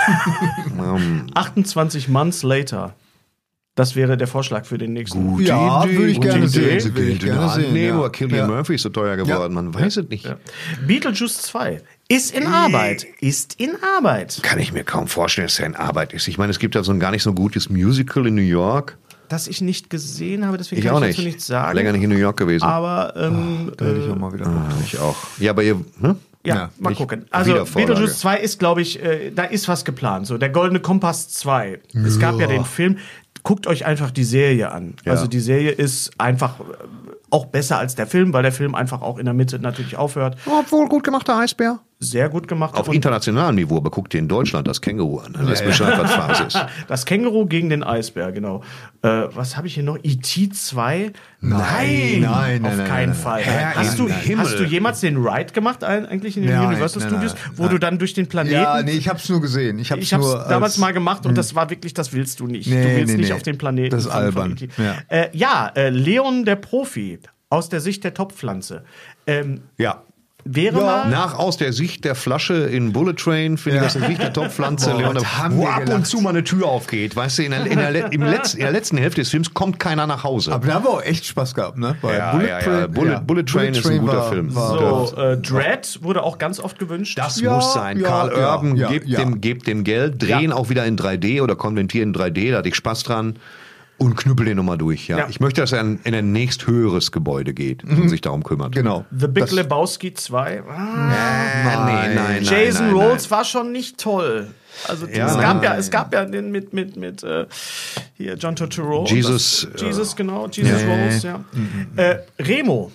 ähm, achtundzwanzig Months Later. Das wäre der Vorschlag für den nächsten. gute Ja, Idee, würde ich gute gerne Idee. sehen, Sie würde ich gilt in gerne der Hand sehen, nehmen, ja. aber Cillian Ja. Murphy ist so teuer geworden, man weiß es nicht. Beetlejuice zwei ist in Arbeit. Ist in Arbeit. Kann ich mir kaum vorstellen, dass er in Arbeit ist. Ich meine, es gibt ja so ein gar nicht so gutes Musical in New York. Das ich nicht gesehen habe, deswegen Ich kann auch ich nicht. dazu nichts sagen. Länger nicht in New York gewesen. Aber ähm, Da hätte ich auch mal wieder. Ah, ich auch. Ja, aber ihr, ne? Ja, Ja, mal ich- gucken. Also Wiedervorlage. Beetlejuice zwei ist, glaube ich, äh, da ist was geplant. So, der Goldene Kompass zwei. Es gab ja den Film. Guckt euch einfach die Serie an. Ja. Also die Serie ist einfach äh, auch besser als der Film, weil der Film einfach auch in der Mitte natürlich aufhört. Obwohl gut gemachter Eisbär. Sehr gut gemacht. Auf Und internationalem Niveau, aber guckt dir in Deutschland das Känguru an. Dann lässt Bescheid, was Phase ist. das Känguru gegen den Eisbär, genau. Äh, was habe ich hier noch? E T zwei? Nein, nein, auf nein, keinen nein, Fall. Herr hast, im du, Himmel. hast du jemals den Ride gemacht ein- eigentlich in den Nein, Universal nein, Studios, nein, wo nein. du dann durch den Planeten... Ja, nee, ich hab's nur gesehen. Ich hab's, Ich habe nur es damals als- mal gemacht und das war wirklich, das willst du nicht. Nee, du willst nee, nicht nee. auf den Planeten. Das ist von- von albern. E T. Ja. Äh, ja, äh, Leon der Profi aus der Sicht der Topfpflanze. Ähm, Ja. wäre mal... Nach aus der Sicht der Flasche in Bullet Train finde ich Ja. das eine wichtige Topfpflanze, Boah, Leon, was haben wo wir ab und gelacht. zu mal eine Tür aufgeht. Weißt du, in der, in der, le- im letzten, in der letzten Hälfte des Films kommt keiner nach Hause. Aber da haben wir auch echt Spaß gehabt, ne? Bei Ja, Bullet ja, ja. Train- Bullet- ja. Bullet Train ist ein guter war- Film. war- So, äh, Dread wurde auch ganz oft gewünscht. Das Ja, muss sein. ja, Karl ja, Urban, ja, gebt, ja. Dem, gebt dem Geld, drehen Ja. auch wieder in drei D oder konvertieren in drei D, da hatte ich Spaß dran. Und knüppel den nochmal durch, ja. Ja. Ich möchte, dass er in, in ein nächsthöheres Gebäude geht und sich darum kümmert. Genau. The Big Das- Lebowski zwei. Ah, Nein, nein, nein. Jason nein, Rolls war schon nicht toll. Also Ja, es, nein. gab ja, es gab ja den mit, mit, mit äh, hier John Turturro. Jesus, Das, Jesus, genau. Jesus nee. Rolls, ja. Äh, Remo.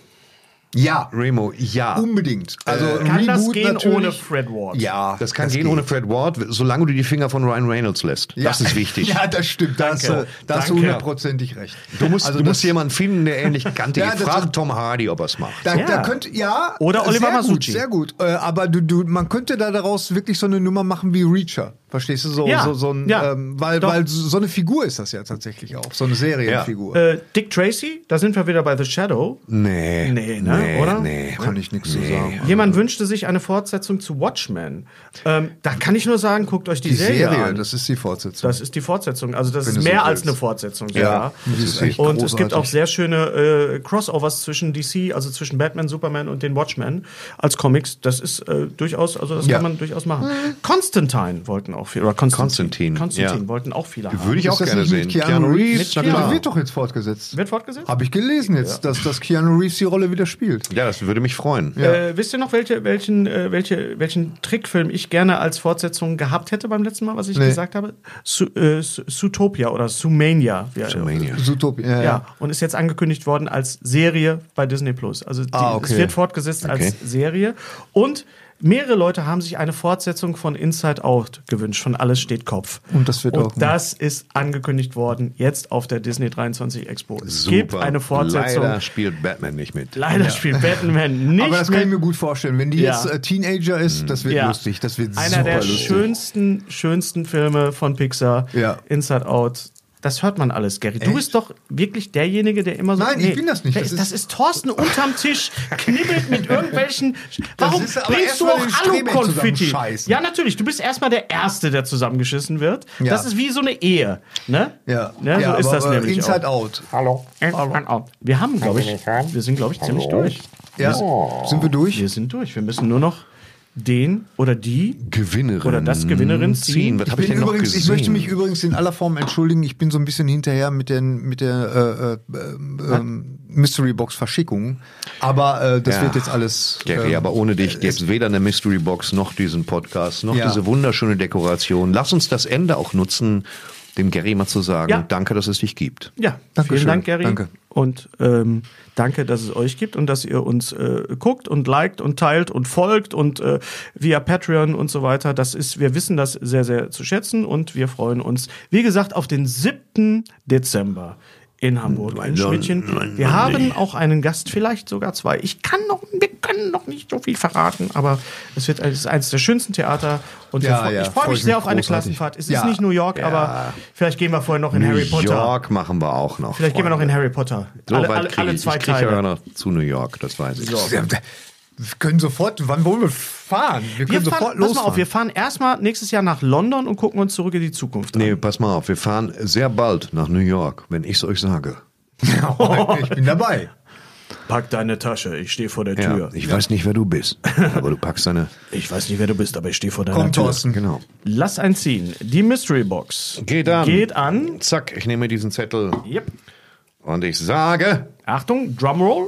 Ja, Remo, ja. unbedingt. Also Äh, ein Kann das Reboot gehen natürlich. ohne Fred Ward? Ja, Das kann gehen ohne Fred Ward, solange du die Finger von Ryan Reynolds lässt. Ja. Das ist wichtig. Ja, das stimmt. Da hast Danke. du, da hast du Danke. hundertprozentig recht. Du musst, Also du musst das- jemanden finden, der ähnlich kantig Ja, ist. das Frag ist- Tom Hardy, ob er es macht. Da, Ja. da könnte, ja. Oder Oliver sehr Masucci. Gut, sehr gut. Äh, aber du, du, man könnte da daraus wirklich so eine Nummer machen wie Reacher. Verstehst du? So, Ja, so, so ein, ja, ähm, weil, doch. weil so eine Figur ist das ja tatsächlich auch. So eine Serienfigur. Äh, Dick Tracy, da sind wir wieder bei The Shadow. Nee. Nee, ne? Nee, Oder? nee. Kann ich nichts zu sagen. Jemand wünschte sich eine Fortsetzung zu Watchmen. Ähm, da kann ich nur sagen, guckt euch die, Die Serie, Serie, an. das ist die Fortsetzung. Das ist die Fortsetzung. Also das Wenn ist du mehr so als willst. eine Fortsetzung. Ja, sogar. das ist echt Und es großartig. gibt auch sehr schöne äh, Crossovers zwischen D C, also zwischen Batman, Superman und den Watchmen als Comics. Das ist äh, durchaus, also das Ja. kann man durchaus machen. Constantine wollten auch viele, oder Konstantin, Konstantin, Konstantin ja. wollten auch viele haben. Würde ich auch Ist das gerne nicht sehen. mit Keanu Reeves? na Ja, klar. das wird doch jetzt fortgesetzt. Wird fortgesetzt? Habe ich gelesen jetzt, dass, dass Keanu Reeves die Rolle wieder spielt. Ja, das würde mich freuen. Äh, wisst ihr noch, welche, welchen, äh, welche, welchen Trickfilm ich gerne als Fortsetzung gehabt hätte beim letzten Mal, was ich Nee. gesagt habe? Su äh, Su- Zootopia oder Zoomania. wie- Zoomania. Zootopia, ja, Ja, ja. und ist jetzt angekündigt worden als Serie bei Disney Plus. Also die, Ah, okay. es wird fortgesetzt Okay. als Serie. Und mehrere Leute haben sich eine Fortsetzung von Inside Out gewünscht, von Alles steht Kopf. Und das wird und auch. das ist angekündigt worden, jetzt auf der Disney dreiundzwanzig Expo. Es gibt Super. eine Fortsetzung. Leider spielt Batman nicht mit. Leider spielt Batman nicht Aber das kann ich mit. mir gut vorstellen. Wenn die Ja. jetzt äh, Teenager ist, das wird Ja. lustig. Das wird Einer super der lustig. schönsten, schönsten Filme von Pixar, Ja. Inside Out. Das hört man alles, Gary. Du bist doch wirklich derjenige, der immer so... Nein, ich bin das nicht. wer Das ist, das ist- ist Thorsten unterm Tisch, knibbelt mit irgendwelchen... Warum ist aber bringst erst du mal auch den Streber Alu-Konfetti? zusammenscheißen. Ja, natürlich. Du bist erstmal der Erste, der zusammengeschissen wird. Ja. Das ist wie so eine Ehe. Ne? Ja, Ne, ja so ist aber, das äh, nämlich Inside auch. Out. Hallo. Inside Out. Wir haben, glaube ich... Wir sind, glaube ich, ziemlich durch. Ja. Sind wir durch? Wir sind durch. Wir müssen nur noch den oder die Gewinnerin oder das Gewinnerin ziehen. Was Ich, habe ich bin denn noch übrigens, gesehen? ich möchte mich übrigens in aller Form entschuldigen. Ich bin so ein bisschen hinterher mit, den, mit der äh, äh, ähm, Mystery Box Verschickung. Aber äh, das Ja. wird jetzt alles. Gary, ähm, aber ohne dich gäbe es weder eine Mystery Box noch diesen Podcast, noch Ja. diese wunderschöne Dekoration. Lass uns das Ende auch nutzen, dem Gary mal zu sagen, Ja. danke, dass es dich gibt. Ja, Dankeschön. vielen Dank, Gary. Danke. Und ähm, danke, dass es euch gibt und dass ihr uns äh, guckt und liked und teilt und folgt und äh, via Patreon und so weiter. Das ist, wir wissen das sehr, sehr zu schätzen und wir freuen uns, wie gesagt, auf den siebten Dezember in Hamburg in Schmidtchen. Wir haben auch einen Gast, vielleicht sogar zwei. Ich kann noch, wir können noch nicht so viel verraten, aber es wird es ist eines der schönsten Theater und wir Ja, freu- ja, ich freue freu mich ich sehr mich auf eine großartig. Klassenfahrt. Es Ja. ist nicht New York, Ja. aber vielleicht gehen wir vorher noch in New Harry Potter. York machen wir auch noch. Vielleicht gehen wir noch in Harry Potter. So alle, weit alle, krieg alle ich. zwei ich krieg Teile. ja noch zu New York, das weiß ich. Ja, wir können sofort. Wann wollen wir fahren? Wir Wir können fahren, sofort pass mal losfahren. auf, wir fahren erstmal nächstes Jahr nach London und gucken uns zurück in die Zukunft an. Nee, pass mal auf, wir fahren sehr bald nach New York, wenn ich es euch sage. Ich bin dabei. Pack deine Tasche, ich stehe vor der Ja, Tür. ich weiß nicht, wer du bist, aber du packst deine... Ich weiß nicht, wer du bist, aber ich stehe vor deiner Komm, Tür. Thorsten. Genau. Lass einziehen. Die Mystery Box Geht an. geht an. Zack, ich nehme diesen Zettel Yep. und ich sage... Achtung, Drumroll.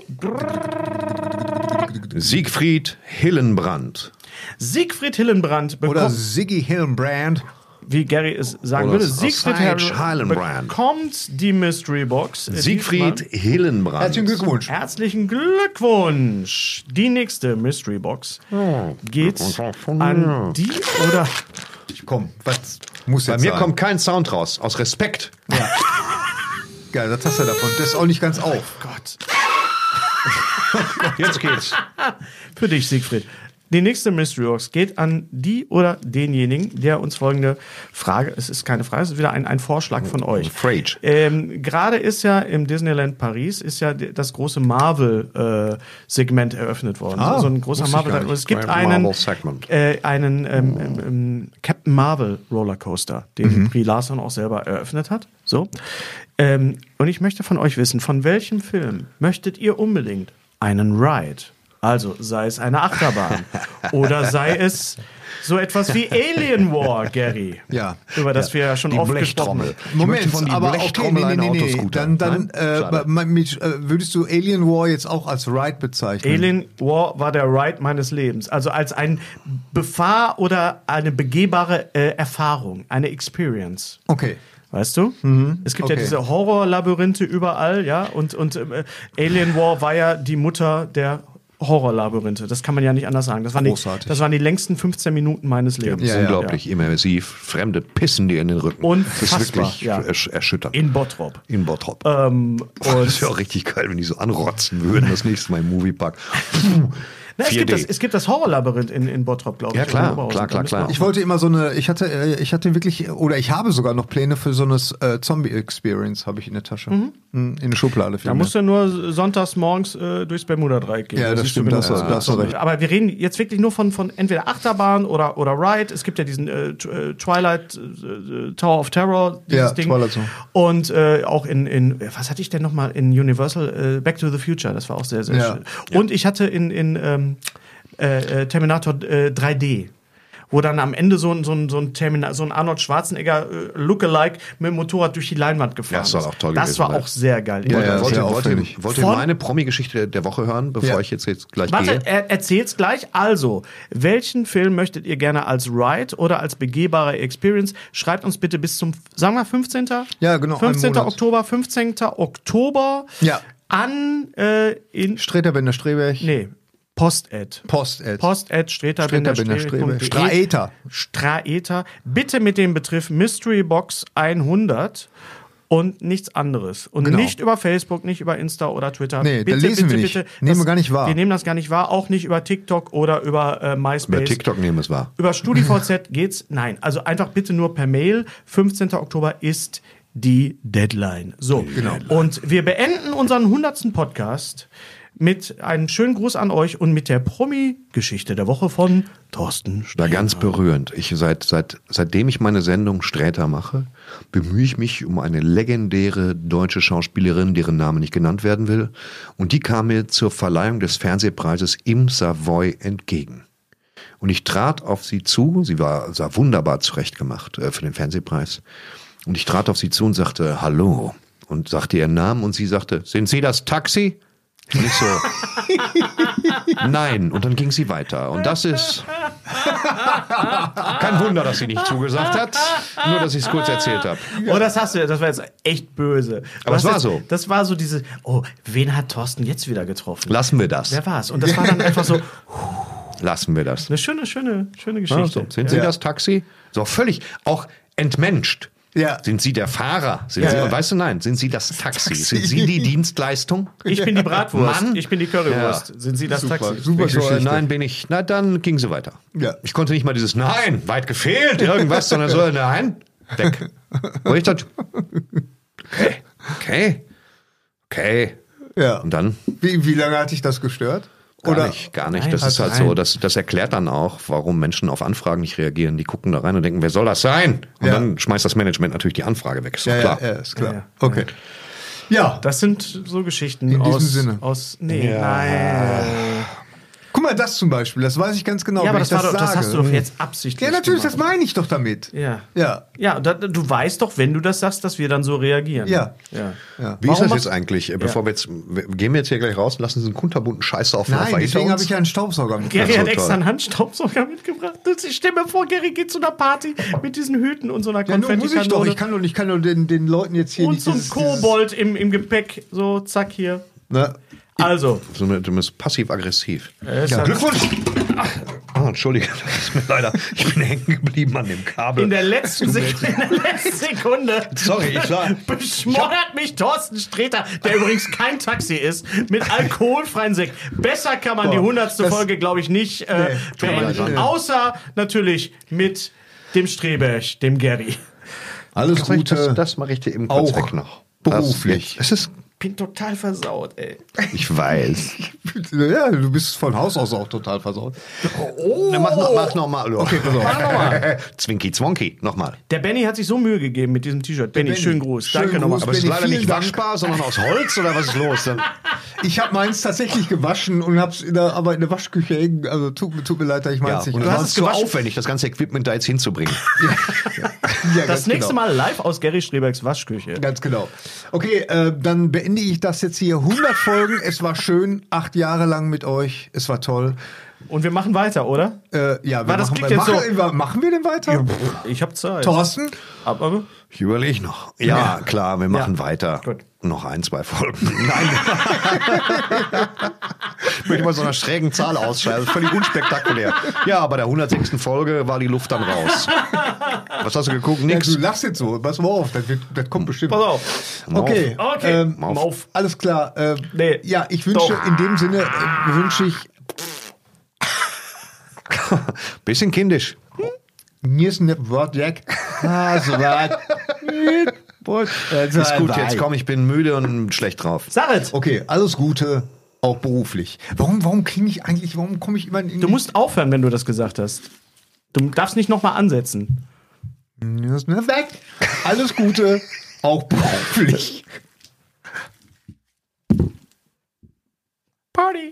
Siegfried Hillenbrand. Siegfried Hillenbrand Oder bekommt, Siggy Hillenbrand. wie Gary es sagen Oder würde, Siegfried Sage Hillenbrand Hillenbrand. bekommt die Mystery Box. Äh, Siegfried diesmal. Hillenbrand. Herzlichen Glückwunsch. Herzlichen Glückwunsch! Die nächste Mystery Box geht an die oder Komm, was muss Bei jetzt mir sein? kommt kein Sound raus, aus Respekt. Geil, das hast du davon. Das ist auch nicht ganz auf. Gott. Jetzt geht's. Für dich, Siegfried. Die nächste Mystery Box geht an die oder denjenigen, der uns folgende Frage, es ist keine Frage, es ist wieder ein, ein Vorschlag von euch. Frage. Ähm, Gerade ist ja im Disneyland Paris ist ja die- das große Marvel-Segment eröffnet worden. Ah, also ein großer wusste ich Marvel. gar nicht. Und es gibt Marvel einen, Segment. äh, einen ähm, ähm, ähm, Captain Marvel Rollercoaster, den Mhm. Brie Larson auch selber eröffnet hat. So. Ähm, und ich möchte von euch wissen, von welchem Film möchtet ihr unbedingt einen Ride? Also sei es eine Achterbahn oder sei es so etwas wie Alien War, Gary. Ja. Über das wir ja schon Die oft Blechtrommel. gesprochen haben. Ich Moment, möchte von die aber okay, Blechtrommel nee, nee, einen nee, nee. Autoscooter. Dann, dann Nein? äh, Schade. bei- mit, äh, würdest du Alien War jetzt auch als Ride bezeichnen? Alien War war der Ride meines Lebens. Also als ein Befahr oder eine begehbare äh, Erfahrung, eine Experience. Okay. Weißt du? Es gibt ja okay. diese Horrorlabyrinthe überall, ja. Und, und äh, Alien War war ja die Mutter der Horrorlabyrinthe. Das kann man ja nicht anders sagen. Das waren, die, das waren die längsten fünfzehn Minuten meines Lebens. Ja, unglaublich immersiv. Fremde pissen dir in den Rücken. Unfassbar, das ist wirklich ja. ersch erschütternd. In Bottrop. In Bottrop. Ähm, Boah, das wäre auch richtig geil, wenn die so anrotzen würden, das nächste Mal im Moviepark. Na, es, gibt das, es gibt das Horrorlabyrinth in, in Bottrop, glaube ich. Ja, klar, klar, klar, klar. Ich wollte immer so eine, ich hatte, äh, ich hatte wirklich, oder ich habe sogar noch Pläne für so eine äh, Zombie-Experience, habe ich in der Tasche. Mhm. In der Schublade. Da musst du nur sonntags morgens äh, durchs Bermuda-Dreieck gehen. Ja, das stimmt, das das, hast du recht. Aber wir reden jetzt wirklich nur von, von entweder Achterbahn oder, oder Ride. Es gibt ja diesen äh, Twilight äh, Tower of Terror, dieses ja, Ding. Twilight Zone. Und äh, auch in, in, was hatte ich denn nochmal in Universal? Äh, Back to the Future, das war auch sehr, sehr Ja. schön. Und ich hatte in, in ähm, äh, Terminator äh, drei D. Wo dann am Ende so ein, so ein, so ein, Termina so ein Arnold Schwarzenegger äh, Lookalike mit dem Motorrad durch die Leinwand gefahren Ja, das war ist. auch toll Das gewesen, war ne? auch sehr geil. Ja, Ja, ja, wollt, ihr, sehr wollt, ihr, aufwendig. wollt ihr Von- meine Promi-Geschichte der Woche hören, bevor Ja. ich jetzt, jetzt gleich Warte, gehe? er erzählt's gleich. Also, welchen Film möchtet ihr gerne als Ride oder als begehbare Experience? Schreibt uns bitte bis zum, sagen wir, fünfzehnten Ja, genau. einen fünfzehnten Monat. Oktober, fünfzehnten Oktober Ja. an äh, in Streterbender Streberg. Nee. Post-Ad. Post-Ad. Post-Ad, Streterbender Streterbender Streberg. Streberg. Straeta. Straeta. Bitte mit dem Betreff Mystery Box hundert und nichts anderes. Und Genau. nicht über Facebook, nicht über Insta oder Twitter. Nee, da bitte, lesen bitte, wir nicht. bitte. Nehmen wir Das- gar nicht wahr. Wir nehmen das gar nicht wahr. Auch nicht über TikTok oder über äh, MySpace. Bei TikTok nehmen wir es wahr. Über StudiVZ geht's? Nein. Also einfach bitte nur per Mail. fünfzehnten Oktober ist die Deadline. So. Genau. Und wir beenden unseren hundertsten Podcast mit einem schönen Gruß an euch und mit der Promi-Geschichte der Woche von Thorsten War ganz berührend. Ich, seit, seit, seitdem ich meine Sendung Sträter mache, bemühe ich mich um eine legendäre deutsche Schauspielerin, deren Name nicht genannt werden will. Und die kam mir zur Verleihung des Fernsehpreises im Savoy entgegen. Und ich trat auf sie zu, sie war, sah wunderbar zurechtgemacht äh, für den Fernsehpreis. Und ich trat auf sie zu und sagte, hallo. Und sagte ihren Namen und sie sagte, sind Sie das Taxi? Und ich so, nein. Und dann ging sie weiter. Und das ist kein Wunder, dass sie nicht zugesagt hat. Nur, dass ich es kurz erzählt habe. Oh, das hast du, das war jetzt echt böse. Du Aber es hast war jetzt, so. Das war so diese, oh, wen hat Thorsten jetzt wieder getroffen? Lassen wir das. Wer war's? Und das war dann einfach so Lassen wir das. eine schöne, schöne, schöne Geschichte. Also, sind Sie Ja. das Taxi? So völlig, auch entmenscht. Ja. Sind Sie der Fahrer? Sind Ja, Sie, ja. und weißt du, nein, sind Sie das Taxi? Sind Sie die Dienstleistung? Ich bin die Bratwurst, Mann. ich bin die Currywurst. Sind Sie das Super, Taxi? super Ich so, äh, Geschichte. nein, bin ich. Na, dann ging sie weiter. Ja. Ich konnte nicht mal dieses Nein, weit gefehlt, irgendwas, sondern so, nein, weg. Und ich dachte, okay, okay, okay. Ja. Und dann? Wie, wie lange hat dich das gestört? Gar Oder? nicht, gar nicht. Nein, das ist halt halt rein. so, das, das erklärt dann auch, warum Menschen auf Anfragen nicht reagieren. Die gucken da rein und denken, wer soll das sein? Und Ja. dann schmeißt das Management natürlich die Anfrage weg. Ist doch Ja, klar. ja, ja, ist klar. Ja, ja. Okay. Ja. Das sind so Geschichten In diesem aus, Sinne. aus. Nee, Ja. nein. Guck mal, das zum Beispiel, das weiß ich ganz genau. Ja, aber wenn das, ich war das doch, das sage. hast du doch jetzt absichtlich. Ja, natürlich, das gemacht. meine ich doch damit. Ja. Ja. Ja, da, du weißt doch, wenn du das sagst, dass wir dann so reagieren. Ja. ja. Ja. Wie Warum ist das mach- jetzt eigentlich? Äh, Bevor wir jetzt, wir- gehen wir jetzt hier gleich raus und lassen diesen kunterbunten Scheiß auf Nein, hinter deswegen uns? habe ich ja einen Staubsauger mit. Gary Ach so, hat extra toll. einen Handstaubsauger mitgebracht. Ich stell mir vor, Gary geht zu einer Party mit diesen Hüten und so einer Ja, nur muss ich doch. Konfettikanone Ich kann doch, ich kann doch den, den Leuten jetzt hier und nicht so ein dieses- Kobold im, im Gepäck. So, zack, hier. dieses- Ne? Also. So eine, du bist passiv-aggressiv. Es Ja, hat- Glückwunsch! Oh, Entschuldige, das ist mir leider. Ich bin hängen geblieben an dem Kabel. In der letzten, Sek in der letzten Sekunde Sorry, ich war- beschmordert mich Thorsten Sträter, der übrigens kein Taxi ist, mit alkoholfreien Sekt. Besser kann man Boah, die hundertste das- Folge, glaube ich, nicht äh, Nee, tut mir beenden. leid. Außer natürlich mit dem Streberg, dem Gary. Alles Das, das, Gute. das mache ich dir eben kurz Auch weg noch. beruflich. Das, es ist, Bin total versaut, ey. ich weiß. Ja, du bist von Haus aus auch total versaut. Oh. Na, mach, noch, mach noch mal. Okay, pass auf. Mach noch mal. Zwinki Zwonki, nochmal. Der Benny hat sich so Mühe gegeben mit diesem T-Shirt. Benny, Benny, schönen Gruß. schönen Danke Gruß, nochmal. Aber es ist Benny, leider nicht vielen Dank. waschbar, sondern aus Holz oder was ist los? Dann, Ich habe meins tatsächlich gewaschen und hab's in der, aber in der Waschküche hängen. Also tut, mir- tut mir leid, dass ich ja, meins nicht. und Du es hast war es so gewaschen? aufwendig, das ganze Equipment da jetzt hinzubringen. Ja, Das ganz nächste genau. Mal live aus Gary Strebergs Waschküche. Ganz genau. Okay, äh, dann beende ich das jetzt hier. hundert Folgen. Es war schön. Acht Jahre lang mit euch. Es war toll. Und wir machen weiter, oder? Äh, ja, wir War das machen, klingt jetzt machen, so. machen wir denn weiter? Ich hab Zeit. Thorsten? Aber Ich überlege noch. Ja, Ja. klar, wir machen Ja. weiter. Gut. Noch ein, zwei Folgen. Nein. Mit immer so einer schrägen Zahl ausschreiben. Völlig unspektakulär. Ja, bei der hundertsechsten Folge war die Luft dann raus. Was hast du geguckt? Nix. Ja, du lachst jetzt so. Pass mal auf, das, wird, das kommt bestimmt. Pass auf. Okay, Okay. Ähm, Auf. alles klar. Äh, Nee. Ja, ich wünsche, Doch. in dem Sinne äh, wünsche ich Bisschen kindisch. mir ist ein Wort weg. Ah, so weit. Ist gut, jetzt komm, ich bin müde und schlecht drauf. Sag es. Okay, alles Gute, auch beruflich. Warum, warum klinge ich eigentlich, warum komme ich immer in Du musst aufhören, wenn du das gesagt hast. Du darfst nicht nochmal ansetzen. Mir ist ein weg. Alles Gute, auch beruflich. Party.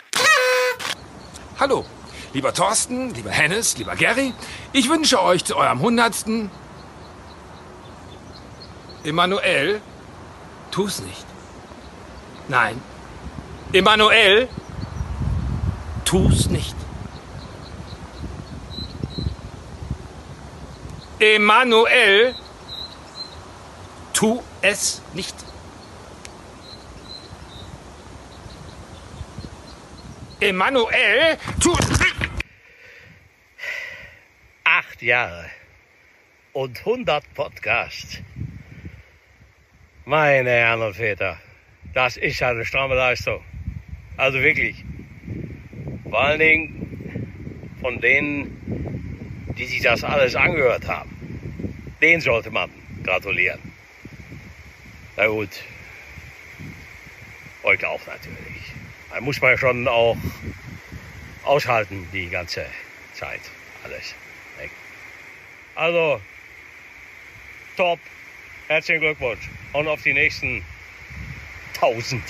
Hallo, lieber Thorsten, lieber Hennes, lieber Gary. Ich wünsche euch zu eurem hundertsten Emanuel, tu's nicht. Nein. Emanuel, tu's nicht. Emanuel, tu es nicht. Emanuel, tu... Acht Jahre und hundert Podcasts. Meine Herren und Väter, das ist eine stramme Leistung. Also wirklich. Vor allen Dingen von denen, die sich das alles angehört haben. Denen sollte man gratulieren. Na gut, euch auch natürlich. Da muss man schon auch aushalten, die ganze Zeit. Alles. Also, top. Herzlichen Glückwunsch. Und auf die nächsten tausend.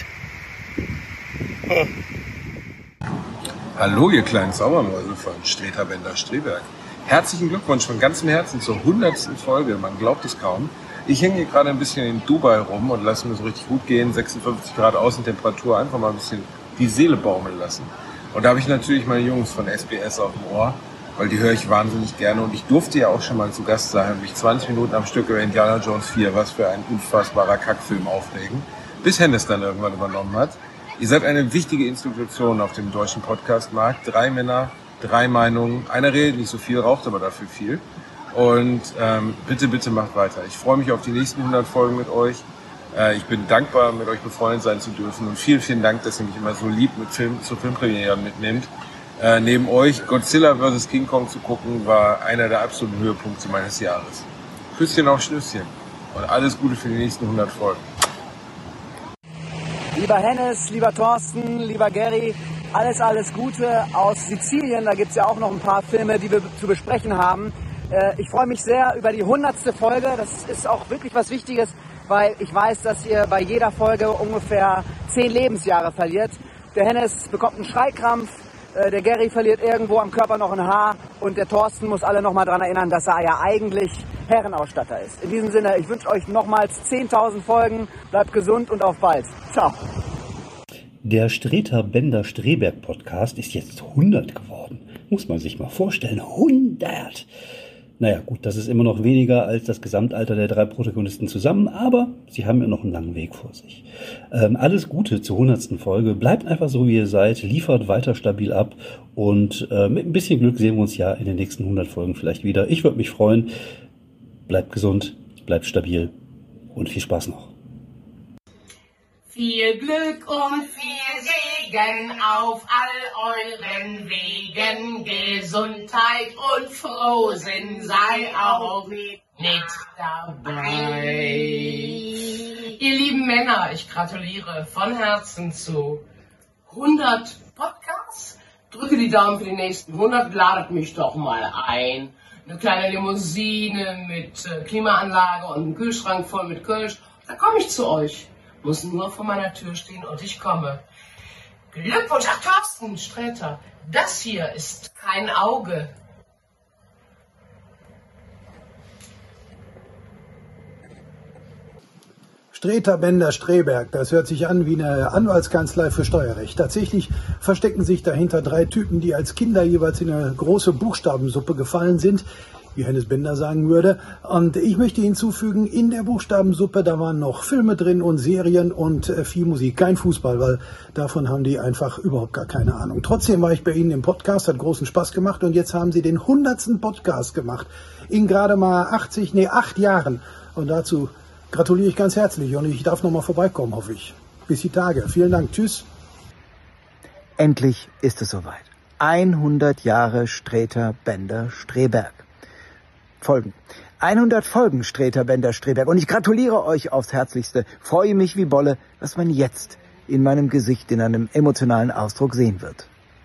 Hallo, ihr kleinen Sauermäuse von Streter Bender Streberg. Herzlichen Glückwunsch von ganzem Herzen zur hundertsten Folge. Man glaubt es kaum. Ich hänge hier gerade ein bisschen in Dubai rum und lasse mir so richtig gut gehen. sechsundfünfzig Grad Außentemperatur. Einfach mal ein bisschen die Seele baumeln lassen. Und da habe ich natürlich meine Jungs von S B S auf dem Ohr, weil die höre ich wahnsinnig gerne. Und ich durfte ja auch schon mal zu Gast sein und mich zwanzig Minuten am Stück über Indiana Jones vier, was für ein unfassbarer Kackfilm, aufregen, bis Hennes dann irgendwann übernommen hat. Ihr seid eine wichtige Institution auf dem deutschen Podcastmarkt. Drei Männer, drei Meinungen. Einer redet nicht so viel, raucht aber dafür viel. Und ähm, bitte, bitte macht weiter. Ich freue mich auf die nächsten hundert Folgen mit euch. Äh, ich bin dankbar, mit euch befreundet sein zu dürfen. Und vielen, vielen Dank, dass ihr mich immer so lieb mit Film, zu Filmpremieren mitnehmt. Äh, neben euch Godzilla versus. King Kong zu gucken, war einer der absoluten Höhepunkte meines Jahres. Küsschen auf Schnüsschen und alles Gute für die nächsten hundert Folgen. Lieber Hennes, lieber Thorsten, lieber Gary, alles, alles Gute aus Sizilien. Da gibt es ja auch noch ein paar Filme, die wir zu besprechen haben. Äh, ich freue mich sehr über die hundertste Folge. Das ist auch wirklich was Wichtiges, weil ich weiß, dass ihr bei jeder Folge ungefähr zehn Lebensjahre verliert. Der Hennes bekommt einen Schreikrampf. Der Gary verliert irgendwo am Körper noch ein Haar und der Thorsten muss alle nochmal daran erinnern, dass er ja eigentlich Herrenausstatter ist. In diesem Sinne, ich wünsche euch nochmals zehntausend Folgen, bleibt gesund und auf bald. Ciao. Der Streter Bender Streberg Podcast ist jetzt hundert geworden. Muss man sich mal vorstellen, hundert! Naja gut, das ist immer noch weniger als das Gesamtalter der drei Protagonisten zusammen, aber sie haben ja noch einen langen Weg vor sich. Ähm, alles Gute zur hundertsten Folge. Bleibt einfach so, wie ihr seid, liefert weiter stabil ab und äh, mit ein bisschen Glück sehen wir uns ja in den nächsten hundert Folgen vielleicht wieder. Ich würde mich freuen. Bleibt gesund, bleibt stabil und viel Spaß noch. Viel Glück und viel Segen auf all euren Wegen, Gesundheit und Frohsinn sei auch mit dabei. Ihr lieben Männer, ich gratuliere von Herzen zu hundert Podcasts. Drücke die Daumen für die nächsten hundert, ladet mich doch mal ein. Eine kleine Limousine mit Klimaanlage und einem Kühlschrank voll mit Kölsch. Da komme ich zu euch. Muss nur vor meiner Tür stehen und ich komme. Glückwunsch, ach Thorsten Sträter, das hier ist kein Auge. Streter Bender Streberg, das hört sich an wie eine Anwaltskanzlei für Steuerrecht. Tatsächlich verstecken sich dahinter drei Typen, die als Kinder jeweils in eine große Buchstabensuppe gefallen sind. wie Hennes Bender sagen würde. Und ich möchte hinzufügen, in der Buchstabensuppe, da waren noch Filme drin und Serien und äh, viel Musik, kein Fußball, weil davon haben die einfach überhaupt gar keine Ahnung. Trotzdem war ich bei Ihnen im Podcast, hat großen Spaß gemacht und jetzt haben Sie den hundertsten Podcast gemacht. In gerade mal achtzig, nee, acht Jahren. Und dazu gratuliere ich ganz herzlich und ich darf nochmal vorbeikommen, hoffe ich. Bis die Tage. Vielen Dank. Tschüss. Endlich ist es soweit. hundert Jahre Sträter Bender Streberg. Folgen. hundert Folgen Sträter Bender Streberg. Und ich gratuliere euch aufs Herzlichste. Freue mich wie Bolle, was man jetzt in meinem Gesicht in einem emotionalen Ausdruck sehen wird.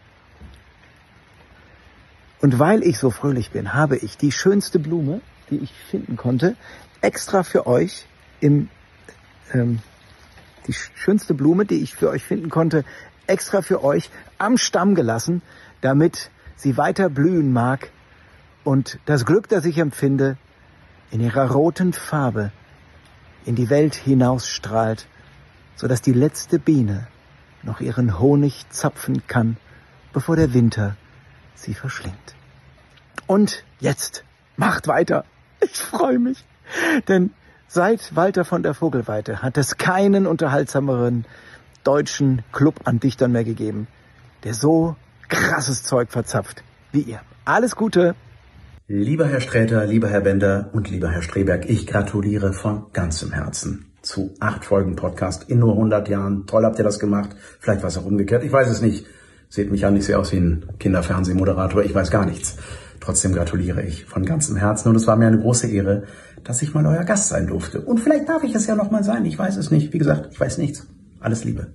Und weil ich so fröhlich bin, habe ich die schönste Blume, die ich finden konnte, extra für euch im, ähm, die schönste Blume, die ich für euch finden konnte, extra für euch am Stamm gelassen, damit sie weiter blühen mag und das Glück, das ich empfinde, in ihrer roten Farbe in die Welt hinausstrahlt, sodass die letzte Biene noch ihren Honig zapfen kann, bevor der Winter sie verschlingt. Und jetzt macht weiter. Ich freue mich, denn seit Walter von der Vogelweide hat es keinen unterhaltsameren deutschen Club an Dichtern mehr gegeben, der so krasses Zeug verzapft wie ihr. Alles Gute! Lieber Herr Sträter, lieber Herr Bender und lieber Herr Streberg, ich gratuliere von ganzem Herzen zu acht Folgen Podcast in nur hundert Jahren. Toll habt ihr das gemacht. Vielleicht war es auch umgekehrt. Ich weiß es nicht. Seht mich an, ich sehe aus wie ein Kinderfernsehmoderator. Ich weiß gar nichts. Trotzdem gratuliere ich von ganzem Herzen und es war mir eine große Ehre, dass ich mal euer Gast sein durfte. Und vielleicht darf ich es ja noch mal sein. Ich weiß es nicht. Wie gesagt, ich weiß nichts. Alles Liebe.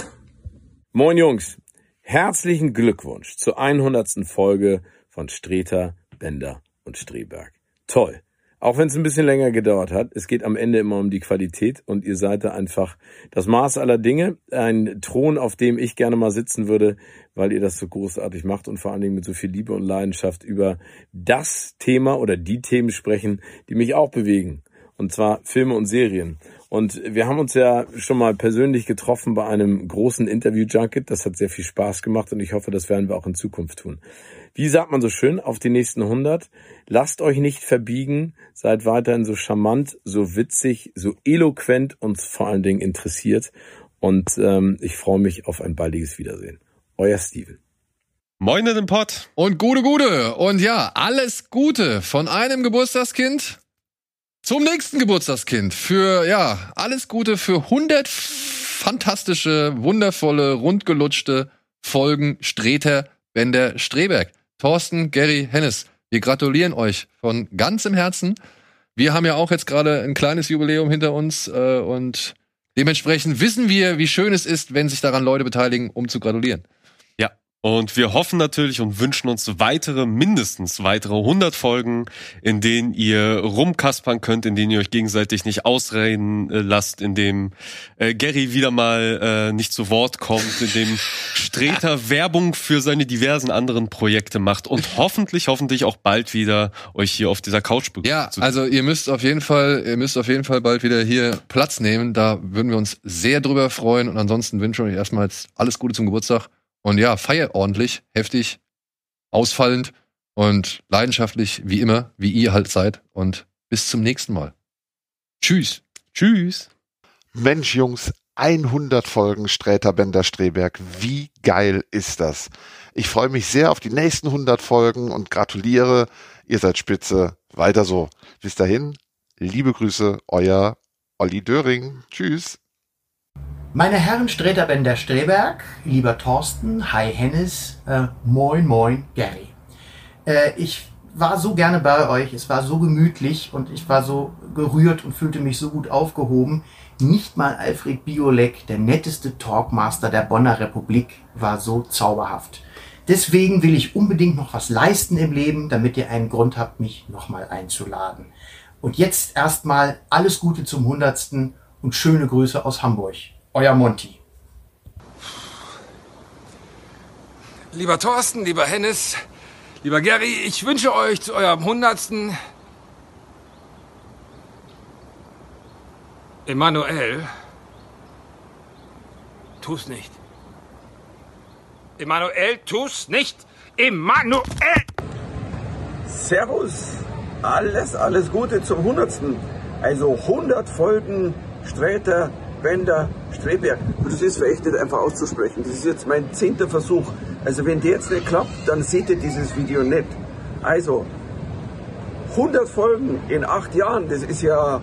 Moin Jungs, herzlichen Glückwunsch zur hundertsten Folge von Sträter, Bender und Streberg. Toll. Auch wenn es ein bisschen länger gedauert hat, es geht am Ende immer um die Qualität und ihr seid da einfach das Maß aller Dinge. Ein Thron, auf dem ich gerne mal sitzen würde, weil ihr das so großartig macht und vor allen Dingen mit so viel Liebe und Leidenschaft über das Thema oder die Themen sprechen, die mich auch bewegen. Und zwar Filme und Serien. Und wir haben uns ja schon mal persönlich getroffen bei einem großen Interview-Junket. Das hat sehr viel Spaß gemacht und ich hoffe, das werden wir auch in Zukunft tun. Wie sagt man so schön, auf die nächsten hundert. Lasst euch nicht verbiegen, seid weiterhin so charmant, so witzig, so eloquent und vor allen Dingen interessiert. Und ähm, ich freue mich auf ein baldiges Wiedersehen. Euer Steven. Moin in den Pott. Und gute, gute. Und ja, alles Gute von einem Geburtstagskind zum nächsten Geburtstagskind. Für, ja, alles Gute für hundert fantastische, wundervolle, rundgelutschte Folgen Sträter, Bender, Streberg. Thorsten, Gary, Hennes, wir gratulieren euch von ganzem Herzen. Wir haben ja auch jetzt gerade ein kleines Jubiläum hinter uns äh, und dementsprechend wissen wir, wie schön es ist, wenn sich daran Leute beteiligen, um zu gratulieren. Ja, und wir hoffen natürlich und wünschen uns weitere, mindestens weitere hundert Folgen, in denen ihr rumkaspern könnt, in denen ihr euch gegenseitig nicht ausreden äh, lasst, in dem äh, Gary wieder mal äh, nicht zu Wort kommt, in dem Sträter Werbung für seine diversen anderen Projekte macht und hoffentlich, hoffentlich auch bald wieder euch hier auf dieser Couch begrüßt. Ja, also ihr müsst auf jeden Fall, ihr müsst auf jeden Fall bald wieder hier Platz nehmen. Da würden wir uns sehr drüber freuen und ansonsten wünschen wir euch erstmal jetzt alles Gute zum Geburtstag. Und ja, feier ordentlich, heftig, ausfallend und leidenschaftlich, wie immer, wie ihr halt seid. Und bis zum nächsten Mal. Tschüss. Tschüss. Mensch, Jungs, hundert Folgen Sträter, Bender, Streberg. Wie geil ist das? Ich freue mich sehr auf die nächsten hundert Folgen und gratuliere. Ihr seid spitze. Weiter so. Bis dahin, liebe Grüße, euer Olli Döring. Tschüss. Meine Herren Sträter, Bender, Streberg, lieber Thorsten, hi Hennes, äh, moin moin Gary. Äh, ich war so gerne bei euch, es war so gemütlich und ich war so gerührt und fühlte mich so gut aufgehoben. Nicht mal Alfred Biolek, der netteste Talkmaster der Bonner Republik, war so zauberhaft. Deswegen will ich unbedingt noch was leisten im Leben, damit ihr einen Grund habt, mich nochmal einzuladen. Und jetzt erstmal alles Gute zum hundertsten und schöne Grüße aus Hamburg. Euer Monty. Lieber Thorsten, lieber Hennes, lieber Gary, ich wünsche euch zu eurem hundertsten Emanuel, tu's nicht. Emanuel, tu's nicht. Emanuel! Servus, alles, alles Gute zum hundertsten. Also hundert Folgen Sträter, Bender, Streberg. Das ist für echt nicht einfach auszusprechen. Das ist jetzt mein zehnter Versuch. Also wenn der jetzt nicht klappt, dann seht ihr dieses Video nicht. Also hundert Folgen in acht Jahren, das ist ja...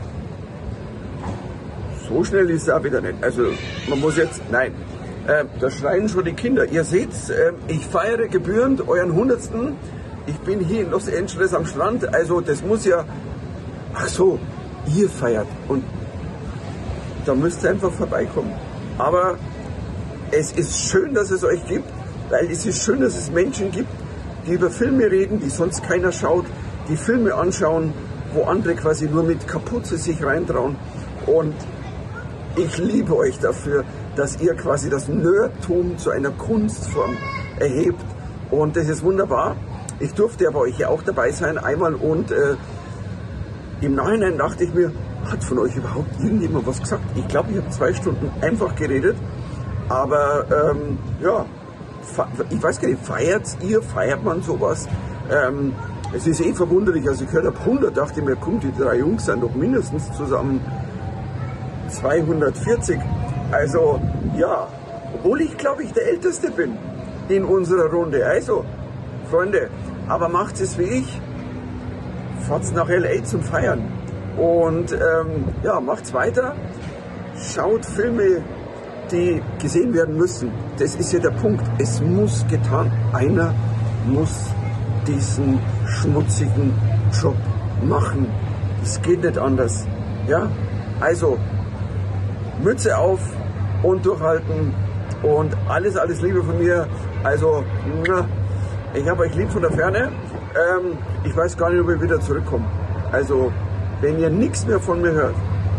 So schnell ist es auch wieder nicht. Also man muss jetzt... Nein, äh, da schreien schon die Kinder. Ihr seht, äh, ich feiere gebührend euren hundertsten. Ich bin hier in Los Angeles am Strand. Also das muss ja... Ach so, ihr feiert. Und da müsst ihr einfach vorbeikommen. Aber es ist schön, dass es euch gibt, weil es ist schön, dass es Menschen gibt, die über Filme reden, die sonst keiner schaut, die Filme anschauen, wo andere quasi nur mit Kapuze sich reintrauen. Und ich liebe euch dafür, dass ihr quasi das Nerdtum zu einer Kunstform erhebt. Und das ist wunderbar. Ich durfte ja bei euch ja auch dabei sein, einmal. Und äh, im Nachhinein dachte ich mir, hat von euch überhaupt irgendjemand was gesagt? Ich glaube, ich habe zwei Stunden einfach geredet. Aber ähm, ja, ich weiß gar nicht, feiert ihr, feiert man sowas? Ähm, es ist eh verwunderlich, als ich gehört habe, hundert, dachte ich mir, komm, die drei Jungs sind doch mindestens zusammen zweihundertvierzig. Also ja, obwohl ich glaube ich der Älteste bin in unserer Runde. Also, Freunde, aber macht es wie ich, fahrt's nach L A zum Feiern. Und ähm, ja, macht's weiter, schaut Filme, die gesehen werden müssen. Das ist ja der Punkt. Es muss getan. Einer muss diesen schmutzigen Job machen. Es geht nicht anders. Ja, also Mütze auf und durchhalten und alles, alles Liebe von mir. Also, ich habe euch lieb von der Ferne. Ähm, ich weiß gar nicht, ob ich wieder zurückkomme. Also, wenn ihr nichts mehr von mir hört,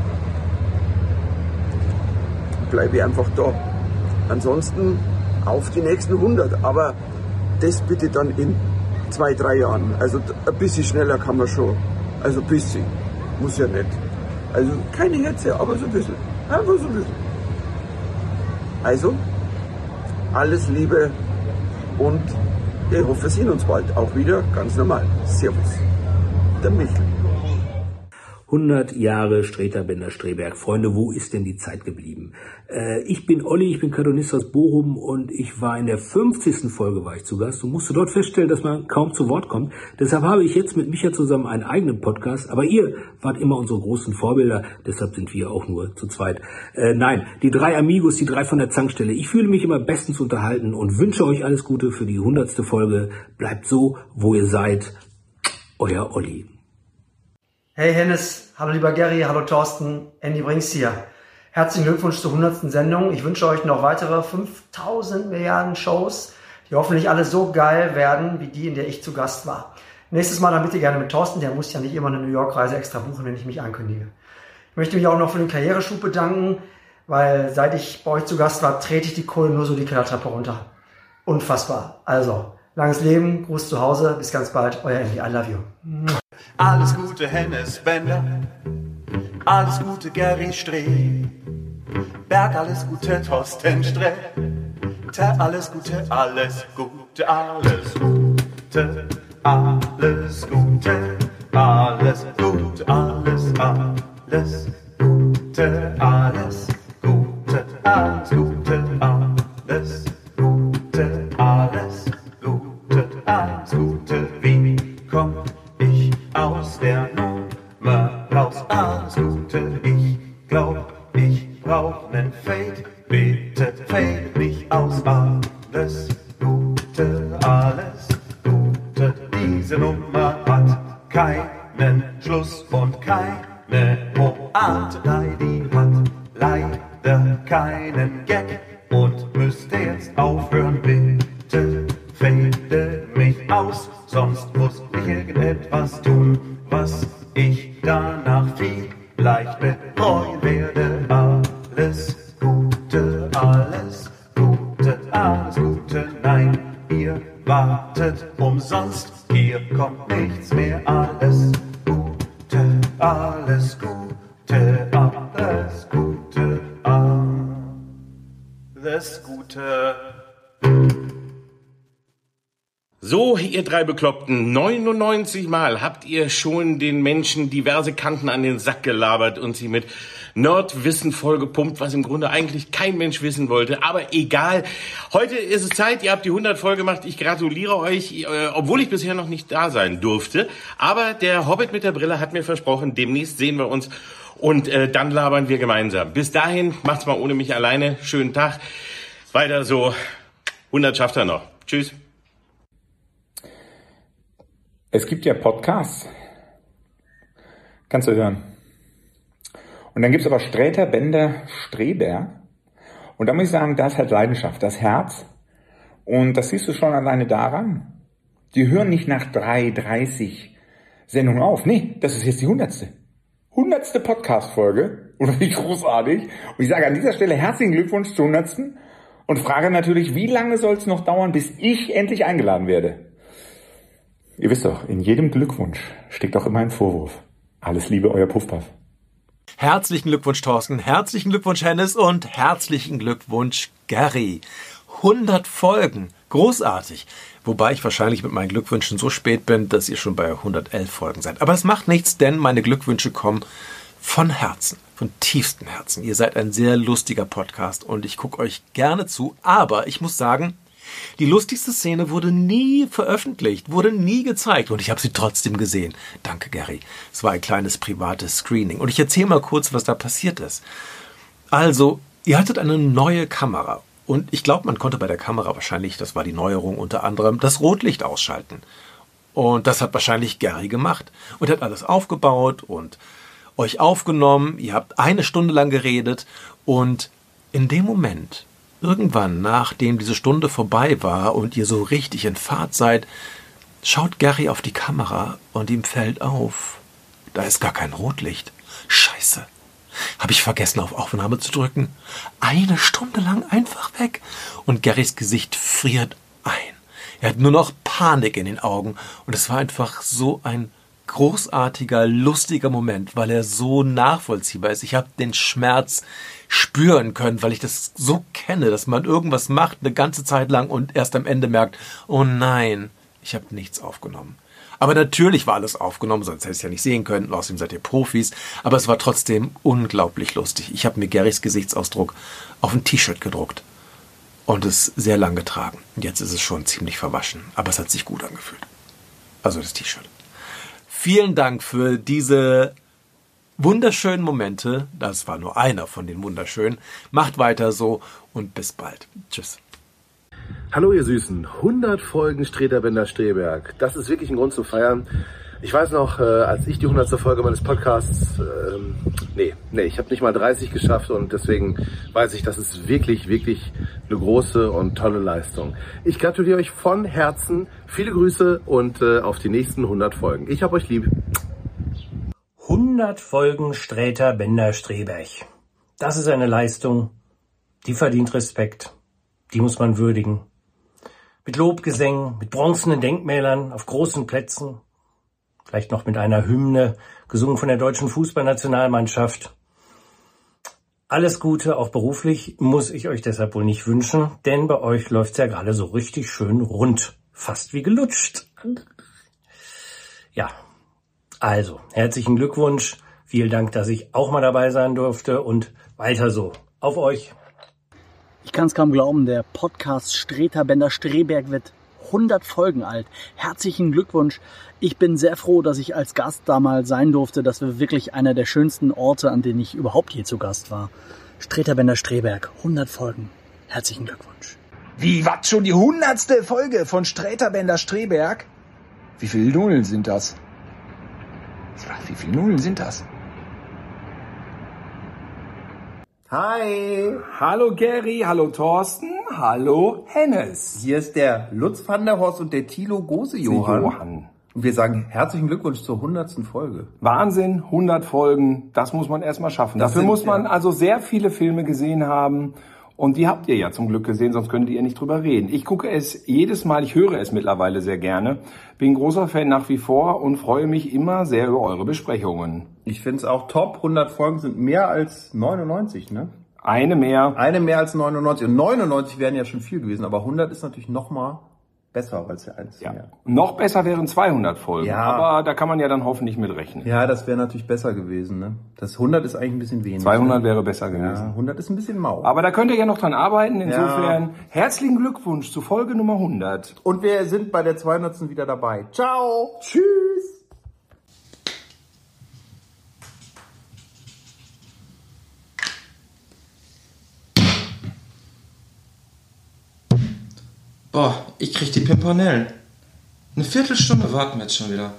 bleibe ich einfach da. Ansonsten auf die nächsten hundert. Aber das bitte dann in zwei, drei Jahren. Also ein bisschen schneller kann man schon. Also ein bisschen. Muss ja nicht. Also keine Hetze, aber so ein bisschen. Einfach so ein bisschen. Also, alles Liebe und ich hoffe, wir sehen uns bald auch wieder ganz normal. Servus. Der Michel. hundert Jahre Sträter Bender Streberg. Freunde, wo ist denn die Zeit geblieben? Äh, ich bin Olli, ich bin Cartoonist aus Bochum und ich war in der fünfzigsten Folge war ich zu Gast und musste dort feststellen, dass man kaum zu Wort kommt. Deshalb habe ich jetzt mit Micha zusammen einen eigenen Podcast, aber ihr wart immer unsere großen Vorbilder, deshalb sind wir auch nur zu zweit. Äh, nein, die drei Amigos, die drei von der Zankstelle. Ich fühle mich immer bestens unterhalten und wünsche euch alles Gute für die hundertste Folge. Bleibt so, wo ihr seid. Euer Olli. Hey Hennes, hallo lieber Gary, hallo Thorsten, Andy Brinks hier. Herzlichen Glückwunsch zur hundertsten Sendung. Ich wünsche euch noch weitere fünftausend Milliarden Shows, die hoffentlich alle so geil werden, wie die, in der ich zu Gast war. Nächstes Mal dann bitte gerne mit Thorsten, der muss ja nicht immer eine New York-Reise extra buchen, wenn ich mich ankündige. Ich möchte mich auch noch für den Karriereschub bedanken, weil seit ich bei euch zu Gast war, trete ich die Kohle nur so die Kellertreppe runter. Unfassbar. Also, langes Leben, Gruß zu Hause, bis ganz bald, euer Andy, I love you. Alles Gute Hennes Bender, alles Gute Gary Streberg, alles Gute Thorsten Sträter, alles Gute, alles Gute, alles Gute, alles Gute, alles Gute, alles, alles Gute, alles Gute, alles Gute, alles Gute, alles Gute, alles Gute, wie komm ich aus der Nummer raus? Alles Gute, ich glaub, ich brauch nen Fade, bitte fade mich aus. Alles Gute, alles Gute, diese Nummer hat keinen Schluss und keine Pointe, die hat leider keinen Gag und müsste jetzt aufhören, bitte fade mich aus, sonst muss ich irgendetwas tun, was ich danach vielleicht bereuen werde. Alles Gute, alles Gute, alles Gute, nein, ihr wartet umsonst, hier kommt nichts mehr. Alles Gute, alles Gute, alles Gute, alles Gute. So, ihr drei Bekloppten, neunundneunzig Mal habt ihr schon den Menschen diverse Kanten an den Sack gelabert und sie mit Nerdwissen vollgepumpt, was im Grunde eigentlich kein Mensch wissen wollte. Aber egal, heute ist es Zeit, ihr habt die hundert voll gemacht. Ich gratuliere euch, äh, obwohl ich bisher noch nicht da sein durfte. Aber der Hobbit mit der Brille hat mir versprochen, demnächst sehen wir uns und äh, dann labern wir gemeinsam. Bis dahin, macht's mal ohne mich alleine. Schönen Tag. Weiter so. hundert schafft er noch. Tschüss. Es gibt ja Podcasts. Kannst du hören. Und dann gibt's aber Sträter, Bender, Streberg. Und da muss ich sagen, das hat Leidenschaft, das Herz. Und das siehst du schon alleine daran. Die hören nicht nach drei, dreißig Sendungen auf. Nee, das ist jetzt die hundertste. Hundertste Podcast-Folge. Oder wie großartig. Und ich sage an dieser Stelle herzlichen Glückwunsch zur hundertsten. Und frage natürlich, wie lange soll es noch dauern, bis ich endlich eingeladen werde? Ihr wisst doch, in jedem Glückwunsch steckt auch immer ein Vorwurf. Alles Liebe, euer Puffpuff. Herzlichen Glückwunsch, Thorsten. Herzlichen Glückwunsch, Hennes. Und herzlichen Glückwunsch, Gary. hundert Folgen. Großartig. Wobei ich wahrscheinlich mit meinen Glückwünschen so spät bin, dass ihr schon bei hundertelf Folgen seid. Aber es macht nichts, denn meine Glückwünsche kommen von Herzen. Von tiefstem Herzen. Ihr seid ein sehr lustiger Podcast und ich gucke euch gerne zu. Aber ich muss sagen, die lustigste Szene wurde nie veröffentlicht, wurde nie gezeigt und ich habe sie trotzdem gesehen. Danke, Gary. Es war ein kleines privates Screening. Und ich erzähle mal kurz, was da passiert ist. Also, ihr hattet eine neue Kamera und ich glaube, man konnte bei der Kamera wahrscheinlich, das war die Neuerung unter anderem, das Rotlicht ausschalten. Und das hat wahrscheinlich Gary gemacht und hat alles aufgebaut und euch aufgenommen. Ihr habt eine Stunde lang geredet und in dem Moment, irgendwann, nachdem diese Stunde vorbei war und ihr so richtig in Fahrt seid, schaut Gary auf die Kamera und ihm fällt auf, da ist gar kein Rotlicht. Scheiße. Habe ich vergessen, auf Aufnahme zu drücken. Eine Stunde lang einfach weg. Und Garys Gesicht friert ein. Er hat nur noch Panik in den Augen. Und es war einfach so ein großartiger, lustiger Moment, weil er so nachvollziehbar ist. Ich habe den Schmerz spüren können, weil ich das so kenne, dass man irgendwas macht eine ganze Zeit lang und erst am Ende merkt, oh nein, ich habe nichts aufgenommen. Aber natürlich war alles aufgenommen, sonst hätte ich es ja nicht sehen können. Außerdem seid ihr Profis. Aber es war trotzdem unglaublich lustig. Ich habe mir Garys Gesichtsausdruck auf ein T-Shirt gedruckt und es sehr lang getragen. Und jetzt ist es schon ziemlich verwaschen, aber es hat sich gut angefühlt. Also das T-Shirt. Vielen Dank für diese wunderschönen Momente. Das war nur einer von den wunderschönen. Macht weiter so und bis bald. Tschüss. Hallo ihr Süßen, hundert Folgen Sträter Bender Streberg. Das ist wirklich ein Grund zu feiern. Ich weiß noch, äh, als ich die hundertste Folge meines Podcasts, ähm, nee, nee, ich habe nicht mal dreißig geschafft und deswegen weiß ich, das ist wirklich, wirklich eine große und tolle Leistung. Ich gratuliere euch von Herzen, viele Grüße und äh, auf die nächsten hundert Folgen. Ich hab euch lieb. hundert Folgen Sträter Bender Streberg. Das ist eine Leistung, die verdient Respekt. Die muss man würdigen. Mit Lobgesängen, mit bronzenen Denkmälern auf großen Plätzen. Vielleicht noch mit einer Hymne, gesungen von der deutschen Fußballnationalmannschaft. Alles Gute, auch beruflich, muss ich euch deshalb wohl nicht wünschen, denn bei euch läuft's ja gerade so richtig schön rund. Fast wie gelutscht. Ja, also, herzlichen Glückwunsch. Vielen Dank, dass ich auch mal dabei sein durfte und weiter so. Auf euch. Ich kann es kaum glauben, der Podcast Sträter Bender Streberg wird hundert Folgen alt. Herzlichen Glückwunsch. Ich bin sehr froh, dass ich als Gast da mal sein durfte. Das war wirklich einer der schönsten Orte, an denen ich überhaupt je zu Gast war. Sträter Bender Streberg, hundert Folgen. Herzlichen Glückwunsch. Wie, was, schon die hundertste Folge von Sträter Bender Streberg? Wie viele Nullen sind das? Wie viele Nullen sind das? Hi. Hallo Gary, hallo Thorsten, hallo Hennes. Hier ist der Lutz van der Horst und der Thilo Gose-Johann. Johann. Und wir sagen herzlichen Glückwunsch zur hundertsten Folge. Wahnsinn, hundert Folgen, das muss man erstmal schaffen. Das Dafür sind, muss man ja. also sehr viele Filme gesehen haben. Und die habt ihr ja zum Glück gesehen, sonst könntet ihr nicht drüber reden. Ich gucke es jedes Mal, ich höre es mittlerweile sehr gerne. Bin großer Fan nach wie vor und freue mich immer sehr über eure Besprechungen. Ich finde es auch top. hundert Folgen sind mehr als neunundneunzig, ne? Eine mehr. Eine mehr als neunundneunzig. Und neunundneunzig wären ja schon viel gewesen, aber hundert ist natürlich noch mal besser als der eins. Ja. Noch besser wären zweihundert Folgen, Ja. aber da kann man ja dann hoffentlich mit rechnen. Ja, das wäre natürlich besser gewesen. Ne? Das hundert ist eigentlich ein bisschen wenig. zweihundert ne? wäre besser gewesen. Ja, hundert ist ein bisschen mau. Aber da könnt ihr ja noch dran arbeiten. Insofern Ja. herzlichen Glückwunsch zu Folge Nummer hundert. Und wir sind bei der zweihundertsten wieder dabei. Ciao. Tschüss. Boah, ich krieg die Pimpernellen. Eine Viertelstunde warten wir jetzt schon wieder.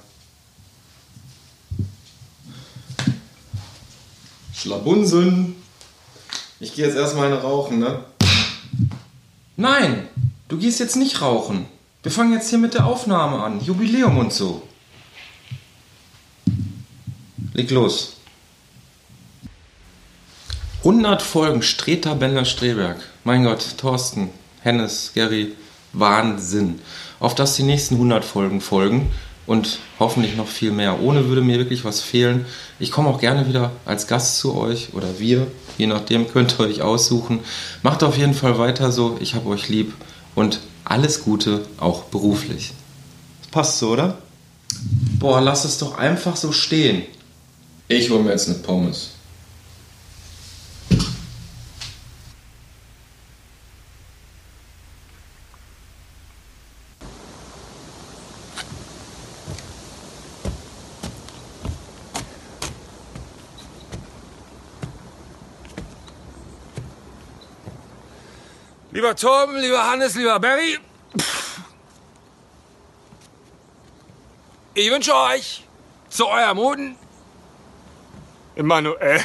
Schlabunsen. Ich gehe jetzt erstmal eine rauchen, ne? Nein, du gehst jetzt nicht rauchen. Wir fangen jetzt hier mit der Aufnahme an. Jubiläum und so. Leg los. hundert Folgen Streter Bender Streberg. Mein Gott, Thorsten, Hennes, Gary, Wahnsinn. Auf dass die nächsten hundert Folgen folgen und hoffentlich noch viel mehr. Ohne würde mir wirklich was fehlen. Ich komme auch gerne wieder als Gast zu euch oder wir, je nachdem könnt ihr euch aussuchen. Macht auf jeden Fall weiter so. Ich habe euch lieb und alles Gute, auch beruflich. Passt so, oder? Boah, lass es doch einfach so stehen. Ich hole mir jetzt eine Pommes. Lieber Torben, lieber Hannes, lieber Barry, ich wünsche euch zu eurem Hoden Emanuel.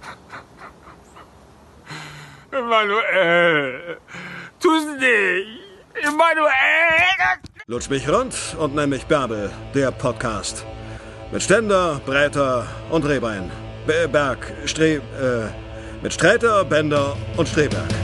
Emanuel. Tu's nicht. Emanuel. Lutsch mich rund und nenn mich Bärbel, der Podcast. Mit Ständer, Breiter und Rehbein. Be- Berg, Stre... Äh, mit Sträter, Bender und Streberg.